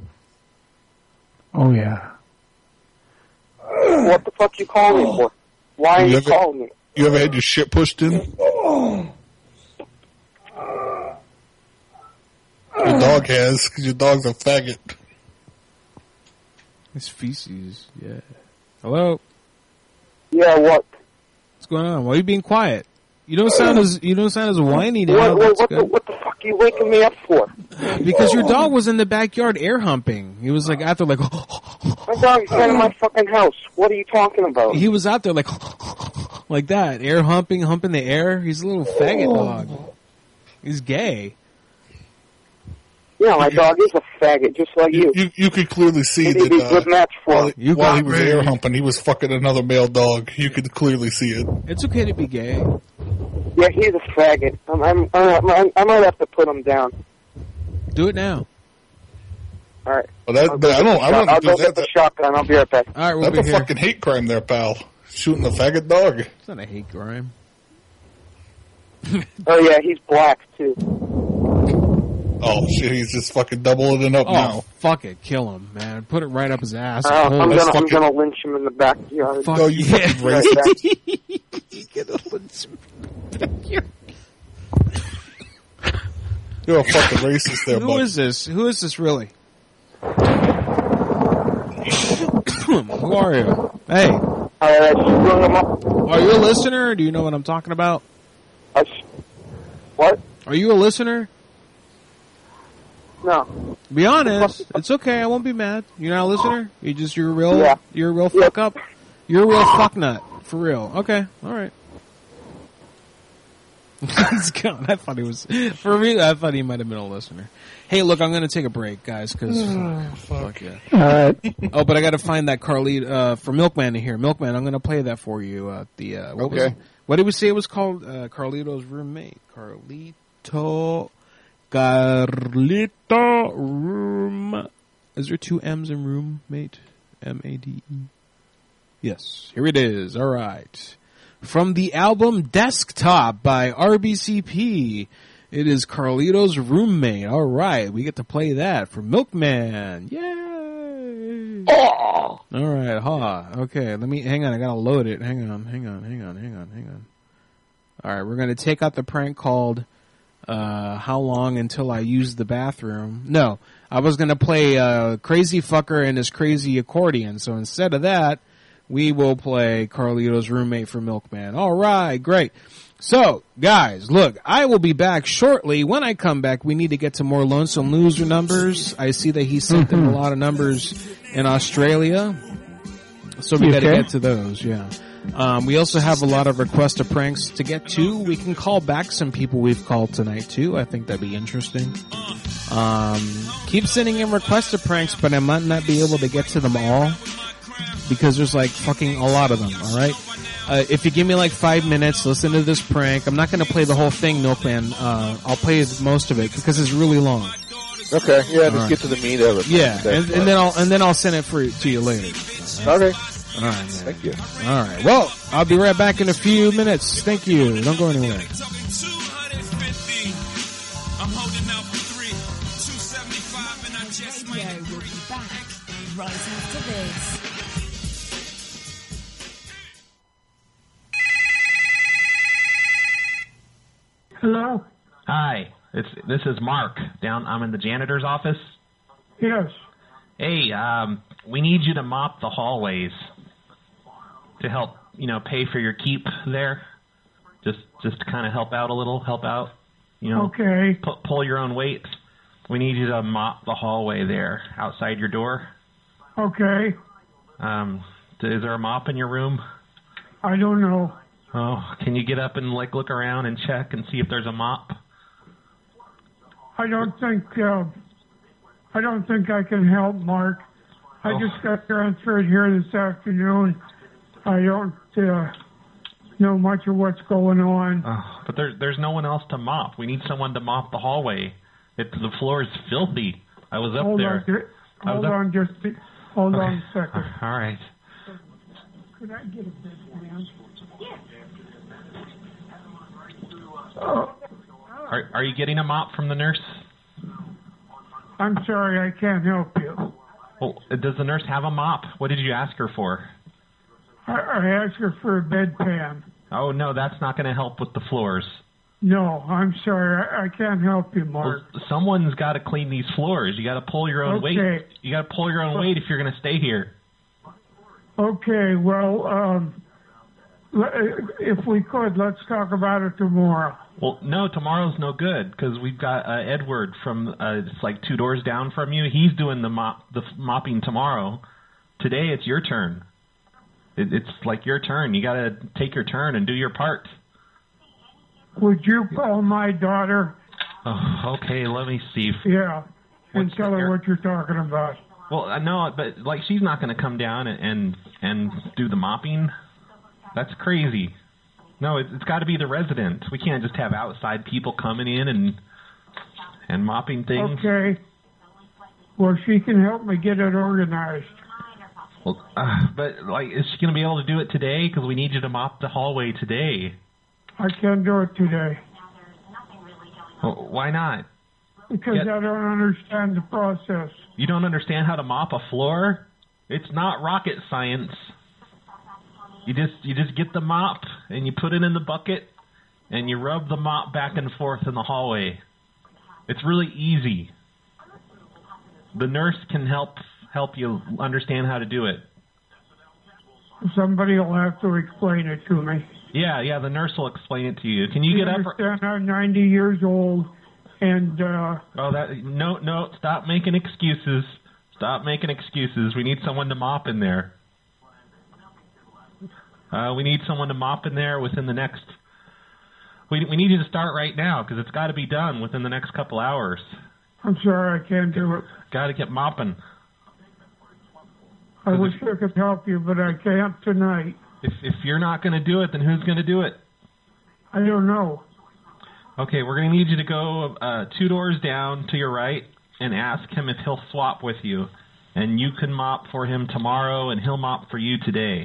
Oh, yeah. What the fuck you calling me for? Why are you calling me? You ever had your shit pushed in? Your dog has, because your dog's a faggot. It's feces, yeah. Hello? Yeah, what? What's going on? Why are you being quiet? You don't sound as whiny now. What the fuck are you waking me up for? Because your dog was in the backyard air humping. He was like out there like My dog's in my fucking house. What are you talking about? he was out there like like that, air humping the air. He's a little faggot dog. He's gay. Yeah, my dog is a faggot, just like you. You could clearly see Maybe that good match for while him. he was air humping, he was fucking another male dog. You could clearly see it. It's okay to be gay. Yeah, he's a faggot. I might have to put him down. Do it now. All right. Well, I don't I'll do go that. get the shotgun. I'll be right back. All right, we'll That's be a here. fucking hate crime there, pal. Shooting a faggot dog. It's not a hate crime. Oh yeah, he's black too. Oh shit, he's just fucking doubling it up now. Fuck it, kill him, man. Put it right up his ass. I'm gonna lynch him in the backyard. Fuck Oh, you yeah. fucking racist. You're a fucking racist there, Who bud. is this? Who is this really? Who are you? Hey. Are you a listener? Or do you know what I'm talking about? What? Are you a listener? No. Be honest. It's okay. I won't be mad. You're not a listener? You're a real fuck up? You're a real fuck nut. For real. Okay. All right. He's gone. I thought he was, for me, I thought he might have been a listener. Hey, look, I'm going to take a break, guys, because, fuck yeah. All right. Oh, but I got to find that Carlito, for Milkman to hear. Milkman, I'm going to play that for you. What did we say it was called? Carlito's roommate. Carlito room. Is there two M's in roommate? M-A-D-E. Yes. Here it is. All right. From the album Desktop by RBCP, it is Carlito's Roommate. All right, we get to play that for Milkman. Yay! All right, okay, hang on, I gotta load it. Hang on. All right, we're gonna take out the prank called, How Long Until I Use the Bathroom. No, I was gonna play, Crazy Fucker and his Crazy Accordion, so instead of that, we will play Carlito's Roommate for Milkman. All right, great. So, guys, look, I will be back shortly. When I come back, we need to get to more Lonesome Loser numbers. I see that he sent in a lot of numbers in Australia. So we got to get to those, yeah. We also have a lot of request of pranks to get to. We can call back some people we've called tonight, too. I think that'd be interesting. Keep sending in request of pranks, but I might not be able to get to them all, because there's like fucking a lot of them, alright? If you give me like 5 minutes, listen to this prank. I'm not gonna play the whole thing, Milkman. I'll play most of it because it's really long. Okay, yeah, just get to the meat of it. Yeah, and then I'll send it to you later. Okay. Alright, man. Thank you. Alright, well, I'll be right back in a few minutes. Thank you. Don't go anywhere. Radio will be back right after this. Hello. Hi. This is Mark. I'm in the janitor's office. Yes. Hey, we need you to mop the hallways to help, pay for your keep there. Just to kind of help out a little, help out. You know, Okay. pull your own weight. We need you to mop the hallway there outside your door. Okay. Is there a mop in your room? I don't know. Oh, can you get up and like look around and check and see if there's a mop? I don't think I can help, Mark. I just got transferred here this afternoon. I don't know much of what's going on. But there's no one else to mop. We need someone to mop the hallway. The floor is filthy. I was up there. Hold on a second. All right. Could I get a bit, man? Are you getting a mop from the nurse? I'm sorry, I can't help you. Well, does the nurse have a mop? What did you ask her for? I asked her for a bedpan. Oh, no, that's not going to help with the floors. No, I'm sorry, I can't help you, Mark. Well, someone's got to clean these floors. You got to pull your own weight. You got to pull your own weight if you're going to stay here. Okay, well, if we could, let's talk about it tomorrow. Well, no, tomorrow's no good because we've got Edward from it's like 2 doors down from you. He's doing the mopping tomorrow. Today it's your turn. It's like your turn. You got to take your turn and do your part. Would you call my daughter? Oh, okay, let me see. Yeah, and tell her what you're talking about. Well, no, but like she's not going to come down and do the mopping. That's crazy. No, it's got to be the resident. We can't just have outside people coming in and mopping things. Okay. Well, she can help me get it organized. Well, but like, is she going to be able to do it today? Because we need you to mop the hallway today. I can't do it today. Well, why not? Because I don't understand the process. You don't understand how to mop a floor? It's not rocket science. You just get the mop and you put it in the bucket and you rub the mop back and forth in the hallway. It's really easy. The nurse can help you understand how to do it. Somebody will have to explain it to me. Yeah, the nurse will explain it to you. Can you get up? I'm 90 years old, and no, stop making excuses. Stop making excuses. We need someone to mop in there. We need someone to mop in there within the next. We need you to start right now because it's got to be done within the next couple hours. I'm sorry, I can't do it. Got to get mopping. I wish I could help you, but I can't tonight. If you're not going to do it, then who's going to do it? I don't know. Okay, we're going to need you to go 2 doors down to your right and ask him if he'll swap with you. And you can mop for him tomorrow, and he'll mop for you today.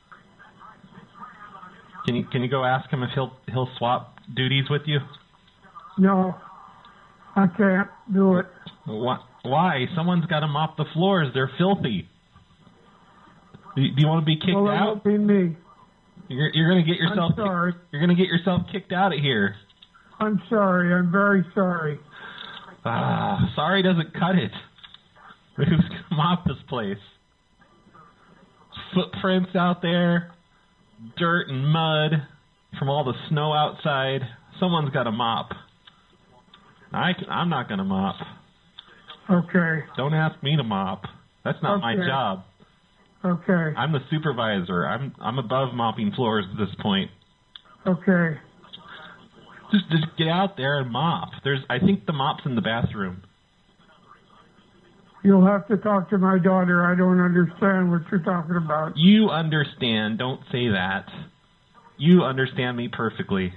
Can you go ask him if he'll swap duties with you? No, I can't do it. Why? Someone's got to mop the floors. They're filthy. Do you want to be kicked out? Well, it won't be me. You're going to get yourself. I'm sorry. You're going to get yourself kicked out of here. I'm sorry. I'm very sorry. Sorry doesn't cut it. Who's going to mop this place? Footprints out there, dirt and mud from all the snow outside. Someone's got to mop. I'm not going to mop. Okay. Don't ask me to mop. That's not my job. Okay. I'm the supervisor. I'm above mopping floors at this point. Okay. Just get out there and mop. I think the mop's in the bathroom. You'll have to talk to my daughter. I don't understand what you're talking about. You understand. Don't say that. You understand me perfectly.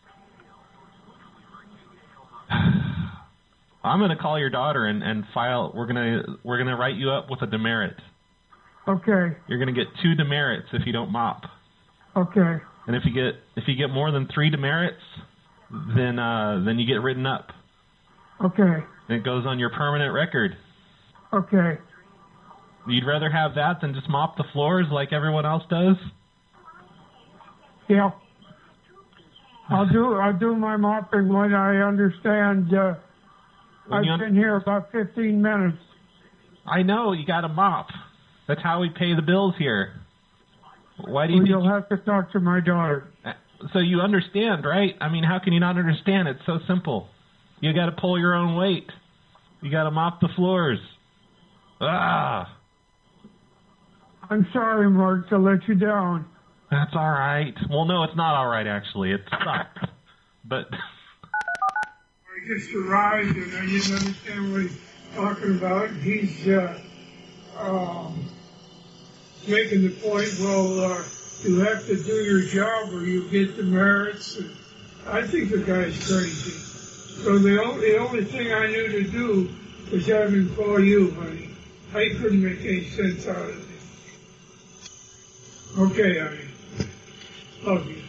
I'm going to call your daughter and file. We're going to write you up with a demerit. Okay. You're going to get 2 demerits if you don't mop. Okay. And if you get more than 3 demerits, then you get written up. Okay. And it goes on your permanent record. Okay. You'd rather have that than just mop the floors like everyone else does? Yeah. I'll do my mopping when I understand. I've been here about 15 minutes. I know, you got to mop. That's how we pay the bills here. Why do you? You'll have to talk to my daughter. So you understand, right? I mean, how can you not understand? It's so simple. You got to pull your own weight. You got to mop the floors. Ah. I'm sorry, Mark, to let you down. That's all right. Well, no, it's not all right, actually. It sucks. But I just arrived and I didn't understand what he's talking about. He's making the point, well, you have to do your job or you get the merits. And I think the guy's crazy. So the only thing I knew to do was have him call you, honey. I couldn't make any sense out of it. Okay, honey. Love you.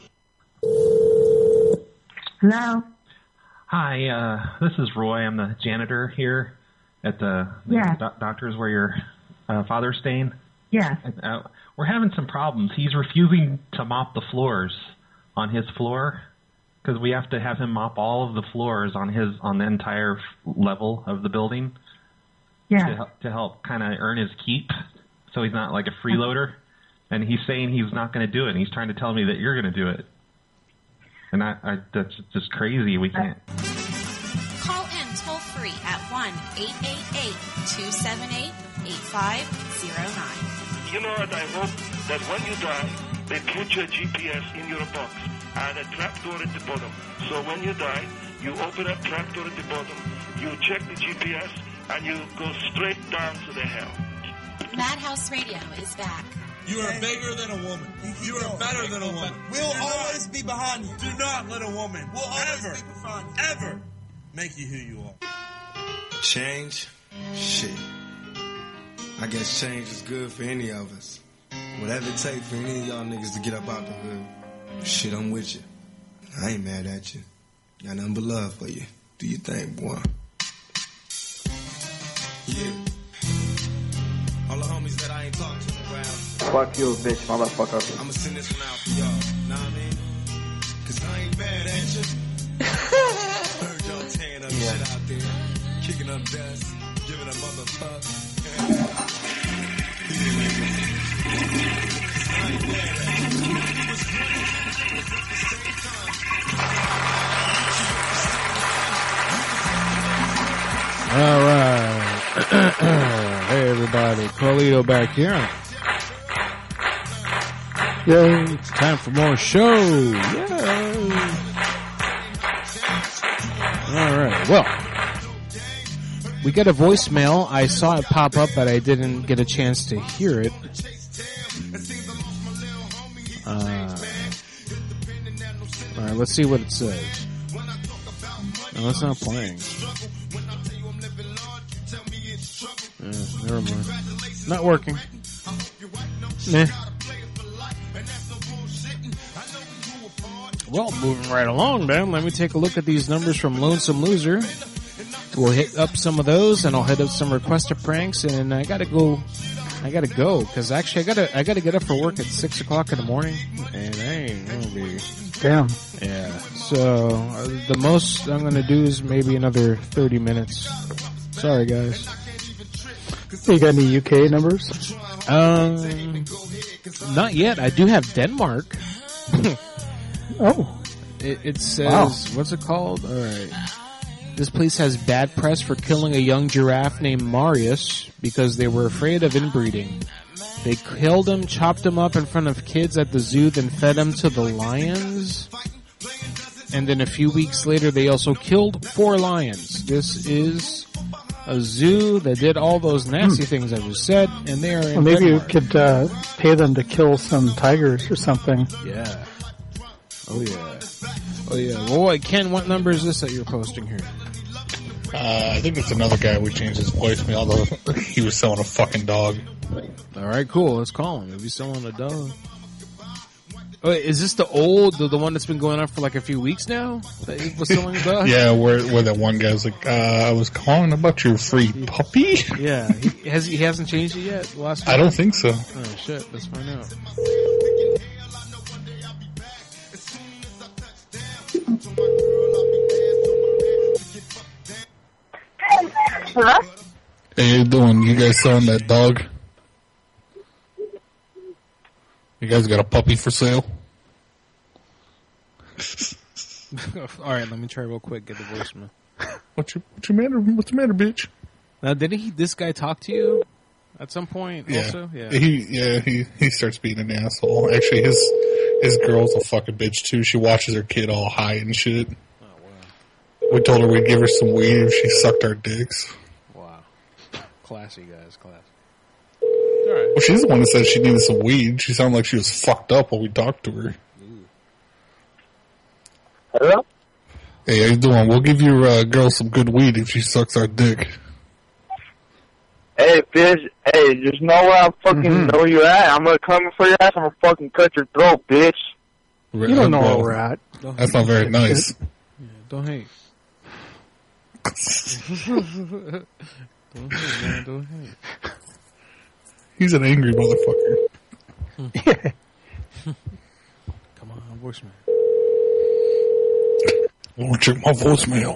Hello? hi, this is Roy. I'm the janitor here at the doctor's where your father's staying. Yes. We're having some problems. He's refusing to mop the floors on his floor because we have to have him mop all of the floors on the entire level of the building. Yeah. To help kind of earn his keep, so he's not like a freeloader. And he's saying he's not going to do it. And he's trying to tell me that you're going to do it. And that's just crazy. We can't. Call in toll free at 1-888-278-8509. You know what? I hope that when you die, they put your GPS in your box and a trapdoor at the bottom. So when you die, you open up trapdoor at the bottom, you check the GPS, and you go straight down to the hell. Madhouse Radio is back. You are bigger than a woman. You are better than a woman. We'll always be behind you. Do not let a woman ever make you who you are. Change? Shit. I guess change is good for any of us. Whatever it takes for any of y'all niggas to get up out the hood. Shit, I'm with you. I ain't mad at you. Got nothing but love for you. Do your thing, boy. Yeah. All the homies that I ain't talked to in a while. Fuck you, bitch, motherfucker. I'ma send this one out for y'all. Know what I mean? Cause I ain't mad at you. Heard y'all tearing up shit out there. Kicking up dust. Giving a motherfucker. I ain't mad at you. All right. Hey, everybody. Carlito back here. Yay. It's time for more show. Yay. All right. Well, we got a voicemail. I saw it pop up, but I didn't get a chance to hear it. All right. Let's see what it says. No, it's not playing. Never mind. Not working. Nah. Well, moving right along, then. Let me take a look at these numbers from Lonesome Loser. We'll hit up some of those, and I'll hit up some requested pranks, and I gotta go, because actually I gotta get up for work at 6 o'clock in the morning, and I ain't gonna be... Damn. Yeah, so the most I'm gonna do is maybe another 30 minutes. Sorry, guys. You got any UK numbers? Not yet. I do have Denmark. Oh. It says, what's it called? Alright. This place has bad press for killing a young giraffe named Marius because they were afraid of inbreeding. They killed him, chopped him up in front of kids at the zoo, then fed him to the lions. And then a few weeks later, they also killed 4 lions. This is a zoo that did all those nasty things I just said, and they are in maybe Denmark. you could pay them to kill some tigers or something. Yeah. Oh, yeah. Oh, yeah. Well, Ken, what number is this that you're posting here? I think it's another guy we changed his voicemail, although he was selling a fucking dog. All right, cool. Let's call him. If he's selling a dog. Oh, wait, is this the one that's been going on for like a few weeks now? That he was selling a dog? Yeah, where that one guy's like, I was calling about your free puppy. Yeah, he hasn't changed it yet. Last I don't think so. Oh shit, let's find out. Hello? Hey, how you doing? You guys selling that dog? You guys got a puppy for sale? All right, let me try real quick. Get the voicemail. What's your matter? What's the matter, bitch? Now, didn't this guy talk to you at some point? Yeah. Also, He starts being an asshole. Actually, his girl's a fucking bitch too. She watches her kid all high and shit. Oh wow. We told her we'd give her some weed if she sucked our dicks. Wow. Classy, guys. Classy. All right. Well, she's the one that said she needed some weed. She sounded like she was fucked up while we talked to her. Hello? Hey, how you doing? We'll give your girl some good weed if she sucks our dick. Hey, bitch. Hey, just know where I fucking know you at. I'm gonna come for your ass. I'm gonna fucking cut your throat, bitch. You don't know where we're at. That's not very nice. Yeah, don't hate. Don't hate, man. Don't hate. He's an angry motherfucker. Come on, voicemail. I want to check my voicemail.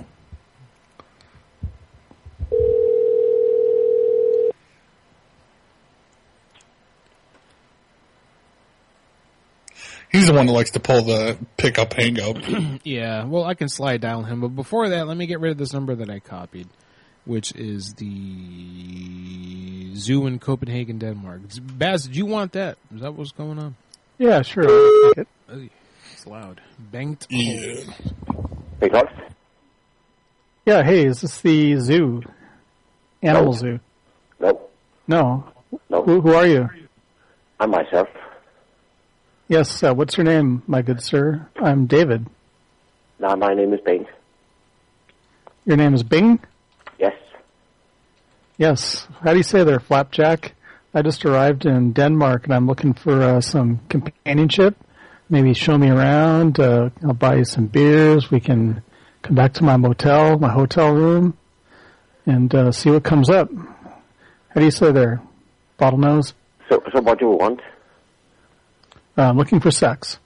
He's the one that likes to pull the pick-up hang-up. Yeah, well, I can slide dial him, but before that, let me get rid of this number that I copied, which is the zoo in Copenhagen, Denmark. Baz, did you want that? Is that what's going on? Yeah, sure. I'll take it. It's loud. Banked. Yeah. Hey, Clark? Yeah, hey, is this the zoo? Animal zoo? Nope. No. Nope. Who are you? I'm myself. Yes, what's your name, my good sir? I'm David. Nah, my name is Bing. Your name is Bing? Yes. Yes. How do you say there, Flapjack? I just arrived in Denmark and I'm looking for some companionship. Maybe show me around. I'll buy you some beers. We can come back to my hotel room, and see what comes up. How do you say there, bottlenose? So what do you want? I'm looking for sex.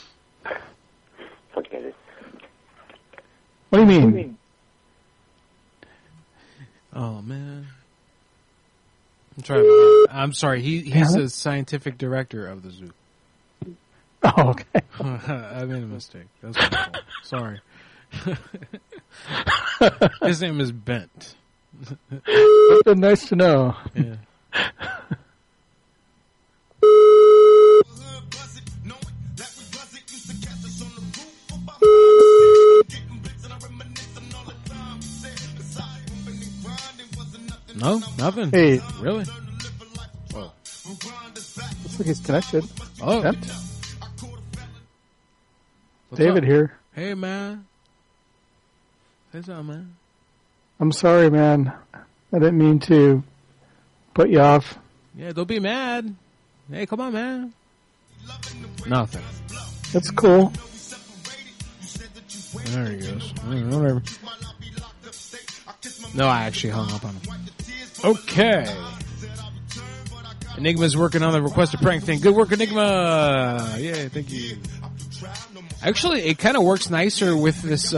Forget it. What do you mean? Oh, man. I'm sorry. He's the scientific director of the zoo. Oh, okay. I made a mistake. That's my fault. Sorry. His name is Bent. That's been nice to know. Yeah. No, nothing. Hey, really? Oh, looks like he's connected. Oh, Yep. What's David up? here. Hey, man. Say something, man. I'm sorry, man. I didn't mean to put you off. Yeah, don't be mad. Hey, come on, man. Nothing. That's cool. There he goes. Whatever. No, I actually hung up on him. Okay. Enigma's working on the request a prank thing. Good work, Enigma. Yeah, thank you. Actually, it kind of works nicer with this.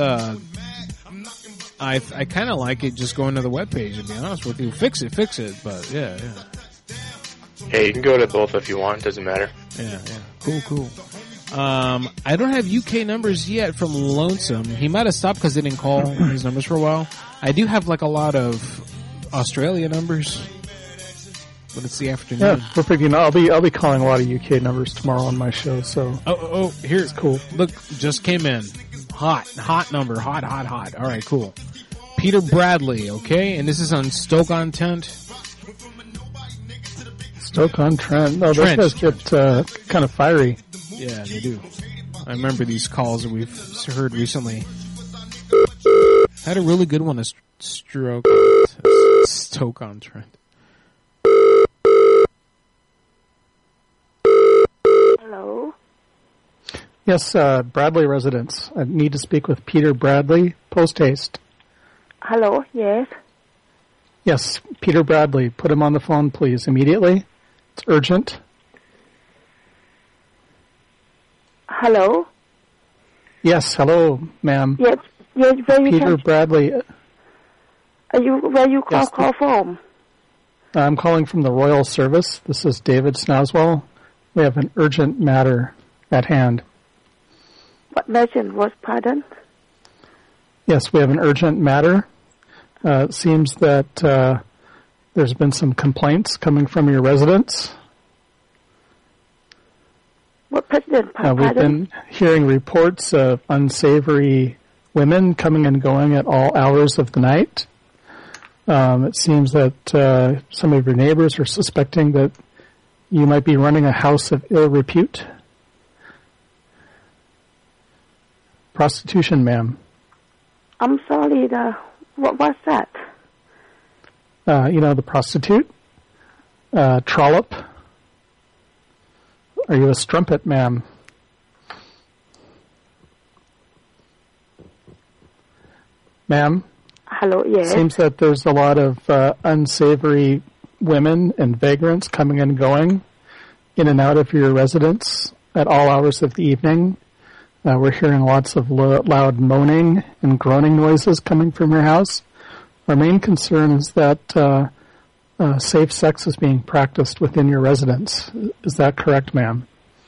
I kind of like it just going to the webpage, to be honest with you. Fix it. But yeah. Hey, you can go to both if you want. Doesn't matter. Yeah. Cool. I don't have UK numbers yet from Lonesome. He might have stopped because they didn't call his numbers for a while. I do have like a lot of Australia numbers, but it's the afternoon. Yeah, perfect. You know, I'll be calling a lot of UK numbers tomorrow on my show. So Here's cool. Look, just came in. Hot number. Hot. All right, cool. Peter Bradley, okay, and this is on Stoke-on-Trent. Stoke-on-Trent. Oh, those guys get kind of fiery. Yeah, they do. I remember these calls that we've heard recently. Had a really good one, Stoke-on-Trent. Hello? Yes, Bradley residence. I need to speak with Peter Bradley. Post haste. Hello, yes? Yes, Peter Bradley. Put him on the phone, please, immediately. It's urgent. Hello? Yes, hello, ma'am. Yes, where you Peter Bradley. Where you call from? I'm calling from the Royal Service. This is David Snaswell. We have an urgent matter at hand. What mention was pardon? Yes, we have an urgent matter. It seems that there's been some complaints coming from your residents. What president? We've been hearing reports of unsavory women coming and going at all hours of the night. It seems that some of your neighbors are suspecting that you might be running a house of ill repute. Prostitution, ma'am. I'm sorry, what's that? The prostitute? Trollop? Are you a strumpet, ma'am? Ma'am? Hello, yes. Seems that there's a lot of unsavory women and vagrants coming and going in and out of your residence at all hours of the evening. We're hearing lots of loud moaning and groaning noises coming from your house. Our main concern is that safe sex is being practiced within your residence. Is that correct, ma'am?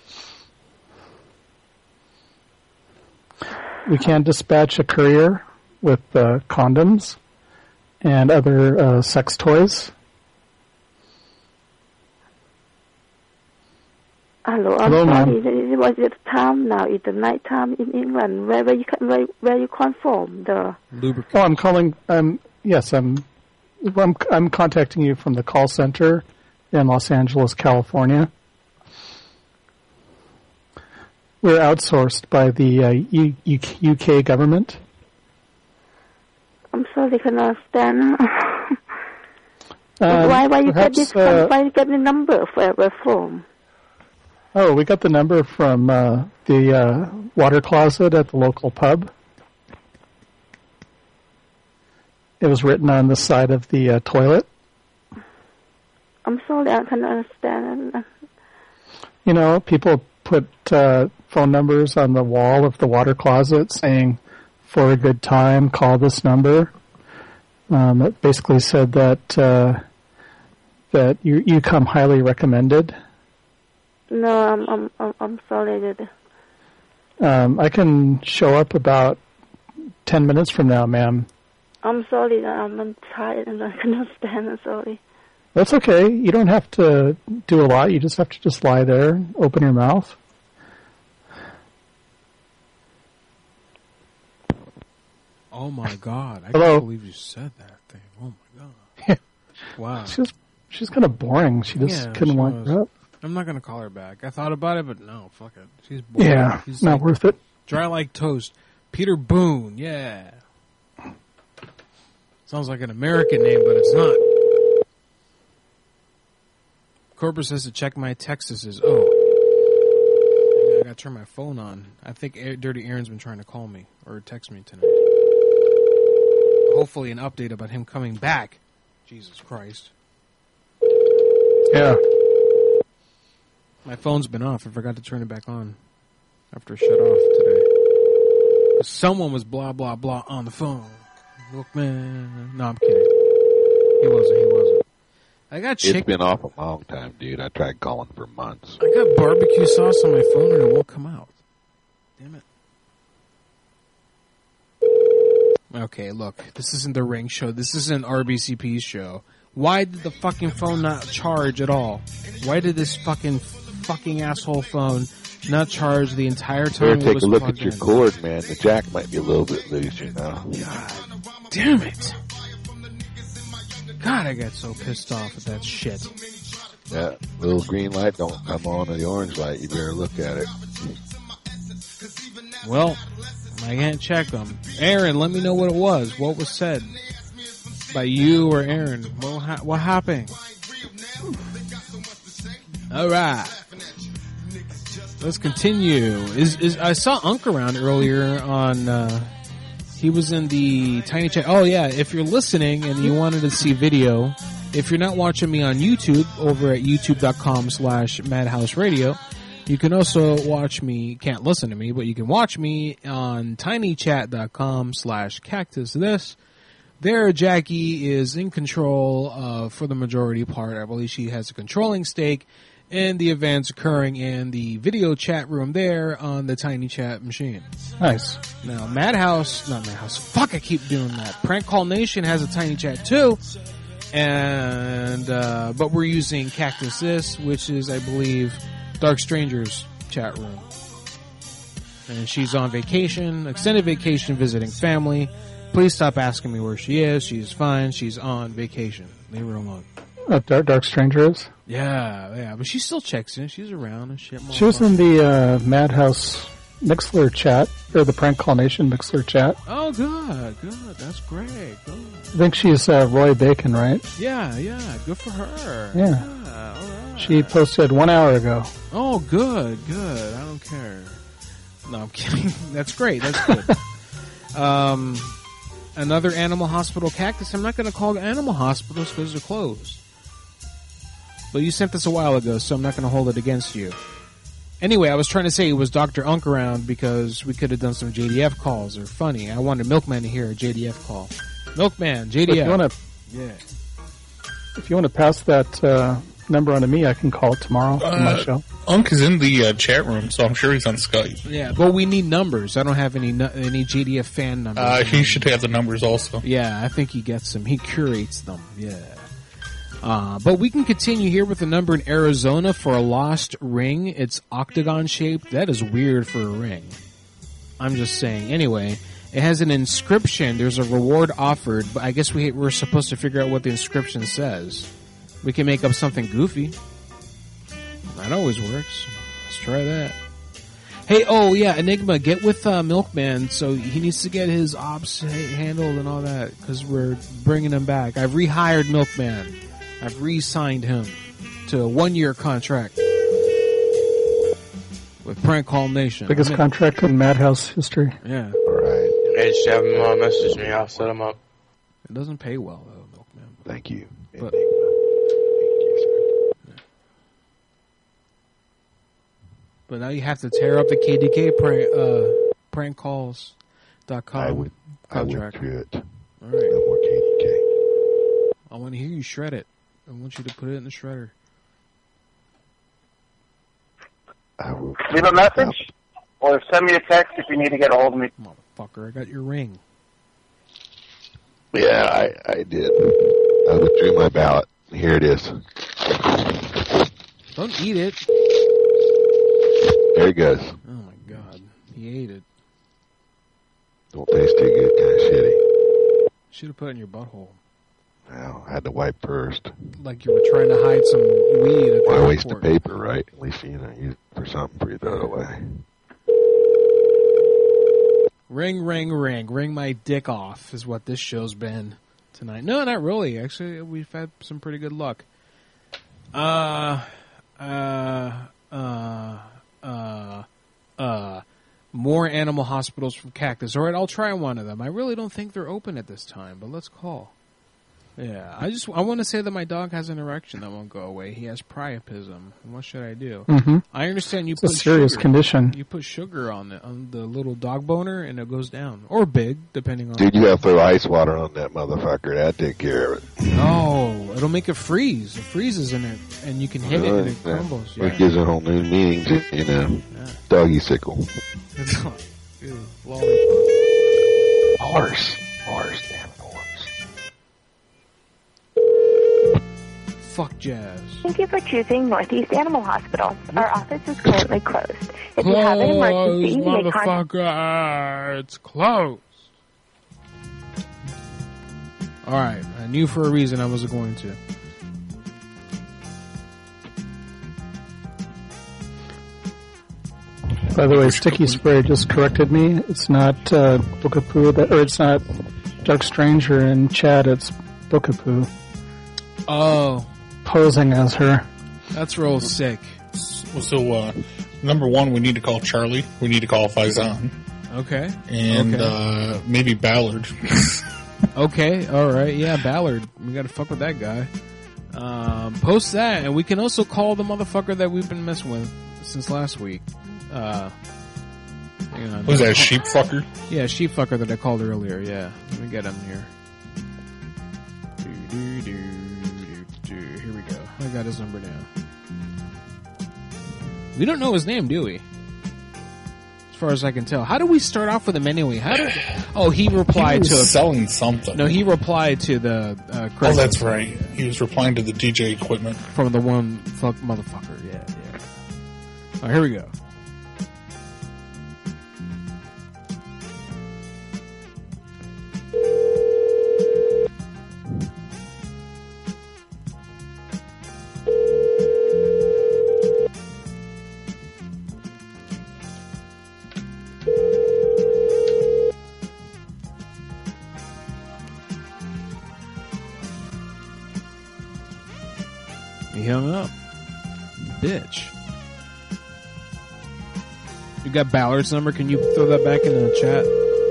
We can dispatch a courier with condoms and other sex toys. Hello, I'm Hello, sorry. ma'am. It was the time now. It's the night time in England. Where you come from? The Oh, I'm calling. Yes, I'm contacting you from the call center in Los Angeles, California. We're outsourced by the UK government. I'm sorry, I can understand. Why you get this? Why you get the number from? Oh, we got the number from the water closet at the local pub. It was written on the side of the toilet. I'm sorry, I can understand. People put phone numbers on the wall of the water closet saying, for a good time, call this number. It basically said that you come highly recommended. No, I'm sorry. I can show up about 10 minutes from now, ma'am. I'm sorry, I'm tired and I can understand. I'm sorry. That's okay. You don't have to do a lot. You just have to just lie there, open your mouth. Oh my God! I Hello? can't believe you said that thing. Oh my God! Wow. She's kind of boring. She just couldn't wind her up. I'm not gonna call her back. I thought about it, but no, fuck it. She's boring. Yeah, She's not worth it. Dry like toast. Peter Boone. Yeah. Sounds like an American name, but it's not. Cobra says to check my Texases. Oh. I gotta turn my phone on. I think Dirty Aaron's been trying to call me or text me tonight. Hopefully an update about him coming back. Jesus Christ. Yeah. My phone's been off. I forgot to turn it back on after it shut off today. Someone was blah, blah, blah on the phone. Look, man. No, I'm kidding. He wasn't. I got chicken. It's been off a long time, dude. I tried calling for months. I got barbecue sauce on my phone and it won't come out. Damn it. Okay, look. This isn't the Ring show. This isn't RBCP's show. Why did the fucking phone not charge at all? Why did this fucking asshole phone not charge the entire time? Take a look at your cord, man. The jack might be a little bit loose, God damn it. God, I got so pissed off at that shit. That little green light don't come on or the orange light. You better look at it. Well, I can't check them. Aaron, let me know what it was. What was said by you or Aaron? What happened? All right. Let's continue. I saw Unk around earlier on, he was in the Tiny Chat. Oh yeah, if you're listening and you wanted to see video, if you're not watching me on YouTube, over at youtube.com/madhouseradio, you can also watch me, can't listen to me, but you can watch me on tinychat.com/cactusthis. There, Jackie is in control for the majority part. I believe she has a controlling stake and the events occurring in the video chat room there on the Tiny Chat machine. Nice. Now, fuck, I keep doing that. Prank Call Nation has a Tiny Chat too, and but we're using Cactus This, which is, I believe, Dark Stranger's chat room. And she's on vacation, extended vacation, visiting family. Please stop asking me where she is. She's fine. She's on vacation. Leave her alone. Dark Stranger is? Yeah, but she still checks in. She's around and shit. She was in the Madhouse Mixler chat, or the Prank Call Nation Mixler chat. Oh, good. That's great. Good. I think she's Roy Bacon, right? Yeah, good for her. Yeah. All right. She posted 1 hour ago. Oh, good. I don't care. No, I'm kidding. That's great. That's good. Another animal hospital cactus. I'm not going to call animal hospitals because they're closed. But you sent this a while ago, so I'm not going to hold it against you. Anyway, I was trying to say it was Dr. Unk around because we could have done some JDF calls. They're funny. I wanted Milkman to hear a JDF call. Milkman, JDF. If you want to pass that number on to me, I can call it tomorrow on my show. Unk is in the chat room, so I'm sure he's on Skype. Yeah, but we need numbers. I don't have any JDF fan numbers. He should have the numbers also. Yeah, I think he gets them. He curates them. Yeah. But we can continue here with the number in Arizona for a lost ring. It's octagon shaped. That is weird for a ring. I'm just saying. Anyway, it has an inscription. There's a reward offered, but I guess we're supposed to figure out what the inscription says. We can make up something goofy. That always works. Let's try that. Hey, Enigma, get with Milkman, so he needs to get his ops handled and all that, because we're bringing him back. I've rehired Milkman. I've re-signed him to a 1-year contract with Prank Call Nation. Biggest contract in Madhouse history. Yeah. All right. Hey, just have him message me. I'll set him up. It doesn't pay well, though, Milkman. Thank you. But, but now you have to tear up the KDK prankcalls.com contract. I withdrew it. All right. No more KDK. I want to hear you shred it. I want you to put it in the shredder. Leave a message or send me a text if you need to get a hold of me. Motherfucker, I got your ring. Yeah, I did. I withdrew my ballot. Here it is. Don't eat it. There it goes. Oh my god. He ate it. Don't taste too good, kind of shitty. Should have put it in your butthole. Well, I had to wipe first. Like you were trying to hide some weed at the Why airport. waste the paper, right? At least, use it for something before you throw it away. Ring, ring, ring. Ring my dick off is what this show's been tonight. No, not really. Actually, we've had some pretty good luck. More animal hospitals from Cactus. All right, I'll try one of them. I really don't think they're open at this time, but let's call. Yeah, I want to say that my dog has an erection that won't go away. He has priapism. What should I do? Mm-hmm. I understand you It's put a serious sugar. condition. You put sugar on the little dog boner and it goes down, or big, depending on. Dude, you have to throw ice water on that motherfucker. That'd take care of it. No, it'll make it freeze. It freezes in it, and you can hit it and it crumbles. It gives it a whole new meaning to, doggy sickle. Ew, lollipop. Horse, damn horse. Fuck jazz. Thank you for choosing Northeast Animal Hospital. Our office is currently closed. If you have an emergency, you may contact... Motherfucker, it's closed. Alright, I knew for a reason I wasn't going to. By the way, Sticky Spray just corrected me. It's not Bookapoo, or it's not Dark Stranger in chat. It's Bookapoo. Oh. Posing as her. That's real sick. So, number one, we need to call Charlie. We need to call Faison. Okay. And maybe Ballard. Okay, alright. Yeah, Ballard. We gotta fuck with that guy. Post that, and we can also call the motherfucker that we've been messing with since last week. Who's that, sheep fucker? Yeah, sheep fucker that I called earlier, yeah. Let me get him here. Here we go. I got his number now. We don't know his name, do we? As far as I can tell. How do we start off with him anyway? He replied to selling something. No, he replied to the Oh, that's right. He was replying to the DJ equipment. From the one fuck motherfucker. Yeah. All right, here we go. He hung up. Bitch. You got Ballard's number? Can you throw that back in the chat?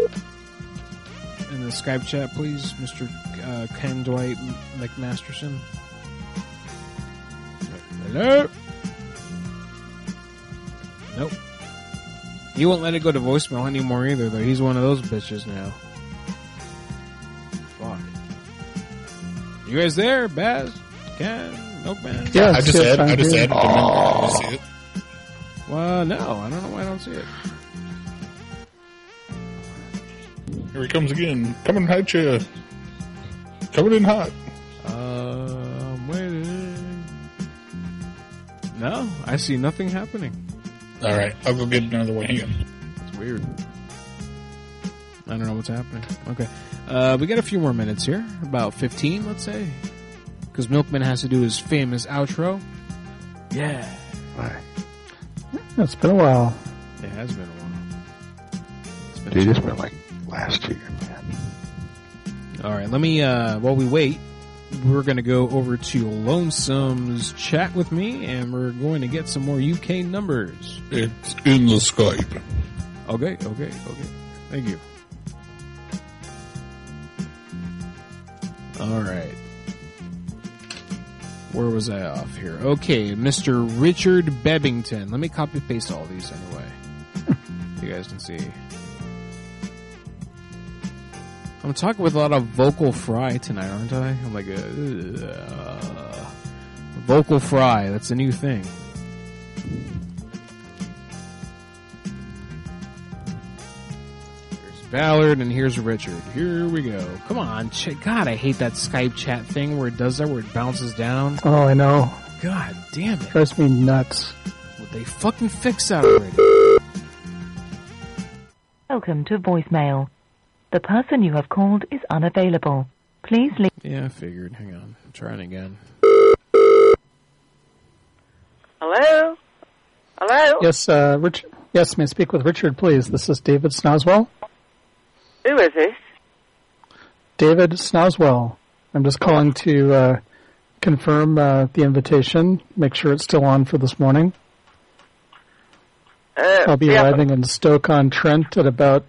In the Skype chat, please, Mr. Ken Dwight McMasterson. Hello? Nope. He won't let it go to voicemail anymore either, though. He's one of those bitches now. Fuck. You guys there? Baz? Ken? Milkman? Yeah, I just added him. Oh. You see it? Well, no. I don't know why I don't see it. Here he comes again. Coming at you. Coming in hot. I'm waiting. No, I see nothing happening. All right, I'll go get another one. Hang on. It's weird. I don't know what's happening. Okay. We got a few more minutes here. About 15, let's say. Because Milkman has to do his famous outro. Yeah. All right. It's been a while. It has been a while. Dude, it's been like last year, man. All right, let me, while we wait, we're going to go over to Lonesome's chat with me, and we're going to get some more UK numbers. It's in the Skype. Okay. Thank you. All right. Where was I off here? Okay, Mr. Richard Bebbington. Let me copy paste all these anyway. So you guys can see. I'm talking with a lot of vocal fry tonight, aren't I? I'm like, vocal fry. That's a new thing. Here's Ballard and here's Richard. Here we go. Come on. God, I hate that Skype chat thing where it does that, where it bounces down. Oh, I know. God damn it. Drives me nuts. Would they fucking fix that already? Welcome to voicemail. The person you have called is unavailable. Please leave. Yeah, I figured. Hang on. I'm trying again. Hello? Hello? Yes, Richard. Yes, may I speak with Richard, please? This is David Snoswell. Who is this? David Snoswell. I'm just calling to confirm the invitation. Make sure it's still on for this morning. I'll be arriving in Stoke-on-Trent at about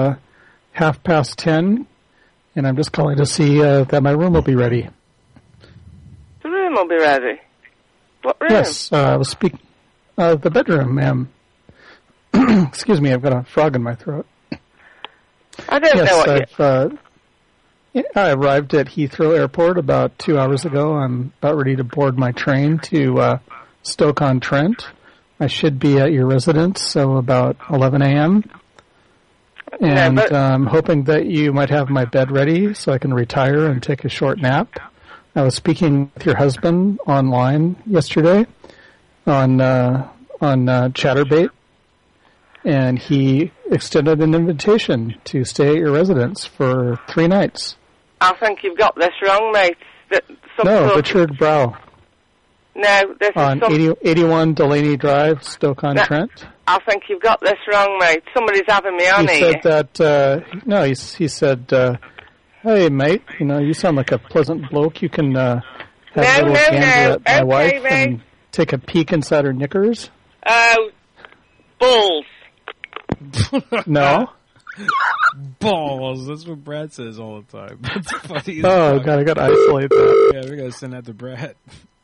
10:30, and I'm just calling to see that my room will be ready. The room will be ready? What room? Yes, I was speaking. The bedroom, ma'am. Excuse me, I've got a frog in my throat. I don't know what I arrived at Heathrow Airport about 2 hours ago. I'm about ready to board my train to Stoke-on-Trent. I should be at your residence, so about 11 a.m. And I'm hoping that you might have my bed ready so I can retire and take a short nap. I was speaking with your husband online yesterday on Chatterbait, and he extended an invitation to stay at your residence for 3 nights. I think you've got this wrong, mate. Richard Brow. No, this on is 81 Delaney Drive, Stoke-on-Trent. I think you've got this wrong, mate. Somebody's having me on here. He said that, he said, hey, mate, you sound like a pleasant bloke. You can have a little gander at my wife and take a peek inside her knickers. Oh, balls. No? Balls. That's what Brad says all the time. That's funny. Oh, God, I got to isolate that. Yeah, we got to send that to Brad.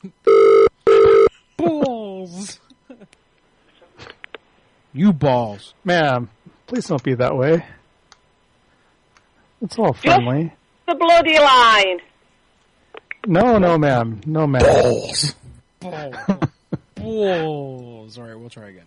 Balls. You balls. Ma'am, please don't be that way. It's all friendly. The bloody line. No, ma'am. No, ma'am. Balls. Balls. Bulls. All right, we'll try again.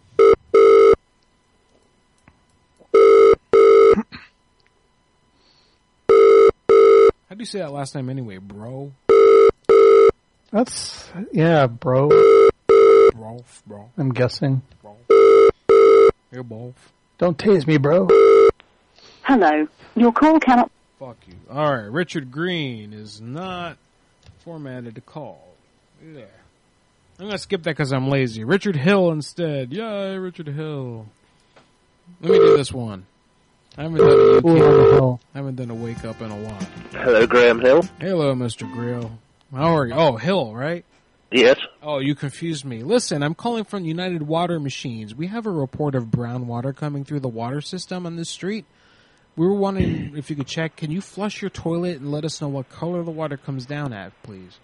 How do you say that last name anyway, bro? That's, yeah, bro. Bro. I'm guessing. Bro. Hey, bro. Don't tase me, bro. Hello. Your call cannot... Fuck you. All right, Richard Green is not formatted to call. Yeah. I'm going to skip that because I'm lazy. Richard Hill instead. Yay, Richard Hill. Let me do this one. I haven't done a wake up in a while. Hello, Graham Hill. Hello, Mr. Grill. How are you? Oh, Hill, right? Yes. Oh, you confused me. Listen, I'm calling from United Water Machines. We have a report of brown water coming through the water system on this street. We were wondering if you could check. Can you flush your toilet and let us know what color the water comes down at, please?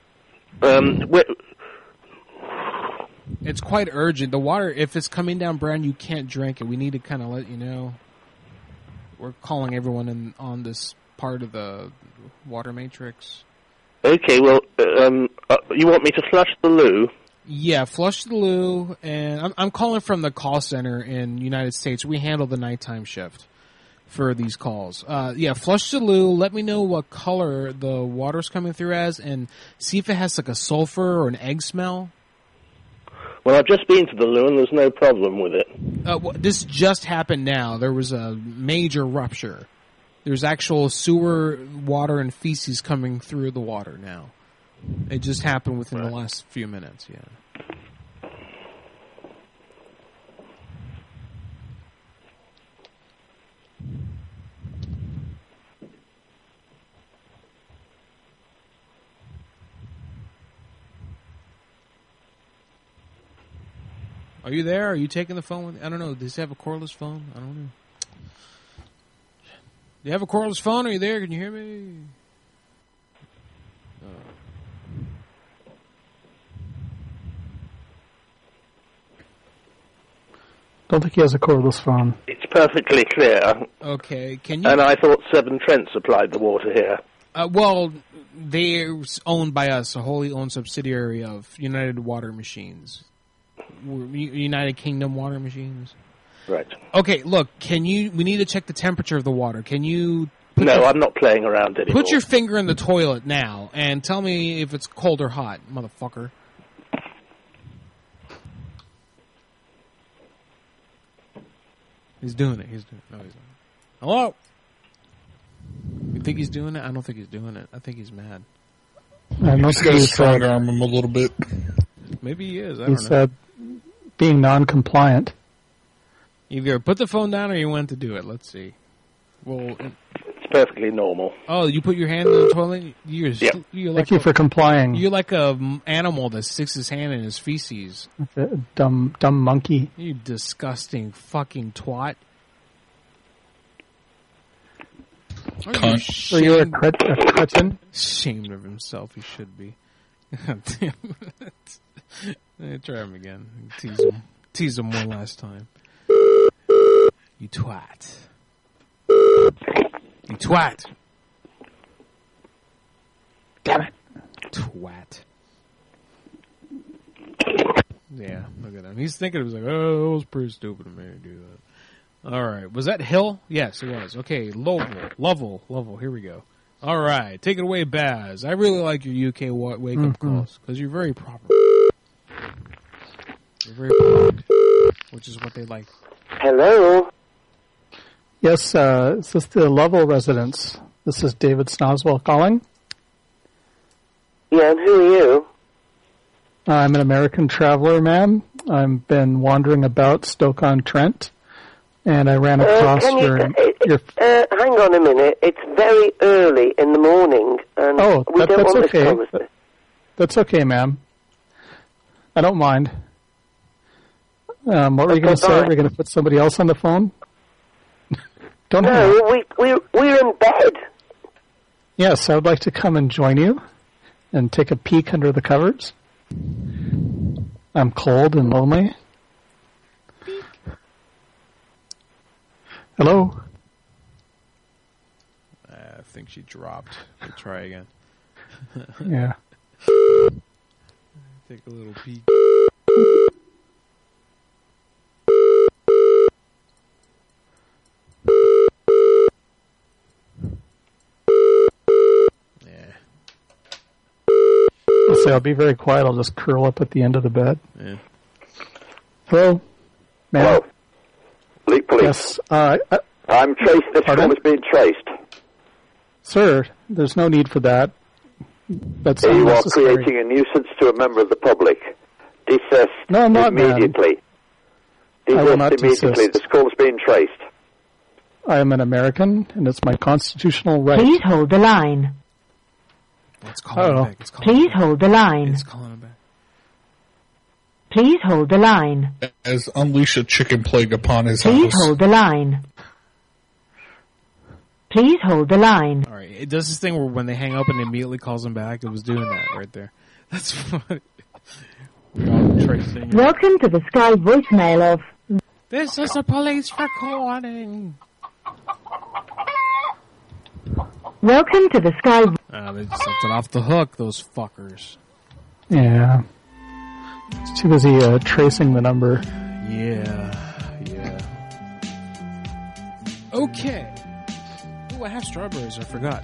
It's quite urgent. The water, if it's coming down brown, you can't drink it. We need to kind of let you know. We're calling everyone on this part of the water matrix. Okay, well, you want me to flush the loo? Yeah, flush the loo, and I'm calling from the call center in United States. We handle the nighttime shift for these calls. Yeah, flush the loo, let me know what color the water's coming through as, and see if it has like a sulfur or an egg smell. Well, I've just been to the loo and there's no problem with it. This just happened now. There was a major rupture. There's actual sewer water and feces coming through the water now. It just happened within the last few minutes, yeah. Are you there? Are you taking the phone with... I don't know. Does he have a cordless phone? I don't know. Do you have a cordless phone? Are you there? Can you hear me? Don't think he has a cordless phone. It's perfectly clear. Okay, can you... And I thought Severn Trent supplied the water here. Well, they're owned by us, a wholly owned subsidiary of United Water Machines. United Kingdom Water Machines. Right. Okay, look, we need to check the temperature of the water. Can you... I'm not playing around anymore. Put your finger in the toilet now and tell me if it's cold or hot, motherfucker. He's doing it. No, he's not. Hello? You think he's doing it? I don't think he's doing it. I think he's mad. I just got to strong arm him a little bit. Maybe he is. I don't know. He said being non-compliant. Either put the phone down or you went to do it. Let's see. Well, it's perfectly normal. Oh, you put your hand in the toilet? Thank you for complying. You're like a animal that sticks his hand in his feces. A dumb monkey. You disgusting fucking twat. So you're a cretin? Ashamed of himself, he should be. God damn it. Try him again. Tease him one last time. You twat. You twat. Damn it. Twat. Yeah, look at him. He's thinking, it was like, oh, it was pretty stupid of me to do that. All right. Was that Hill? Yes, it was. Okay, Lovell. Here we go. All right. Take it away, Baz. I really like your UK wake-up calls because you're very proper. You're very proper, which is what they like. Hello? Yes, is this the Lovell residence? This is David Snoswell calling. Yeah, and who are you? I'm an American traveler, ma'am. I've been wandering about Stoke-on-Trent, and I ran across your... hang on a minute. It's very early in the morning, and we don't want okay. this conversation. That's okay, ma'am. I don't mind. What were you going to say? Were you going to put somebody else on the phone? We're in bed. Yes, I would like to come and join you and take a peek under the covers. I'm cold and lonely. Hello? I think she dropped. We'll try again. Yeah. Take a little peek. I'll be very quiet. I'll just curl up at the end of the bed. Yeah. Hello? Man? Hello. Leak police. Yes. I'm traced. This call is being traced. Sir, there's no need for that. That's You are unnecessary. creating a nuisance to a member of the public. Desist No, I'm not, immediately. I will not immediately. desist. This call is being traced. I am an American, and it's my constitutional right. Please hold the line. Let's call him back. Please hold the line. Let's call him back. Please hold the line. As unleash a chicken plague upon his Please house. hold the line. Please hold the line. All right. It does this thing where when they hang up and immediately calls them back. It was doing that right there. That's funny. We're all tracing. Welcome to the Sky voicemail of... This is a police recording. Welcome to the Sky... They just left it off the hook, those fuckers. Yeah. It's too busy tracing the number. Yeah. Okay. Oh, I have strawberries. I forgot.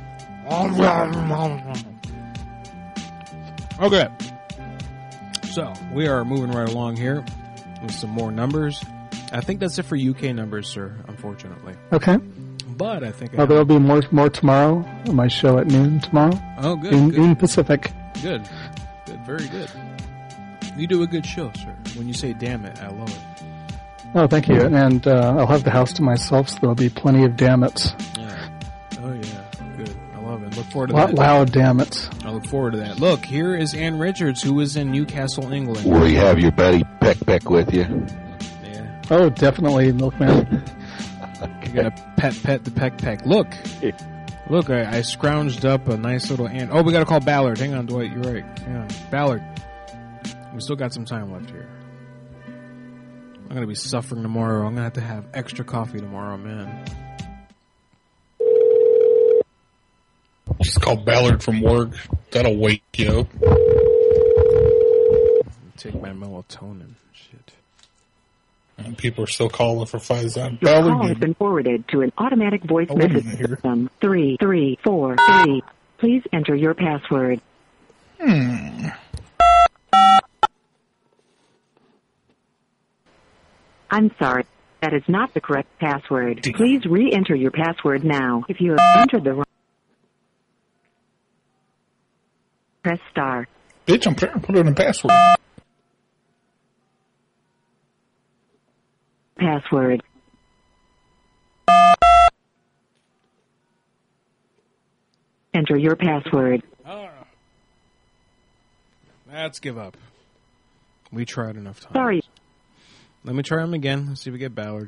Okay. So, we are moving right along here with some more numbers. I think that's it for UK numbers, sir, unfortunately. Okay. But I think... There'll be more tomorrow on my show at noon tomorrow. Oh, good. Noon Pacific. Good. Very good. You do a good show, sir. When you say damn it, I love it. Oh, thank you. And I'll have the house to myself, so there'll be plenty of damn it's. Yeah. Oh, yeah. Good. I love it. Look forward to that. Loud damn it. I look forward to that. Look, here is Ann Richards, who is in Newcastle, England. Will you have your buddy Peck with you? Yeah. Oh, definitely, Milkman. You gotta pet the peck. Look, I scrounged up a nice little ant. Oh, we gotta call Ballard. Hang on, Dwight, you're right. Hang on. Ballard. We still got some time left here. I'm gonna be suffering tomorrow. I'm gonna have to have extra coffee tomorrow, man. Just call Ballard from work. That'll wake you up. Take my melatonin. Shit. And people are still calling for Faizan. Your call has been forwarded to an automatic voice message system. 3343. Please enter your password. I'm sorry. That is not the correct password. Please re-enter your password now. If you have entered the wrong... Press star. Bitch, I'm trying to put in a password. Password. Enter your password. Let's give up. We tried enough times. Sorry. Let me try him again. Let's see if we get Ballard.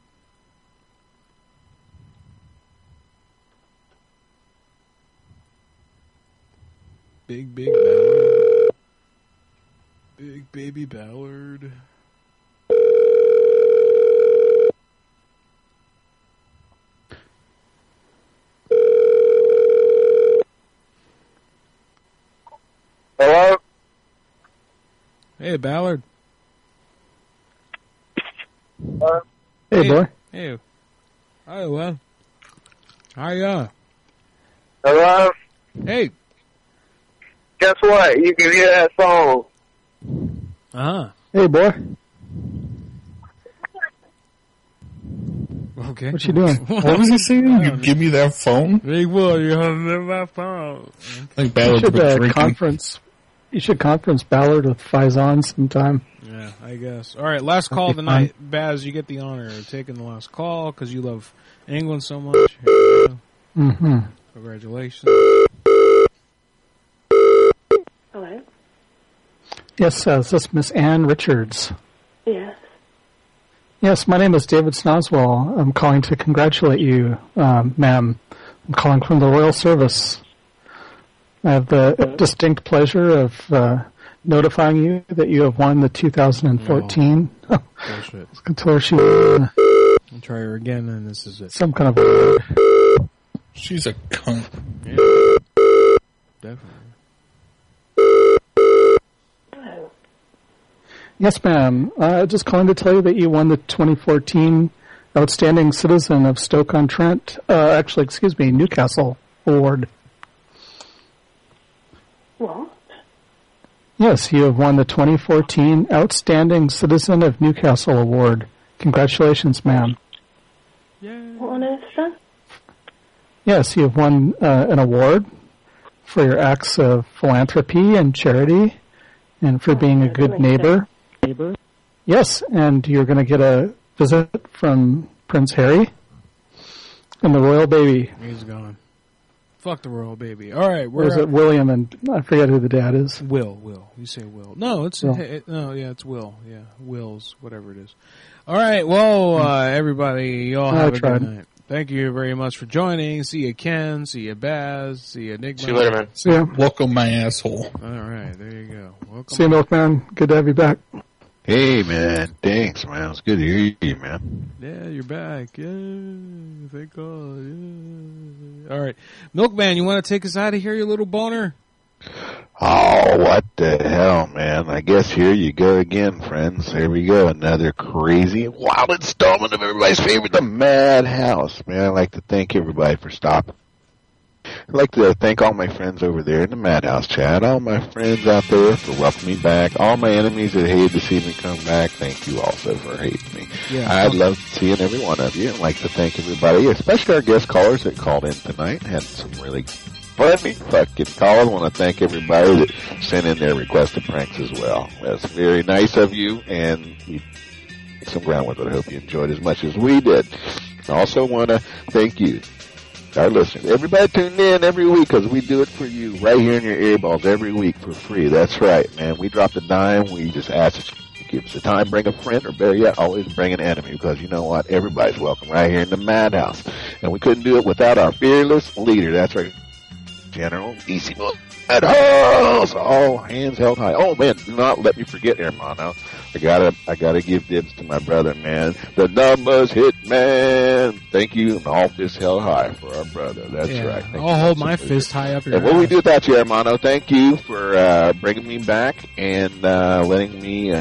Big Ballard. Big baby Ballard. Hello? Hey, Ballard. Hey, boy. Hey. Hi, well. Hiya. Hello? Hey. Guess what? You can hear that song. Uh-huh. Hey, boy. Okay. What you doing? What was he saying? You give me that phone? Big boy, you have my phone. I think Ballard's been drinking. You should conference Ballard with Faizan sometime. Yeah, I guess. All right, last call of the night. Baz, you get the honor of taking the last call because you love England so much. Mm-hmm. Congratulations. Hello? Yes, is this Miss Ann Richards? Yes. Yes, my name is David Snoswell. I'm calling to congratulate you, ma'am. I'm calling from the Royal Service. I have the distinct pleasure of notifying you that you have won the 2014 Bullshit. contortion. I'll try her again, and this is it. Some kind of. She's a cunt. Yeah. Definitely. Yes, ma'am. Just calling to tell you that you won the 2014 Outstanding Citizen of Stoke-on-Trent, Newcastle Award. What? Yes, you have won the 2014 Outstanding Citizen of Newcastle Award. Congratulations, ma'am. What on earth, son? Yes, you have won an award for your acts of philanthropy and charity and for being a good neighbor. Yes, and you're going to get a visit from Prince Harry and the royal baby. He's gone. Fuck the royal baby. All right, Or is it William and I forget who the dad is? Will. You say Will. No, it's Will. It's Will. Yeah, Will's whatever it is. All right, well, everybody, y'all have a good night. Thank you very much for joining. See you, Ken. See you, Baz. See you, Enigma. See you later, man. See ya. Welcome, my asshole. All right, there you go. Welcome. See you, Milkman. Good to have you back. Hey, man. Thanks, man. It's good to hear you, man. Yeah, you're back. Yeah, thank God. Yeah. All right. Milkman, you want to take us out of here, you little boner? Oh, what the hell, man. I guess here you go again, friends. Here we go. Another crazy, wild installment of everybody's favorite, The Madhouse. Man, I'd like to thank everybody for stopping. I'd like to thank all my friends over there in the Madhouse chat, all my friends out there for welcoming me back, all my enemies that hated to see me come back. Thank you also for hating me. Yeah. I'd love seeing every one of you. I'd like to thank everybody, especially our guest callers that called in tonight. Had some really funny fucking callers. I want to thank everybody that sent in their requested pranks as well. That's very nice of you, and we took some ground with it. I hope you enjoyed as much as we did. I also want to thank you, our listeners. Everybody tuned in every week because we do it for you right here in your earballs every week for free. That's right, man. We drop the dime. We just ask that you give us the time, bring a friend, or better yet, always bring an enemy because you know what? Everybody's welcome right here in the Madhouse. And we couldn't do it without our fearless leader. That's right. General DC Madhouse. All hands held high. Oh man, do not let me forget, Hermano. I gotta give dibs to my brother, man. The numbers hit, man. Thank you, and all fists held high for our brother. That's right. Thank I'll hold my fist high up your And what we do without you, Hermano? Thank you for bringing me back and letting me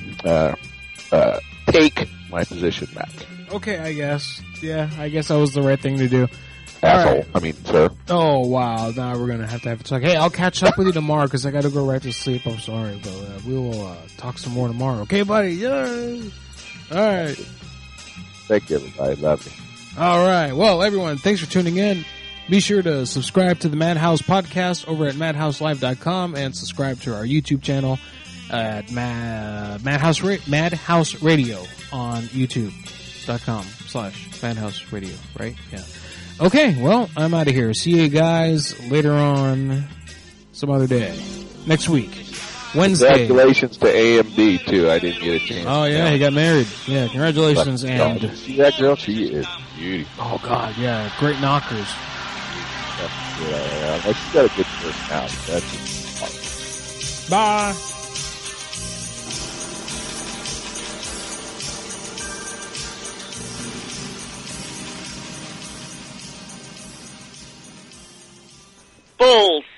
take my position back. Okay, I guess. Yeah, I guess that was the right thing to do. Asshole. Right. I mean, sir. Oh, wow. Now we're going to have a talk. Hey, I'll catch up with you tomorrow because I got to go right to sleep. I'm sorry, but we will talk some more tomorrow. Okay, buddy? Yay! All right. Thank you, everybody. Love you. All right. Well, everyone, thanks for tuning in. Be sure to subscribe to the Madhouse podcast over at madhouselive.com and subscribe to our YouTube channel at Madhouse Radio on youtube.com/Madhouse Radio, right? Yeah. Okay, well, I'm out of here. See you guys later on some other day. Next week. Wednesday. Congratulations to AMD, too. I didn't get a chance. Oh, yeah, he got married. Yeah, congratulations. And see that girl? She is beautiful. Oh, God, yeah. Great knockers. Yeah, she's got a good personality. That's awesome. Bye. Bullshit.